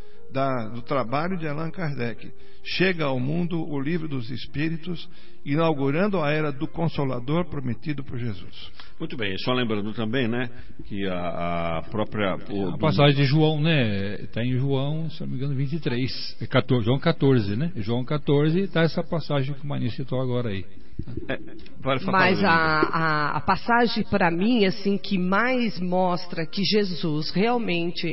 [SPEAKER 4] da, do trabalho de Allan Kardec, chega ao mundo o Livro dos Espíritos, inaugurando a era do Consolador prometido por Jesus.
[SPEAKER 2] Muito bem, só lembrando também, né, que a, a própria... O,
[SPEAKER 6] a passagem de João, né, está em João, se não me engano, vinte e três, é quatorze, João quatorze, né? João quatorze, está essa passagem que o Maninho citou agora aí.
[SPEAKER 2] É, vale
[SPEAKER 3] Mas a, a, a passagem para mim assim que mais mostra que Jesus realmente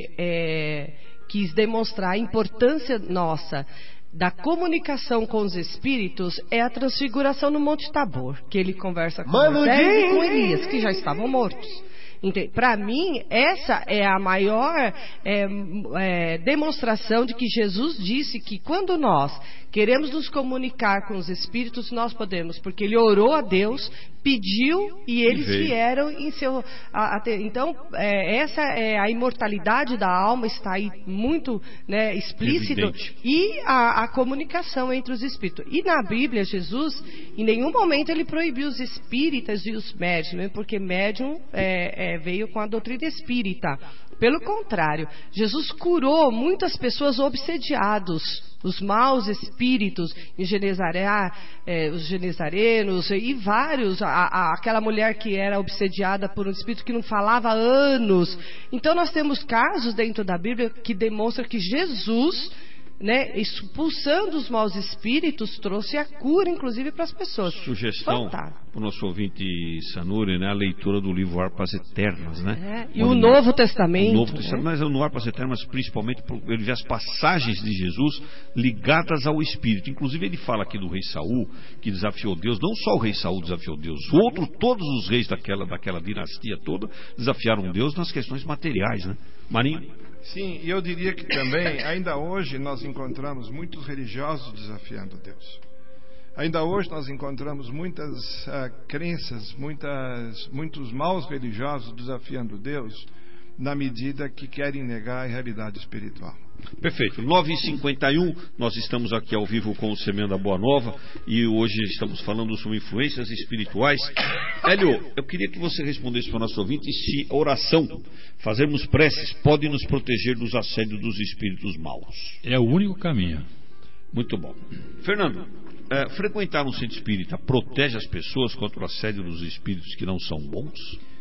[SPEAKER 3] é, quis demonstrar a importância nossa da comunicação com os espíritos é a transfiguração no Monte Tabor, que ele conversa com Moisés e com Elias, que já estavam mortos. Para mim, essa é a maior é, é, demonstração de que Jesus disse que quando nós queremos nos comunicar com os espíritos, nós podemos, porque ele orou a Deus, pediu e eles vieram em seu... A, a, então, é, essa é a imortalidade da alma, está aí muito, né, explícito, evidente. E a, a comunicação entre os espíritos. E na Bíblia, Jesus, em nenhum momento ele proibiu os espíritas e os médiums, porque médium é, é, veio com a doutrina espírita. Pelo contrário, Jesus curou muitas pessoas obsediados, os maus espíritos, em Genezaré, é, os genezarenos e vários, a, a, aquela mulher que era obsediada por um espírito que não falava há anos. Então nós temos casos dentro da Bíblia que demonstram que Jesus, né, expulsando os maus espíritos, trouxe a cura, inclusive, para as pessoas.
[SPEAKER 2] Sugestão para o nosso ouvinte Sanuri, né, a leitura do livro Harpas Eternas, né?
[SPEAKER 3] É, e o Novo Testamento.
[SPEAKER 2] O Novo Testamento, né? Mas no Harpas Eternas, principalmente, ele vê as passagens de Jesus ligadas ao Espírito. Inclusive, ele fala aqui do rei Saul, que desafiou Deus. Não só o rei Saul desafiou Deus, outro, todos os reis daquela, daquela dinastia toda desafiaram Deus nas questões materiais, né? Marinho?
[SPEAKER 4] Sim, e eu diria que também, ainda hoje, nós encontramos muitos religiosos desafiando Deus. Ainda hoje nós encontramos muitas uh, crenças, muitas, muitos maus religiosos desafiando Deus, na medida que querem negar a realidade espiritual.
[SPEAKER 2] Perfeito, nove e cinquenta e um, nós estamos aqui ao vivo com o Semeando a Boa Nova e hoje estamos falando sobre influências espirituais. Hélio, eu queria que você respondesse para o nosso ouvinte se a oração, fazermos preces, pode nos proteger dos assédios dos espíritos maus.
[SPEAKER 6] É o único caminho.
[SPEAKER 2] Muito bom. Fernando, é, frequentar um centro espírita protege as pessoas contra o assédio dos espíritos que não são bons?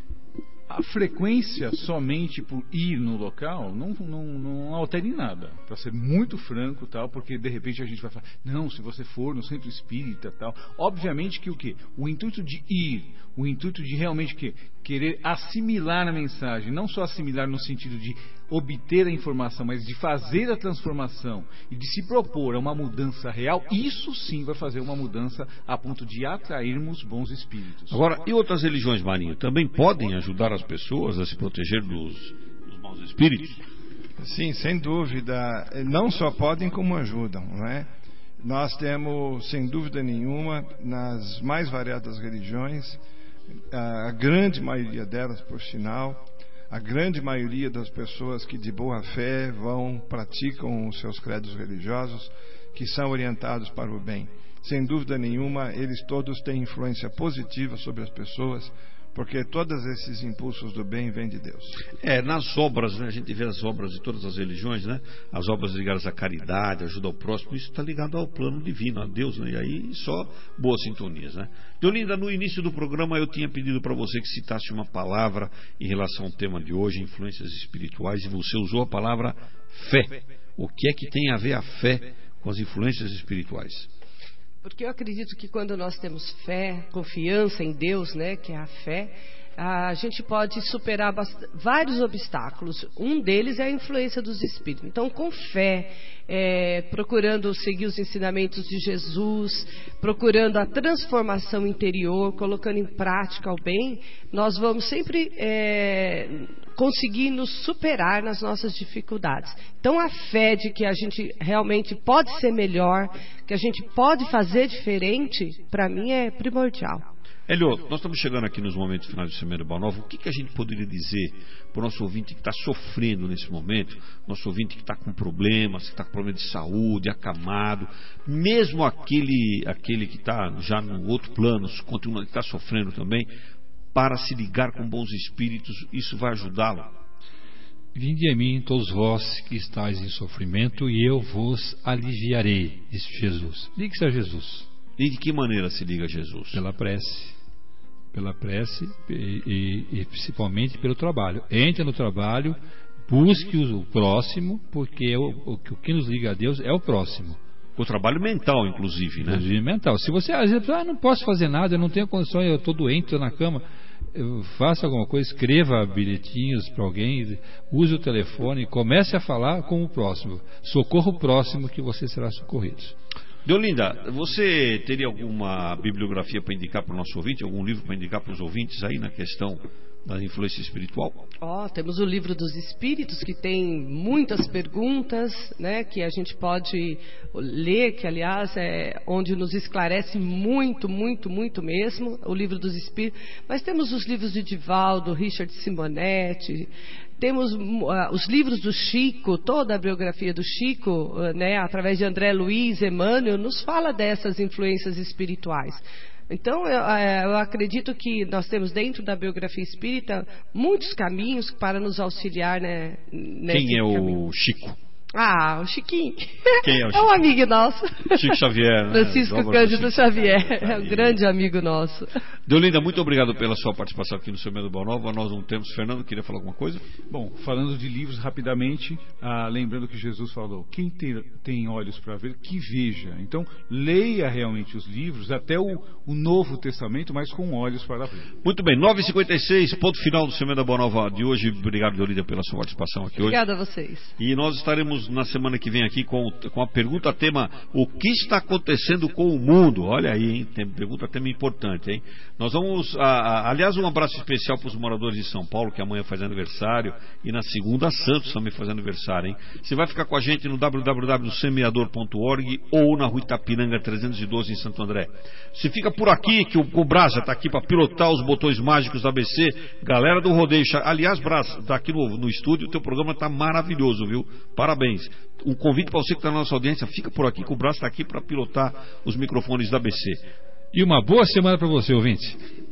[SPEAKER 5] A frequência somente por ir no local não, não, não altera em nada, para ser muito franco, tal, porque de repente a gente vai falar, não, se você for no centro espírita, tal, obviamente que o quê? O intuito de ir, o intuito de realmente que, querer assimilar a mensagem, não só assimilar no sentido de obter a informação, mas de fazer a transformação e de se propor a uma mudança real, isso sim vai fazer uma mudança a ponto de atrairmos bons espíritos.
[SPEAKER 2] Agora, e outras religiões, Marinho, também podem ajudar as pessoas a se proteger dos, dos maus espíritos?
[SPEAKER 4] Sim, sem dúvida. Não só podem, como ajudam, não é? Nós temos, sem dúvida nenhuma, nas mais variadas religiões, a grande maioria delas, por sinal, a grande maioria das pessoas que de boa fé vão, praticam os seus credos religiosos, que são orientados para o bem. sem dúvida nenhuma, eles todos têm influência positiva sobre as pessoas, porque todos esses impulsos do bem vêm de Deus.
[SPEAKER 2] É, nas obras, né, a gente vê as obras de todas as religiões, né, as obras ligadas à caridade, ajuda ao próximo, isso está ligado ao plano divino, a Deus, né, e aí só boas sintonias, né. Deolinda, no início do programa eu tinha pedido para você que citasse uma palavra em relação ao tema de hoje, influências espirituais, e você usou a palavra fé. O que é que tem a ver a fé com as influências espirituais?
[SPEAKER 3] Porque eu acredito que quando nós temos fé, confiança em Deus, né, que é a fé, a gente pode superar vários obstáculos. Um deles é a influência dos Espíritos. Então, com fé, é, procurando seguir os ensinamentos de Jesus, procurando a transformação interior, colocando em prática o bem, nós vamos sempre é, conseguir nos superar nas nossas dificuldades. Então, a fé de que a gente realmente pode ser melhor, que a gente pode fazer diferente, para mim é primordial.
[SPEAKER 2] Hélio, nós estamos chegando aqui nos momentos finais de Semana Boa Nova. O que, que a gente poderia dizer para o nosso ouvinte que está sofrendo nesse momento, nosso ouvinte que está com problemas, que está com problema de saúde, acamado, mesmo aquele, aquele que está já no outro plano, continua, que está sofrendo também, para se ligar com bons espíritos, isso vai ajudá-lo?
[SPEAKER 6] Vinde a mim, todos vós que estáis em sofrimento, e eu vos aliviarei, disse Jesus. Ligue-se a Jesus.
[SPEAKER 2] E de que maneira se liga a Jesus?
[SPEAKER 6] Pela prece. Pela prece e, e, e principalmente pelo trabalho. Entre no trabalho, busque o próximo, porque o, o, o que nos liga a Deus é o próximo.
[SPEAKER 2] O trabalho mental, inclusive, né?
[SPEAKER 6] Inclusive mental. Se você às vezes, ah, não posso fazer nada, eu não tenho condições, eu estou doente, estou na cama, faça alguma coisa, escreva bilhetinhos para alguém, use o telefone, comece a falar com o próximo. Socorra o próximo que você será socorrido.
[SPEAKER 2] Deolinda, você teria alguma bibliografia para indicar para o nosso ouvinte, algum livro para indicar para os ouvintes aí na questão da influência espiritual?
[SPEAKER 3] Ó, oh, temos o Livro dos Espíritos, que tem muitas perguntas, né, que a gente pode ler, que aliás é onde nos esclarece muito, muito, muito mesmo, o Livro dos Espíritos. Mas temos os livros de Divaldo, Richard Simonetti, temos uh, os livros do Chico, toda a biografia do Chico, uh, né, através de André Luiz, Emmanuel, nos fala dessas influências espirituais. Então, eu, eu acredito que nós temos dentro da biografia espírita muitos caminhos para nos auxiliar, né, nesse
[SPEAKER 2] Quem é
[SPEAKER 3] caminho.
[SPEAKER 2] O Chico?
[SPEAKER 3] Ah, o Chiquinho.
[SPEAKER 2] Quem é o Chico?
[SPEAKER 3] É um amigo nosso.
[SPEAKER 2] Chico Xavier. Né?
[SPEAKER 3] Francisco Cândido Xavier. É um grande amigo nosso.
[SPEAKER 2] Deolinda, muito obrigado pela sua participação aqui no Semana Boa Nova. Nós não temos. Fernando, queria falar alguma coisa?
[SPEAKER 5] Bom, falando de livros rapidamente, ah, lembrando que Jesus falou, quem tem, tem olhos para ver, que veja. Então, leia realmente os livros, até o, o Novo Testamento, mas com olhos para ver.
[SPEAKER 2] Muito bem, nove e cinquenta e seis, ponto final do Semana Boa Nova de hoje. Obrigado, Deolinda, pela sua participação aqui
[SPEAKER 3] Obrigada
[SPEAKER 2] hoje.
[SPEAKER 3] Obrigada a vocês.
[SPEAKER 2] E nós estaremos na semana que vem aqui com, com a pergunta tema: o que está acontecendo com o mundo? Olha aí, hein? Tem pergunta tema importante, hein? Nós vamos, a, a, aliás, um abraço especial para os moradores de São Paulo, que amanhã faz aniversário, e na segunda Santos também faz aniversário, hein? Você vai ficar com a gente no w w w ponto semeador ponto org ou na Rua Itapiranga trezentos e doze em Santo André. Você fica por aqui, que o, o Brasa está aqui para pilotar os botões mágicos da A B C. Galera do rodeio, aliás, Brasa, está aqui no, no estúdio, o teu programa está maravilhoso, viu? Parabéns. Um convite para você que está na nossa audiência, fica por aqui, que o Brasa está aqui para pilotar os microfones da A B C.
[SPEAKER 6] E uma boa semana para você, ouvinte.